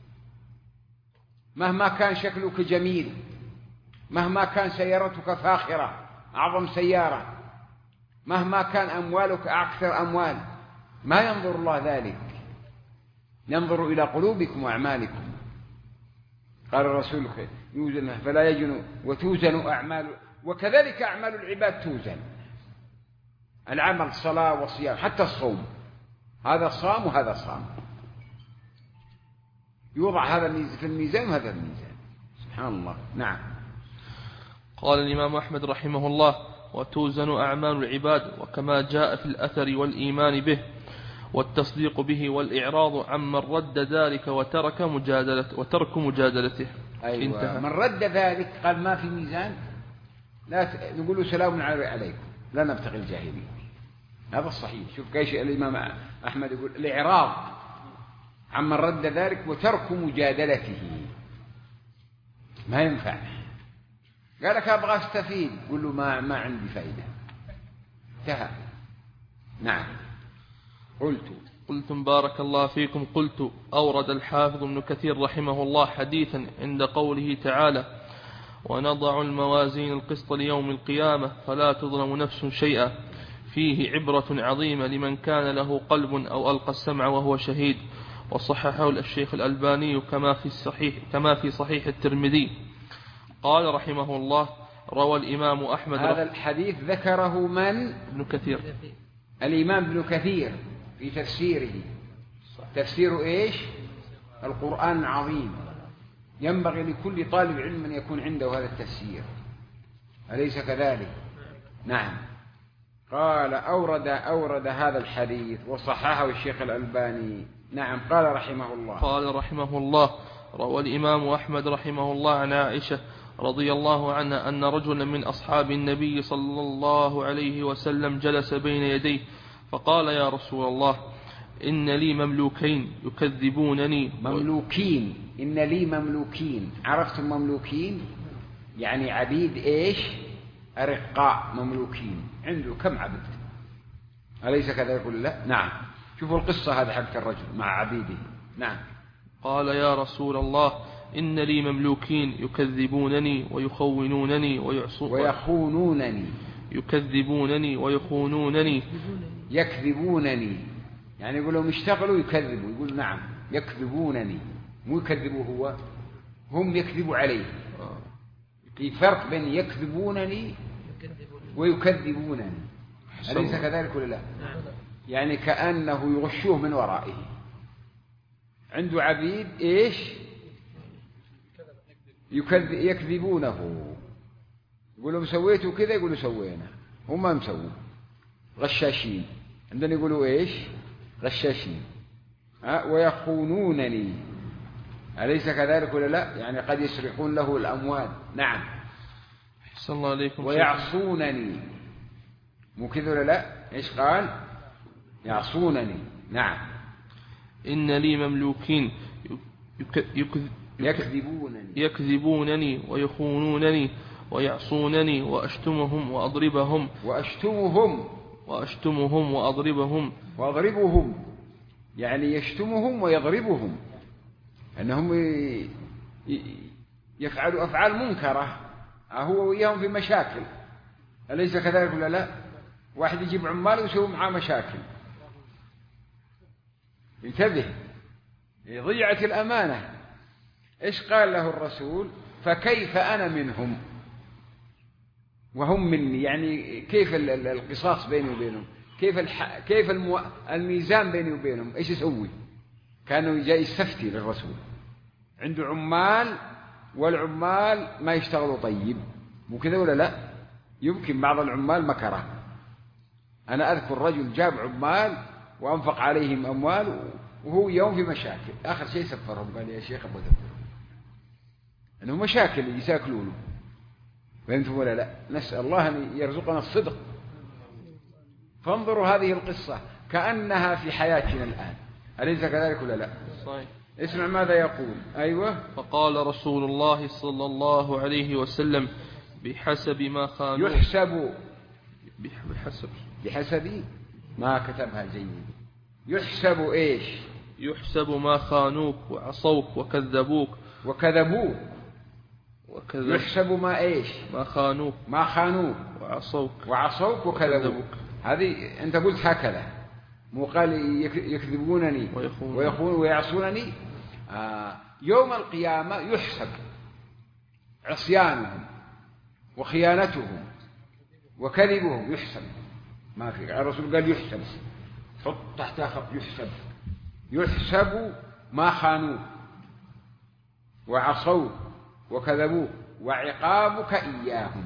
مهما كان شكلك جميل، مهما كان سيارتك فاخرة أعظم سيارة، مهما كان أموالك أكثر أموال، ما ينظر الله ذلك، ينظر إلى قلوبكم وأعمالكم. قال الرسول يوزن فلا يجن وتوزن أعمال، وكذلك أعمال العباد توزن. العمل صلاة وصيام، حتى الصوم، هذا صام وهذا صام، يوضع هذا في الميزان وهذا الميزان، سبحان الله. نعم. قال الإمام أحمد رحمه الله: وتوزن أعمال العباد، وكما جاء في الأثر والإيمان به والتصديق به والإعراض عمن رد ذلك وترك مجادلة وترك مجادلته. أيوة. انتهى. من رد ذلك قال ما في ميزان، لا نقول سلام عليكم، لا نبتغي الجاهلين. هذا الصحيح. شوف كيف الإمام أحمد يقول: الإعراض عمن رد ذلك وترك مجادلته، ما ينفع. قال لك أبغى أستفيد، قل له ما ما عندي فائدة، انتهى. نعم. قلت قلتم بارك الله فيكم. قلت: أورد الحافظ ابن كثير رحمه الله حديثا عند قوله تعالى: ونضع الموازين القسط ليوم القيامة فلا تظلم نفس شيئا، فيه عبرة عظيمة لمن كان له قلب أو ألقى السمع وهو شهيد. وصححه الشيخ الألباني كما في الصحيح كما في صحيح الترمذي. قال رحمه الله: روى الإمام أحمد. هذا الحديث ذكره من؟ ابن كثير. الإمام ابن كثير في تفسيره. تفسير إيش؟ القرآن العظيم. ينبغي لكل طالب علم أن يكون عنده هذا التفسير، أليس كذلك؟ نعم. قال أورد أورد هذا الحديث وصححه الشيخ الألباني. نعم. قال رحمه الله قال رحمه الله: روى الإمام أحمد رحمه الله عن عائشة رضي الله عنها أن رجلا من أصحاب النبي صلى الله عليه وسلم جلس بين يديه فقال: يا رسول الله، إن لي مملوكين يكذبونني. مملوكين، إن لي مملوكين. عرفتم مملوكين؟ يعني عبيد إيش؟ أرقاء مملوكين، عنده كم عبد، أليس كذا؟ يقول لا. نعم. شوفوا القصة هذه حق الرجل مع عبيده. نعم. قال: يا رسول الله، إن لي مملوكين يكذبونني ويخونونني ويخونونني يكذبونني ويخونونني يكذبونني، يعني يقول لهم اشتغلوا يكذبوا، يقول نعم يكذبونني، مو يكذبوا هو، هم يكذبوا عليه. في فرق بين يكذبونني ويكذبونني، أليس كذلك ولا لا؟ يعني كأنه يغشوه من ورائه. عنده عبيد إيش؟ يكذب يكذبونه، يقولوا سويتوا كذا، يقولوا سوينا، هم ما مسووا، غشاشين. عندنا يقولوا إيش؟ غشاشين. ها؟ ويخونونني، أليس كذلك ولا لا؟ يعني قد يسرقون له الأموال. نعم. أحسن الله عليكم. ويعصونني، مو كذا ولا لا؟ إيش قال؟ يعصونني. نعم. إن لي مملوكين يك... يك... يكذبونني يكذبونني ويخونونني ويعصونني وأشتمهم وأضربهم وأشتمهم وأشتمهم وأضربهم وأضربهم، يعني يشتمهم ويضربهم، أنهم يفعلوا أفعال منكرة، هو وياهم في مشاكل، أليس كذلك ولا لا؟ واحد يجيب عمال ويسوي معاه مشاكل، انتبه، ضيعت الأمانة. إيش قال له الرسول؟ فكيف أنا منهم وهم مني، يعني كيف القصاص بيني وبينهم، كيف الح... كيف المو... الميزان بيني وبينهم، إيش يسوي؟ كانوا جاي يستفتي للرسول، عنده عمال والعمال ما يشتغلوا طيب، مو كذا ولا لا؟ يمكن بعض العمال مكره. أنا أذكر رجل جاب عمال وأنفق عليهم أموال وهو يوم في مشاكل، آخر شيء سفرهم، قال يا شيخ أبو ذبر أنه مشاكل يساكلونه، فهمتم ولا لا؟ نسأل الله أن يرزقنا الصدق. فانظروا هذه القصة كأنها في حياتنا الآن، أليس كذلك ولا لا؟ صحيح. اسمع ماذا يقول. أيوة. فقال رسول الله صلى الله عليه وسلم بحسب ما خانوه. يحسب بحسب بحسب ما كتبها جيد. يحسب إيش؟ يحسب ما خانوك وعصوك وكذبوك وكذبوك وكذب. يحسب ما إيش؟ ما خانوك ما خانوك وعصوك وعصوك وكذبوك. هذه أنت قلت هكذا، مو قال يكذبونني ويخونون ويعصونني. آه يوم القيامة يحسب عصيانهم وخيانتهم وكذبهم، يحسب. ما في، الرسول قال يحسب، حط تحتها خط يحسب. يحسب ما خانوه وعصوه وكذبوه وعقابك إياهم.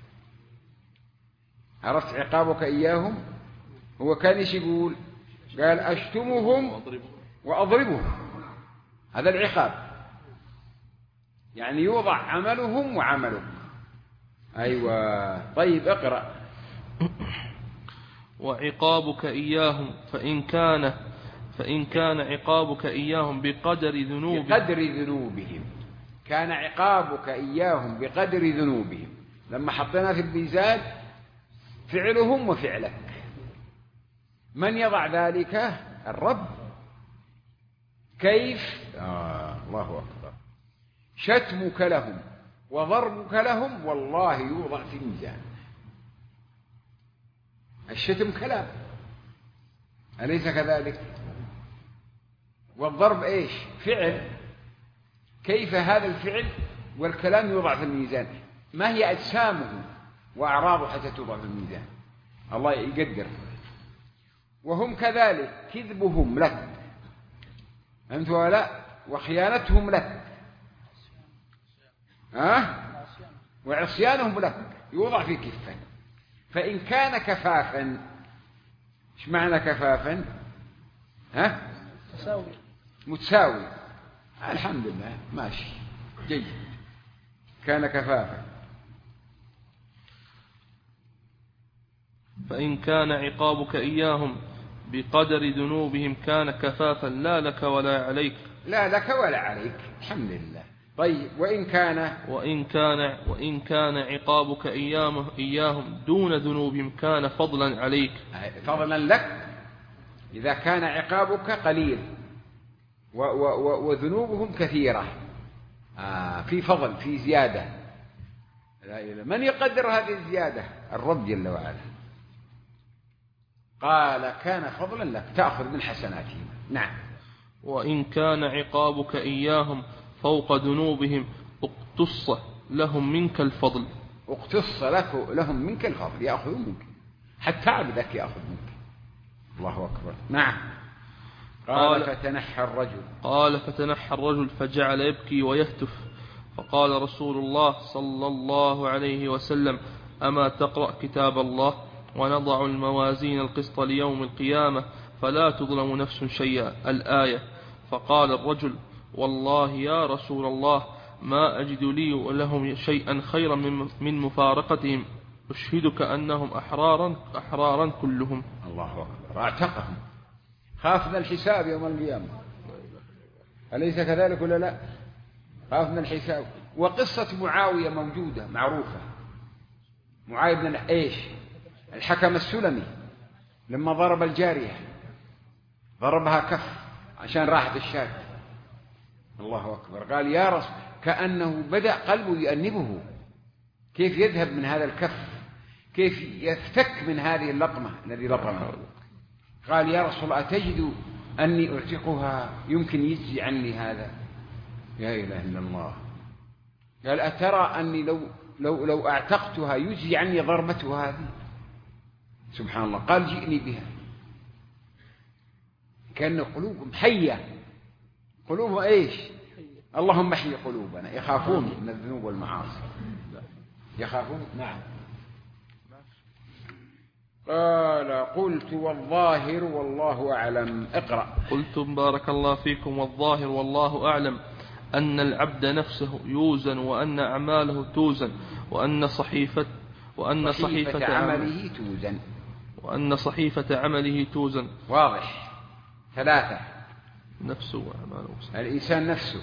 عرفت عقابك إياهم؟ هو كان ايش يقول؟ قال أشتمهم وأضربهم، هذا العقاب، يعني يوضع عملهم وعملك. أيوة. طيب اقرأ. وعقابك إياهم فإن كان فإن كان عقابك إياهم بقدر ذنوبهم بقدر ذنوبهم كان عقابك إياهم بقدر ذنوبهم. لما حطينا في الميزان فعلهم وفعلك، من يضع ذلك؟ الرب. كيف؟ آه الله أكبر. شتمك لهم وضربك لهم والله يوضع في الميزان. الشتم كلام، أليس كذلك؟ والضرب إيش؟ فعل. كيف هذا الفعل والكلام يوضع في الميزان؟ ما هي أجسامه وأعراضه حتى توضع في الميزان؟ الله يقدر. وهم كذلك، كذبهم لك، أنت ولا، وخيانتهم لك، أه؟ وعصيانهم لك يوضع في كفة. فإن كان كفافا، إيش معنى كفافا؟ ها؟ متساوي. متساوي. الحمد لله ماشي جيد. كان كفافا. فإن كان عقابك إياهم بقدر ذنوبهم كان كفافا لا لك ولا عليك. لا لك ولا عليك، الحمد لله. طيب وإن كان وإن كان وإن كان عقابك إياهم إياهم دون ذنوبهم كان فضلا عليك. فضلا لك إذا كان عقابك قليل و و وذنوبهم كثيرة. آه في فضل، في زيادة. لا إله. من يقدر هذه الزيادة؟ الرب جل وعلا. قال كان فضلا لك، تأخذ من حسناتهم. نعم. وإن كان عقابك إياهم فوق ذنوبهم اقتص لهم منك الفضل. اقتص لك لهم منك الفضل، يأخذون منك، حتى عبدك يأخذ منك. الله أكبر. نعم. قال, قال فتنحى الرجل قال فتنحى الرجل فجعل يبكي ويهتف. فقال رسول الله صلى الله عليه وسلم أما تقرأ كتاب الله ونضع الموازين القسط ليوم القيامة فلا تظلم نفس شيئا، الآية. فقال الرجل والله يا رسول الله ما أجد لي ولهم شيئا خيرا من مفارقتهم، أشهدك أنهم أحرارا أحرارا كلهم. الله أكبر. اعتقهم، خاف من الحساب يوم القيامة، أليس كذلك ولا لا؟ خاف من الحساب. وقصة معاوية موجودة معروفة. معاوية بن إيش الحكم السلمي لما ضرب الجارية ضربها كف عشان راحت الشاة. الله أكبر. قال يا رسول، كأنه بدأ قلبه يأنبه، كيف يذهب من هذا الكف؟ كيف يفتك من هذه اللقمة الذي لقمها. قال يا رسول الله أتجد أني أعتقها يمكن يجزي عني هذا؟ يا إله إلا الله. قال أترى أني لو, لو, لو أعتقتها يجزي عني ضربتها هذه؟ سبحان الله. قال جئني بها. كأن قلوبهم حية، قلوبهم إيش؟ اللهم احيي قلوبنا. يخافون من الذنوب والمعاصي، يخافون. نعم. قال قلت والظاهر والله أعلم. اقرأ. قلت بارك الله فيكم والظاهر والله أعلم أن العبد نفسه يوزن وأن أعماله توزن وأن صحيفة وأن صحيفة, صحيفة عمله توزن وأن صحيفة عمله توزن. واضح. ثلاثة: نفسه وأعماله، الإنسان نفسه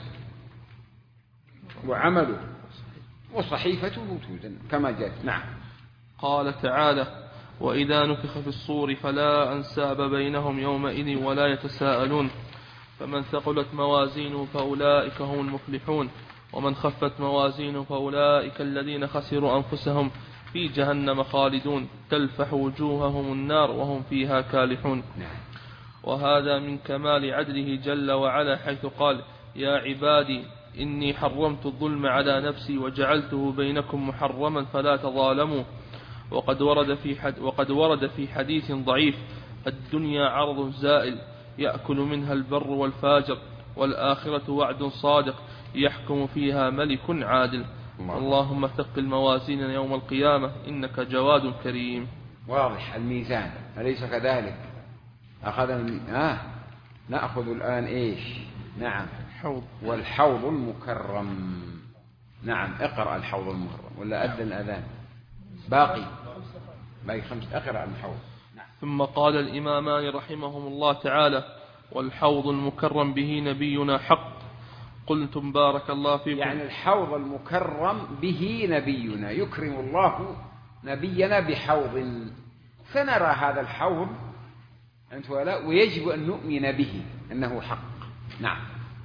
وعمله وصحيفته توزن كما جاءت. نعم. قال تعالى: وإذا نفخ في الصور فلا أنساب بينهم يومئذ ولا يتساءلون فمن ثقلت موازينه فأولئك هم المفلحون ومن خفت موازينه فأولئك الذين خسروا أنفسهم في جهنم خالدون تلفح وجوههم النار وهم فيها كالحون. وهذا من كمال عدله جل وعلا حيث قال: يا عبادي إني حرمت الظلم على نفسي وجعلته بينكم محرما فلا تظالموا. وقد ورد في حد وقد ورد في حديث ضعيف: الدنيا عرض زائل يأكل منها البر والفاجر والآخرة وعد صادق يحكم فيها ملك عادل. اللهم ثقل موازيننا يوم القيامة إنك جواد كريم. واضح. الميزان أليس كذلك؟ أخذ آه. نأخذ الآن إيش؟ نعم. حوض. والحوض المكرم. نعم. اقرأ الحوض المكرم ولا أذن الأذان؟ باقي باقي خمس. اقرأ الحوض. نعم. ثم قال الإمامان رحمهم الله تعالى: والحوض المكرم به نبينا حق. قلتم بارك الله فيكم. يعني الحوض المكرم به نبينا، يكرم الله نبينا بحوض، فنرى هذا الحوض أنت ولا ويجب أن نؤمن به أنه حق. نعم.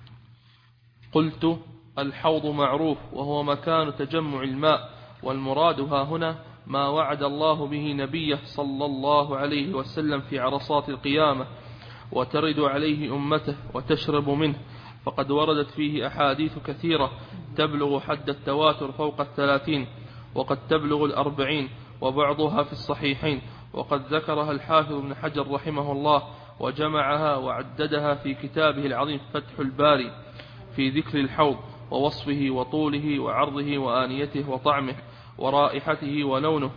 قلت: الحوض معروف وهو مكان تجمع الماء، والمراد ها هنا ما وعد الله به نبيه صلى الله عليه وسلم في عرصات القيامة وترد عليه أمته وتشرب منه، فقد وردت فيه أحاديث كثيرة تبلغ حد التواتر فوق الثلاثين وقد تبلغ الأربعين وبعضها في الصحيحين، وقد ذكرها الحافظ ابن حجر رحمه الله وجمعها وعددها في كتابه العظيم فتح الباري في ذكر الحوض ووصفه وطوله وعرضه وآنيته وطعمه ورائحته ولونه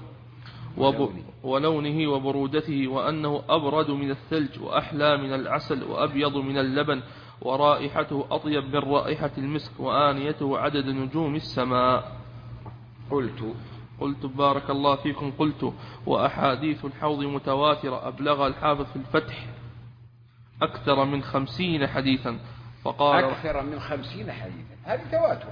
ولونه وبرودته، وأنه أبرد من الثلج وأحلى من العسل وأبيض من اللبن ورائحته أطيب من رائحة المسك وآنيته عدد نجوم السماء. قلت قلت بارك الله فيكم. قلت: وأحاديث الحوض متواترة أبلغ الحافظ في الفتح أكثر من خمسين حديثا. فقال: أكثر من خمسين حديثا، هذه تواتر،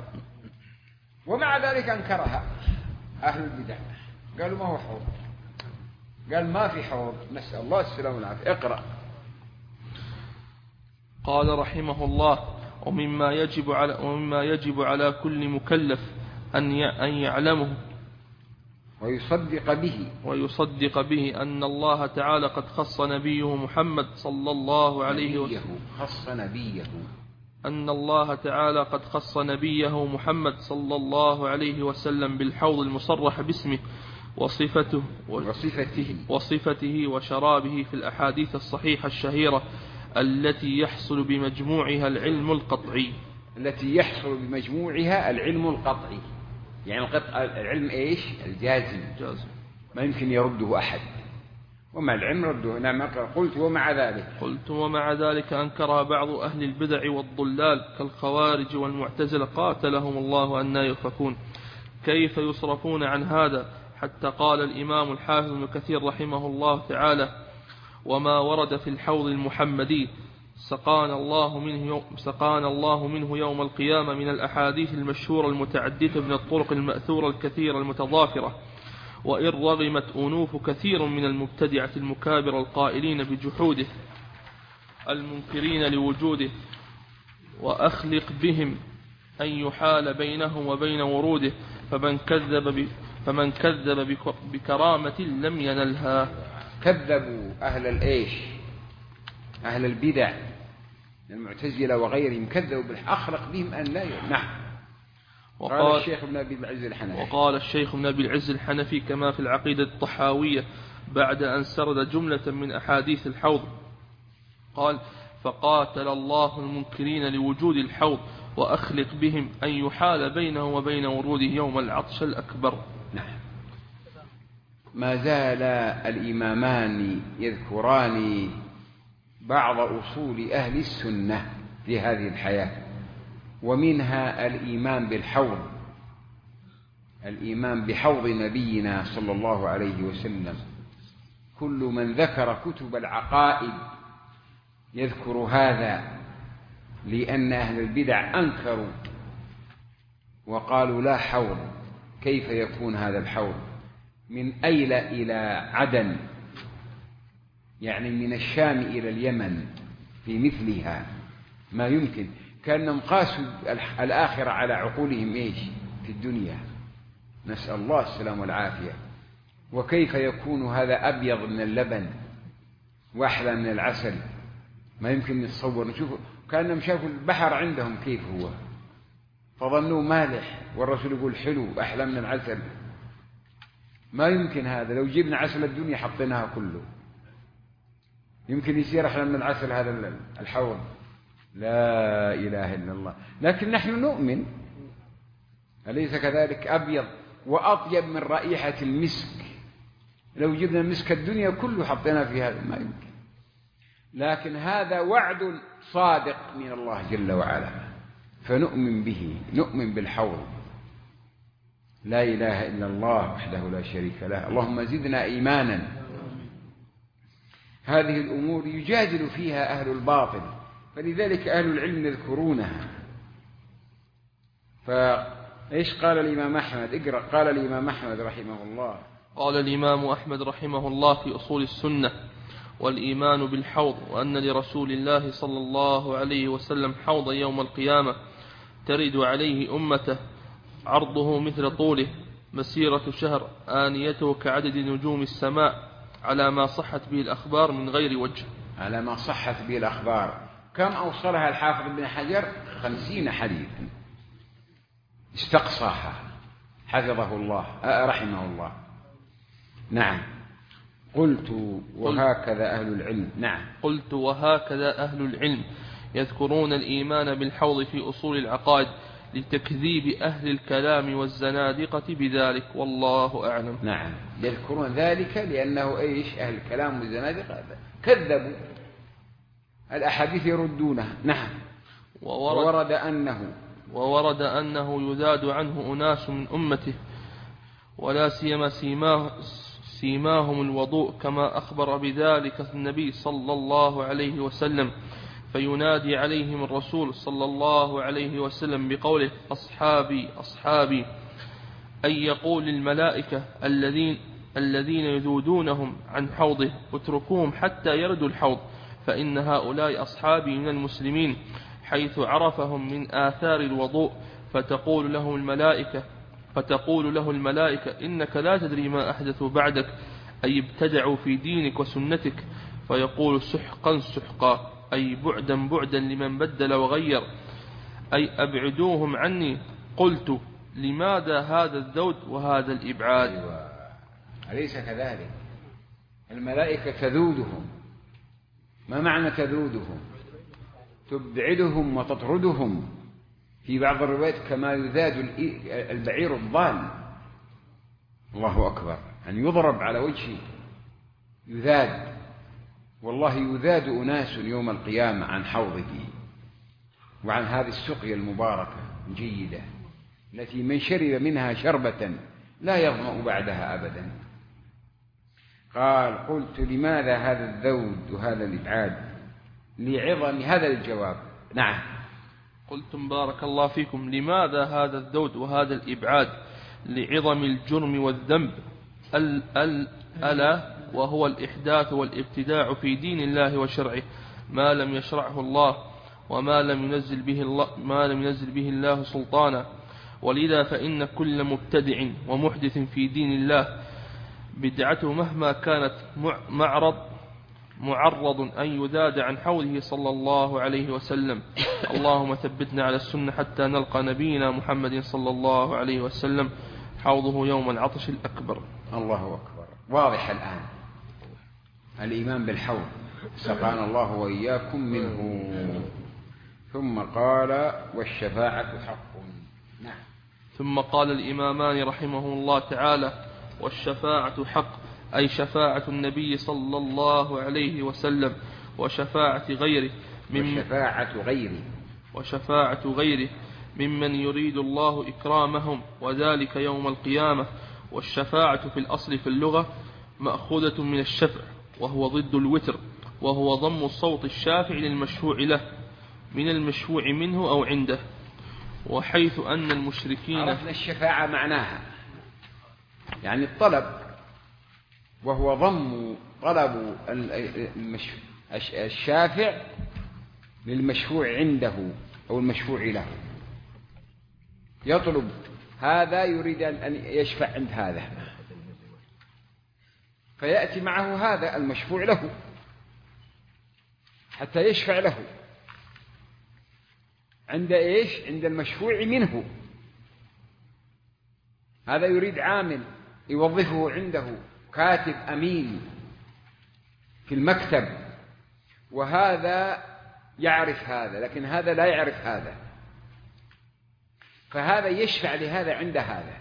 ومع ذلك أنكرها أهل البدع، قالوا ما هو حوض، قال ما في حوض، نسأل الله السلامة والعافية. اقرأ. قال رحمه الله: ومما يجب على ومما يجب على كل مكلف أن أن يعلمه ويصدق به ويصدق به أن الله تعالى قد خص نبيه محمد صلى الله عليه وسلم خص نبيه أن الله تعالى قد خص نبيه محمد صلى الله عليه وسلم بالحوض المصرح باسمه وصفته وصفته وصفته وشرابه في الأحاديث الصحيحة الشهيرة التي يحصل بمجموعها العلم القطعي التي يحصل بمجموعها العلم القطعي، يعني القطع العلم إيش؟ الجازم، جازم ما يمكن يرده أحد، ومع العلم رده. نعم. قلت ومع ذلك قلت ومع ذلك أنكرها بعض أهل البدع والضلال كالخوارج والمعتزلة قاتلهم الله أن يؤفكون. كيف يصرفون عن هذا؟ حتى قال الإمام الحافظ ابن كثير رحمه الله تعالى: وما ورد في الحوض المحمدي سقانا الله منه سقانا الله منه يوم القيامة من الأحاديث المشهورة المتعددة من الطرق المأثورة الكثيرة المتضافرة، وإن رغمت أنوف كثير من المبتدعة المكابرة القائلين بجحوده المنكرين لوجوده، وأخلق بهم أن يحال بينهم وبين وروده، فمن كذب فمن كذب بكرامة لم ينلها. كذبوا أهل الإيش أهل البدع المعتزلة وغيرهم، كذبوا بالأخرق بهم أن لا يؤمن. نعم. وقال الشيخ ابن أبي العز الحنفي وقال الشيخ ابن أبي العز الحنفي كما في العقيدة الطحاوية بعد أن سرد جملة من أحاديث الحوض، قال: فقاتل الله المنكرين لوجود الحوض وأخلق بهم أن يحال بينه وبين وروده يوم العطش الأكبر. نعم. ما زال الإمامان يذكران بعض أصول أهل السنة في هذه الحياة، ومنها الإيمان بالحوض، الإيمان بحوض نبينا صلى الله عليه وسلم. كل من ذكر كتب العقائد يذكر هذا، لأن أهل البدع أنكروا وقالوا لا حوض، كيف يكون هذا الحوض؟ من أيلة إلى عدن، يعني من الشام إلى اليمن في مثلها، ما يمكن. كأنهم قاسوا الآخرة على عقولهم إيش في الدنيا، نسأل الله السلام والعافية. وكيف يكون هذا أبيض من اللبن وأحلى من العسل؟ ما يمكن نتصور. نشوف كأنهم شافوا البحر عندهم كيف هو فظنوا مالح، والرسول يقول حلو أحلى من العسل. ما يمكن هذا. لو جبنا عسل الدنيا حطيناها كله يمكن يصير أحلى من العسل هذا الحوض؟ لا إله إلا الله. لكن نحن نؤمن، أليس كذلك؟ أبيض وأطيب من رائحة المسك. لو جبنا مسك الدنيا كله حطينا في هذا ما يمكن. لكن هذا وعد صادق من الله جل وعلا، فنؤمن به، نؤمن بالحوض. لا إله إلا الله وحده لا شريك له، اللهم زدنا إيمانا. هذه الأمور يجادل فيها أهل الباطل، فلذلك أهل العلم يذكرونها. فإيش قال الإمام أحمد؟ اقرأ. قال الإمام أحمد رحمه الله: قال الإمام أحمد رحمه الله في أصول السنة: والإيمان بالحوض، وأن لرسول الله صلى الله عليه وسلم حوض يوم القيامة ترد عليه أمته، عرضه مثل طوله، مسيرة شهر، آنيته كعدد نجوم السماء، على ما صحت به الأخبار من غير وجه. على ما صحت به الأخبار. كم أوصلها الحافظ ابن حجر؟ خمسين حديثا استقصاها حفظه الله رحمه الله. نعم. قلت وهكذا أهل العلم. نعم. قلت وهكذا أهل العلم يذكرون الإيمان بالحوض في أصول العقائد لتكذيب أهل الكلام والزنادقة بذلك، والله أعلم. نعم، يذكرون ذلك لأنه إيش؟ أهل الكلام والزنادقة كذبوا الأحاديث يردونها. نعم. وورد, وورد أنه وورد أنه يذاد عنه أناس من أمته، ولا سيما سيماه سيماهم الوضوء، كما أخبر بذلك النبي صلى الله عليه وسلم، فينادي عليهم الرسول صلى الله عليه وسلم بقوله: أصحابي أصحابي، أي يقول للملائكة الذين الذين يذودونهم عن حوضه: اتركوهم حتى يردوا الحوض، فإن هؤلاء أصحابي من المسلمين، حيث عرفهم من آثار الوضوء. فتقول له الملائكة فتقول له الملائكة: إنك لا تدري ما أحدثوا بعدك، أي ابتدعوا في دينك وسنتك. فيقول: سحقا سحقا، أي بعدا بعدا لمن بدل وغير، أي أبعدوهم عني. قلت: لماذا هذا الذود وهذا الإبعاد؟ أيوة. أليس كذلك؟ الملائكة تذودهم. ما معنى تذودهم؟ تبعدهم وتطردهم. في بعض الروايات كما يذاد البعير الضال. الله أكبر، أن يضرب على وجهه يذاد. والله يذاد أناس يوم القيامة عن حوضه وعن هذه السقيا المباركة الجيدة التي من شرب منها شربة لا يظمأ بعدها أبدا. قال: قلت لماذا هذا الذود وهذا الإبعاد؟ لعظم هذا الجواب. نعم. قلتم بارك الله فيكم: لماذا هذا الذود وهذا الإبعاد؟ لعظم الجرم والذنب، ال ال ألا وهو الإحداث والابتداع في دين الله وشرعه، ما لم يشرعه الله وما لم ينزل به الله ما لم ينزل به الله سلطانا، ولذا فإن كل مبتدع ومحدث في دين الله بدعته مهما كانت معرض معرض أن يذاد عن حوله صلى الله عليه وسلم. اللهم ثبتنا على السنة حتى نلقى نبينا محمد صلى الله عليه وسلم حوضه يوم العطش الأكبر. الله أكبر. واضح الآن الإيمان بالحوض، سقانا الله وإياكم منه. ثم قال والشفاعة حق. نعم. ثم قال الإمامان رحمه الله تعالى والشفاعة حق، أي شفاعة النبي صلى الله عليه وسلم وشفاعة غيره من وشفاعة غيره وشفاعة غيره ممن يريد الله إكرامهم وذلك يوم القيامة. والشفاعة في الأصل في اللغة مأخوذة من الشفع وهو ضد الوتر، وهو ضم الصوت الشافع للمشفوع له من المشفوع منه أو عنده. وحيث أن المشركين عرفنا الشفاعة معناها يعني الطلب، وهو ضم طلب الشافع للمشفوع عنده أو المشفوع له. يطلب هذا يريد أن يشفع عند هذا، فيأتي معه هذا المشفوع له حتى يشفع له عند إيش؟ عند المشفوع منه. هذا يريد عامل يوظفه عنده، كاتب أمين في المكتب، وهذا يعرف هذا لكن هذا لا يعرف هذا، فهذا يشفع لهذا عند هذا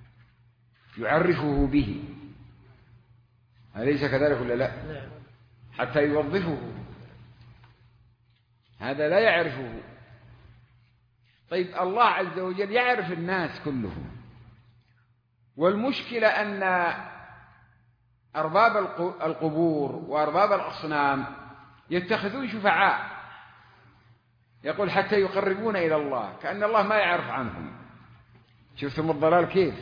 يعرفه به. أليس كذلك ولا لا؟ حتى يوظفه، هذا لا يعرفه. طيب الله عز وجل يعرف الناس كلهم، والمشكلة أن أرباب القبور وأرباب الأصنام يتخذون شفعاء، يقول حتى يقربون إلى الله، كأن الله ما يعرف عنهم. شفتم الضلال كيف؟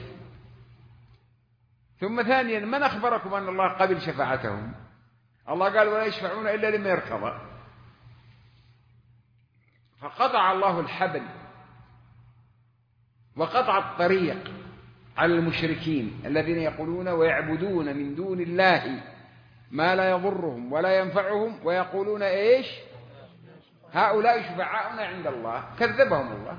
ثم ثانيا من أخبركم أن الله قبل شفاعتهم؟ الله قال ولا يشفعون إلا لما يرتضى. فقطع الله الحبل وقطع الطريق على المشركين الذين يقولون ويعبدون من دون الله ما لا يضرهم ولا ينفعهم، ويقولون إيش؟ هؤلاء شفعاؤنا عند الله. كذبهم الله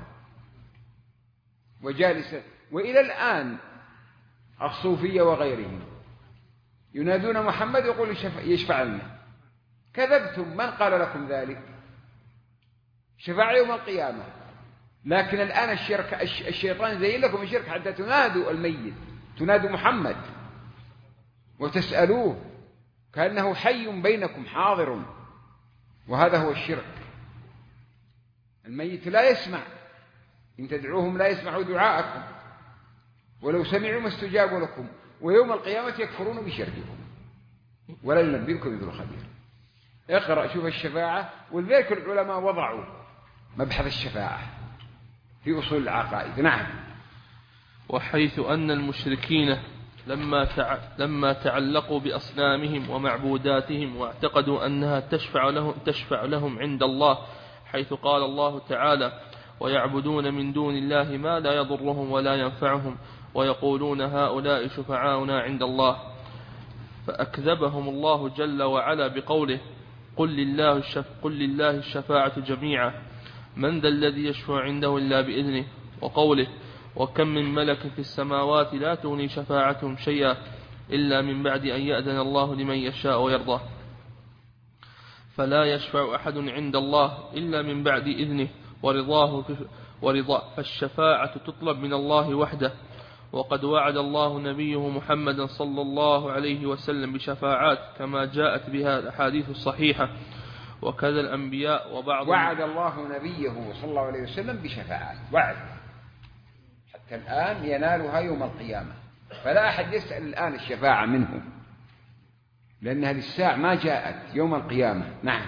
وجالس. وإلى الآن الصوفية وغيرهم ينادون محمد يقول يشفع لنا. كذبتم، من قال لكم ذلك؟ شفاعة يوم القيامة. لكن الآن الشرك الشيطان زين لكم الشرك حتى تنادوا الميت، تنادوا محمد وتسألوه كأنه حي بينكم حاضر، وهذا هو الشرك. الميت لا يسمع، إن تدعوهم لا يسمعوا دعاءكم، ولو سمعوا ما استجابوا لكم، ويوم القيامة يكفرون بشرككم ولا ينبئكم مثل خبير. اقرأ شوف الشفاعة، ولذلك العلماء وضعوا مبحث الشفاعة في أصول العقائد. نعم. وحيث أن المشركين لما تع... لما تعلقوا بأصنامهم ومعبوداتهم واعتقدوا أنها تشفع لهم, تشفع لهم عند الله، حيث قال الله تعالى ويعبدون من دون الله ما لا يضرهم ولا ينفعهم ويقولون هؤلاء شفعاؤنا عند الله، فأكذبهم الله جل وعلا بقوله قل لله, الشف... قل لله الشفاعة جميعا من ذا الذي يشفع عنده إلا بإذنه، وقوله وكم من ملك في السماوات لا تغني شفاعتهم شيئا إلا من بعد أن يأذن الله لمن يشاء ويرضى، فلا يشفع أحد عند الله إلا من بعد إذنه ورضاه ورضاه فالشفاعة تطلب من الله وحده. وقد وعد الله نبيه محمد صلى الله عليه وسلم بشفاعات كما جاءت بها الأحاديث الصحيحة، وكذا الأنبياء وبعض وعد الله نبيه صلى الله عليه وسلم بشفاعات، وعد حتى الآن ينالها يوم القيامة، فلا أحد يسأل الآن الشفاعة منه لأنها للساعة ما جاءت يوم القيامة. نعم.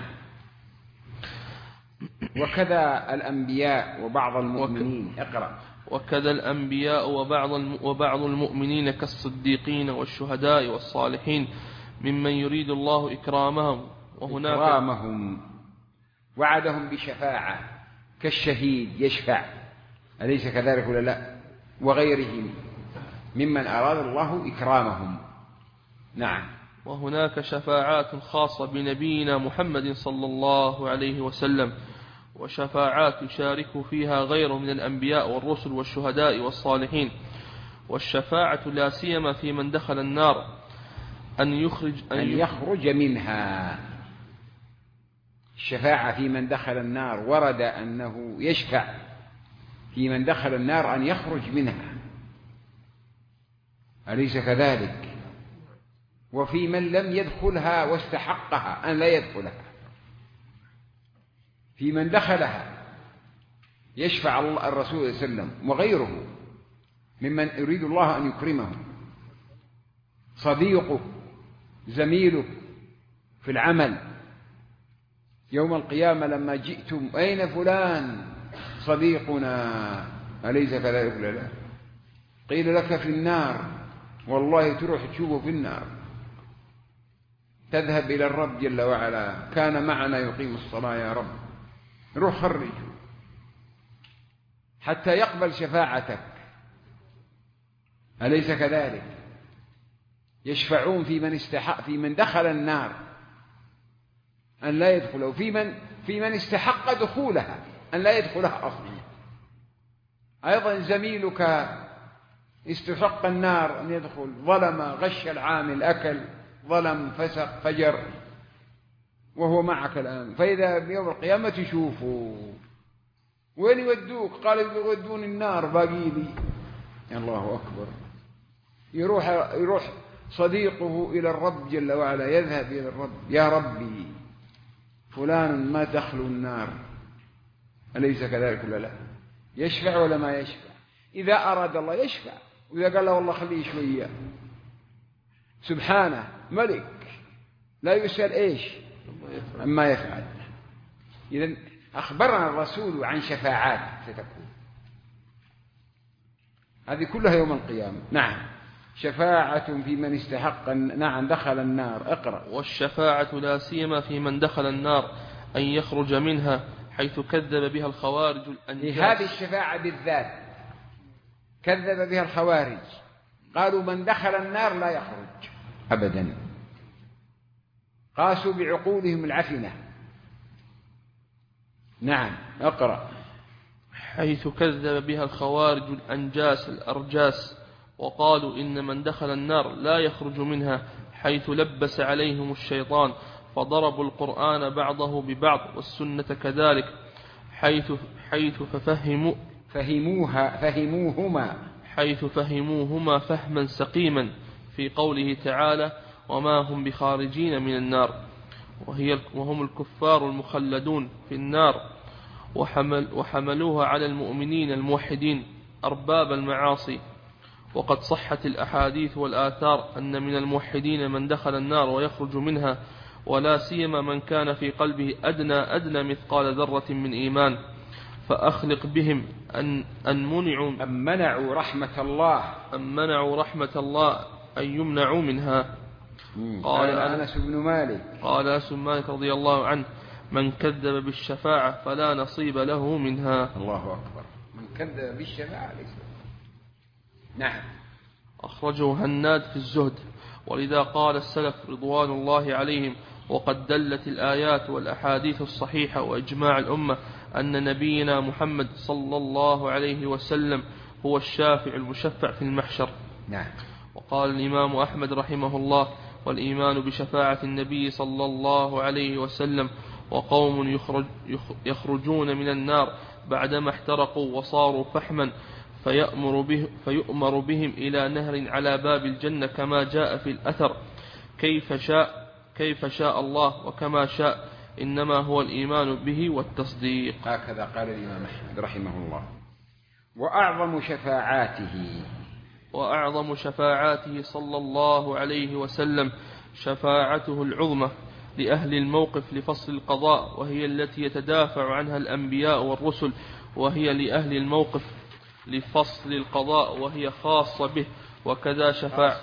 وكذا الأنبياء وبعض المؤمنين. اقرأ. وكذا الأنبياء وبعض وبعض المؤمنين كالصديقين والشهداء والصالحين ممن يريد الله إكرامهم، وهناك إكرامهم وعدهم بشفاعة كالشهيد يشفع، أليس كذلك ولا لا؟ وغيرهم ممن أراد الله إكرامهم. نعم. وهناك شفاعات خاصة بنبينا محمد صلى الله عليه وسلم، وشفاعات يشارك فيها غيره من الأنبياء والرسل والشهداء والصالحين. والشفاعة لا سيما في من دخل النار أن يخرج, أن, أن يخرج منها. الشفاعة في من دخل النار ورد أنه يشفع في من دخل النار أن يخرج منها، أليس كذلك؟ وفي من لم يدخلها واستحقها أن لا يدخلها، في من دخلها يشفع الرسول صلى الله عليه وسلم وغيره ممن يريد الله أن يكرمه، صديقه زميله في العمل يوم القيامة لما جئتم أين فلان صديقنا أليس كذلك؟ لا، قيل لك في النار، والله تروح تشوفه في النار، تذهب إلى الرب جل وعلا، كان معنا يقيم الصلاة يا رب، روح خرجه حتى يقبل شفاعتك، أليس كذلك؟ يشفعون في من استحق، في من دخل النار أن لا يدخله، في من في من استحق دخولها أن لا يدخلها أصلا. أيضا زميلك استحق النار أن يدخل، ظلم، غش العامل، أكل، ظلم، فسق، فجر، وهو معك الآن، فإذا بيوم القيامة تشوفه وين يودوك؟ قال يودون النار باقي لي. الله أكبر. يروح يروح صديقه إلى الرب جل وعلا، يذهب إلى الرب، يا ربي فلان ما دخل النار، أليس كذلك ولا لا؟ يشفع ولا ما يشفع؟ إذا أراد الله يشفع، وإذا قال له والله خليه شوية، سبحانه ملك لا يسأل إيش أما يفعل. إذن أخبرنا الرسول عن شفاعات ستكون، هذه كلها يوم القيامة. نعم. شفاعة في من استحق، نعم، دخل النار. اقرأ. والشفاعة لا سيما في من دخل النار أن يخرج منها، حيث كذب بها الخوارج الأنجاس. هذه الشفاعة بالذات كذب بها الخوارج، قالوا من دخل النار لا يخرج أبدا، قاسوا بعقولهم العفنة. نعم. اقرأ. حيث كذب بها الخوارج الأنجاس الأرجاس، وقالوا إن من دخل النار لا يخرج منها، حيث لبس عليهم الشيطان فضربوا القرآن بعضه ببعض والسنة كذلك، حيث حيث ففهموا فهموها فهموهما حيث فهموهما فهما سقيما في قوله تعالى وما هم بخارجين من النار، وهي وهم الكفار المخلدون في النار، وحمل وحملوها على المؤمنين الموحدين أرباب المعاصي. وقد صحت الأحاديث والآثار أن من الموحدين من دخل النار ويخرج منها، ولا سيما من كان في قلبه أدنى أدنى مثقال ذرة من إيمان، فأخلق بهم أن, أن منعوا أن منعوا رحمة الله أن منعوا رحمة الله أن يمنعوا منها. قال أنس بن مالك قال أنس بن مالك رضي الله عنه من كذب بالشفاعة فلا نصيب له منها. الله أكبر. من كذب بالشفاعة ليس. نعم. أخرجه هناد في الزهد. ولذا قال السلف رضوان الله عليهم وقد دلت الآيات والأحاديث الصحيحة وإجماع الأمة أن نبينا محمد صلى الله عليه وسلم هو الشافع المشفع في المحشر. نعم. وقال الإمام أحمد رحمه الله والإيمان بشفاعة النبي صلى الله عليه وسلم وقوم يخرج يخرجون من النار بعدما احترقوا وصاروا فحما فيأمر, به فيؤمر بهم إلى نهر على باب الجنة كما جاء في الأثر كيف شاء كيف شاء الله وكما شاء، إنما هو الإيمان به والتصديق. هكذا قال الإمام أحمد رحمه الله. وأعظم شفاعاته وأعظم شفاعاته صلى الله عليه وسلم شفاعته العظمى لأهل الموقف لفصل القضاء، وهي التي يتدافع عنها الأنبياء والرسل، وهي لأهل الموقف لفصل القضاء، وهي خاصة به وكذا شفاعة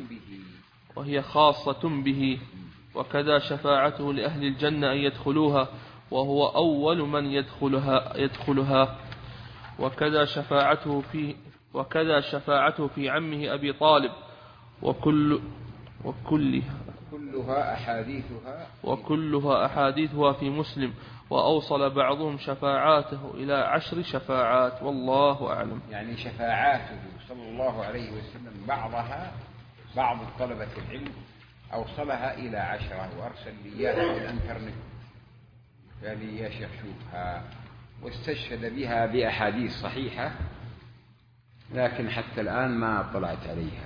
وهي خاصة به وكذا شفاعته لأهل الجنة أن يدخلوها وهو أول من يدخلها, يدخلها وكذا شفاعته فيه وكذا شفاعته في عمه أبي طالب وكل وكلها كلها أحاديثها وكلها أحاديثها في مسلم، وأوصل بعضهم شفاعاته إلى عشر شفاعات، والله أعلم. يعني شفاعاته صلى الله عليه وسلم بعضها بعض طلبة العلم أوصلها إلى عشرة، وأرسل لي إياها في الإنترنت قال لي يا شيخ شوفها، واستشهد بها بأحاديث صحيحة، لكن حتى الآن ما طلعت عليها.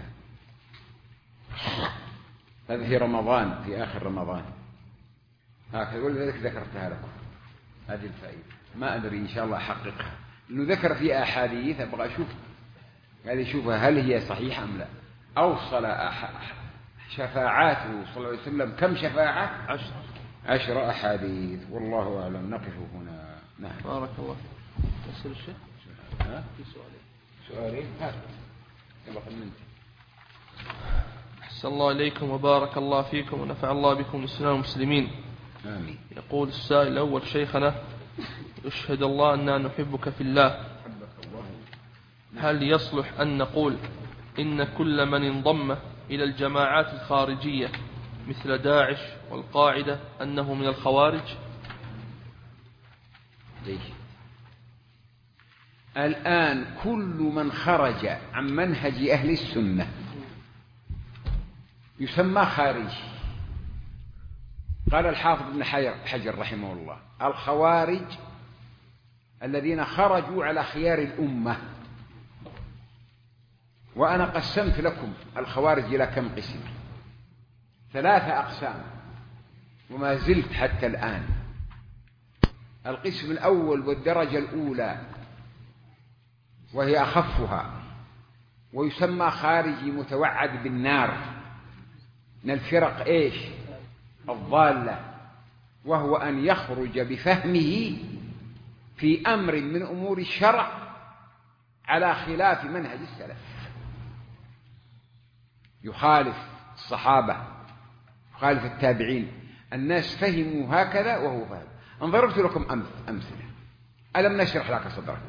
هذه في رمضان، في آخر رمضان هكذا، ولذلك ذكرتها لكم هذه الفائدة. ما أدري إن شاء الله أحققها، إنه ذكر في أحاديث أبغى أشوف قال يشوفها هل هي صحيحة أم لا. أوصل أح... شفاعاته صلى الله عليه وسلم كم شفاعة؟ عشر عشر أحاديث، والله أعلم. نقف هنا. نعم. بارك الله فيك. الشيخ ها؟ في سؤالين. سؤالين؟ هات يلا خلنا. أحسن الله إليكم وبارك الله فيكم ونفع الله بكم الإسلام والمسلمين. آمين. يقول السائل الأول: شيخنا، أشهد الله أننا نحبك في الله، هل يصلح أن نقول إن كل من انضم إلى الجماعات الخارجية مثل داعش والقاعدة أنه من الخوارج؟ ليش؟ الآن كل من خرج عن منهج أهل السنة يسمى خارجي. قال الحافظ ابن حجر رحمه الله: الخوارج الذين خرجوا على خيار الأمة. وأنا قسمت لكم الخوارج إلى كم قسم؟ ثلاثة أقسام، وما زلت حتى الآن. القسم الأول والدرجة الأولى وهي أخفها، ويسمى خارجي متوعد بالنار، من الفرق إيش؟ الضالة، وهو أن يخرج بفهمه في أمر من أمور الشرع على خلاف منهج السلف، يخالف الصحابة، يخالف التابعين. الناس فهموا هكذا وهو فهم. أن ضربت لكم أمثلة: ألم نشرح لك صدرك؟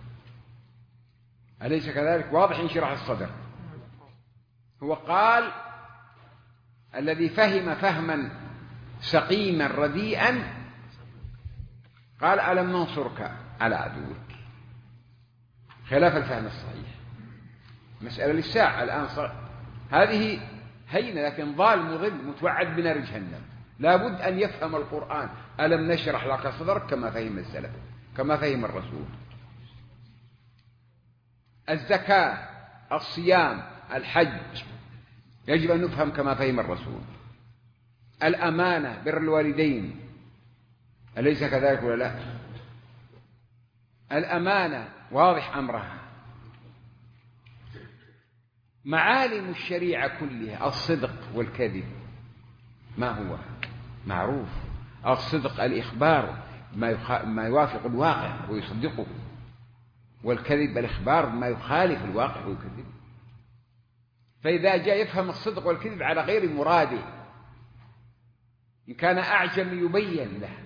أليس كذلك؟ واضح انشراح الصدر. هو قال الذي فهم فهما سقيما رديئا قال: ألم ننصرك على عدوك؟ خلاف الفهم الصحيح. مسألة للساعة الآن صار. هذه هينة، لكن ضال مضل متوعد بنار جهنم. لابد أن يفهم القرآن ألم نشرح لك صدرك كما فهم السلف، كما فهم الرسول. الزكاة، الصيام، الحج يجب أن نفهم كما فهم الرسول. الأمانة، بر الوالدين، أليس كذلك ولا لا؟ الأمانة واضح أمرها. معالم الشريعة كلها: الصدق والكذب. ما هو معروف؟ الصدق الإخبار ما يوافق الواقع ويصدقه، والكذب الإخبار ما يخالف الواقع ويكذبه. فإذا جاء يفهم الصدق والكذب على غير مراده، إن كان أعجم يبين له،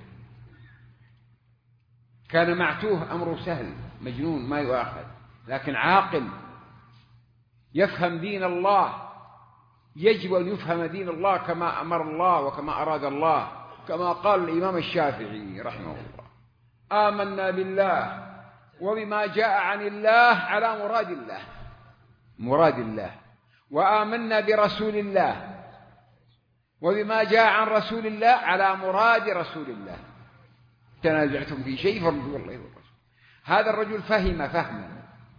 كان معتوه أمره سهل، مجنون ما يؤاخذ، لكن عاقل يفهم دين الله يجب أن يفهم دين الله كما أمر الله وكما أراد الله، كما قال الإمام الشافعي رحمه الله: آمنا بالله وبما جاء عن الله على مراد الله، مراد الله، وآمنا برسول الله وبما جاء عن رسول الله على مراد رسول الله. تنازعتم في شيء فردوا الله والرسول. هذا الرجل فهم فهما،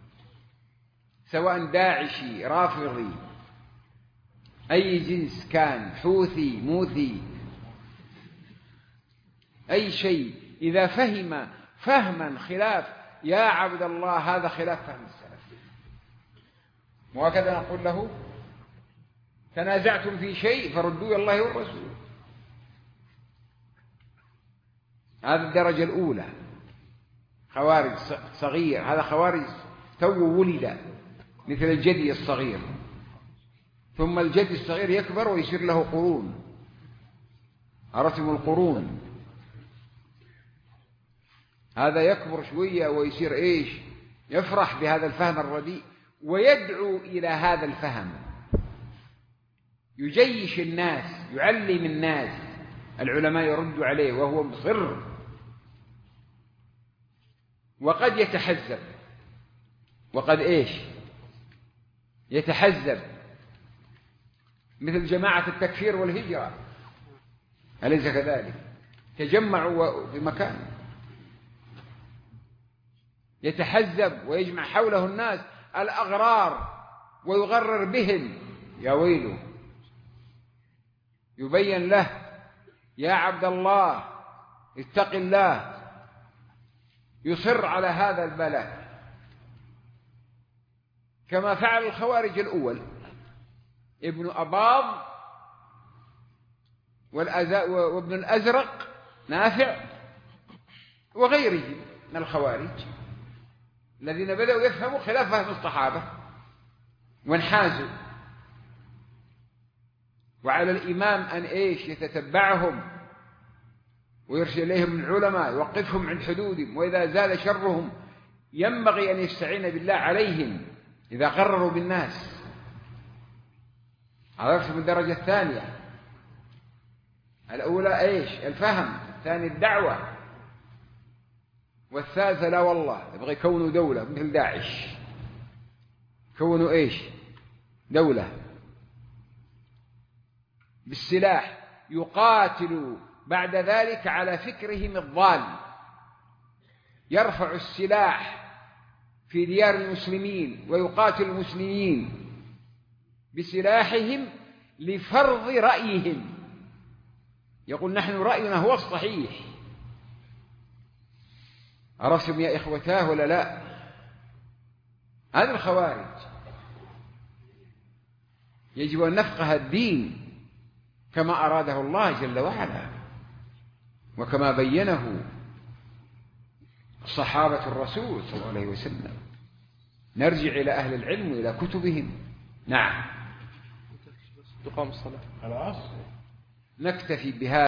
سواء داعشي، رافضي، أي جنس كان، حوثي، موثي، أي شيء، إذا فهم فهما خلاف يا عبد الله هذا خلاف فهم السلف، وهكذا نقول له: تنازعتم في شيء فردوا إلى الله والرسول. هذه الدرجة الأولى، خوارج صغير. هذا خوارج تو ولد مثل الجدي الصغير، ثم الجدي الصغير يكبر ويصير له قرون. عرفتم القرون؟ هذا يكبر شوية ويصير إيش؟ يفرح بهذا الفهم الرديء ويدعو إلى هذا الفهم، يجيش الناس، يعلم الناس. العلماء يردوا عليه وهو مصر، وقد يتحزب، وقد إيش يتحزب، مثل جماعة التكفير والهجرة، أليس كذلك؟ تجمعوا في مكان، يتحزب ويجمع حوله الناس الأغرار ويغرر بهم. يا ويله، يبين له: يا عبد الله اتق الله، يصر على هذا البلاء، كما فعل الخوارج الأول، ابن أباض وابن الأزرق نافع وغيره من الخوارج الذين بدأوا يفهموا خلاف فهم الصحابة وانحازوا. وعلى الإمام أن إيش يتتبعهم ويرسل إليهم العلماء، يوقفهم عند حدودهم، وإذا زال شرهم ينبغي أن يستعين بالله عليهم إذا قرروا بالناس. عرفت من الدرجة الثانية. الأولى إيش؟ الفهم. الثاني الدعوة. والثالثة لا والله يبغى يكونوا دولة مثل داعش، كونوا إيش؟ دولة بالسلاح، يقاتلوا بعد ذلك على فكرهم الضال، يرفع السلاح في ديار المسلمين ويقاتل المسلمين بسلاحهم لفرض رأيهم. يقول: نحن رأينا هو الصحيح. عرفتم يا إخوتاه ولا لا؟ هذا الخوارج. يجب أن نفقه الدين كما أراده الله جل وعلا وكما بينه صحابة الرسول صلى الله عليه وسلم. نرجع إلى أهل العلم وإلى كتبهم. نعم. تقام الصلاة. نكتفي بهذا.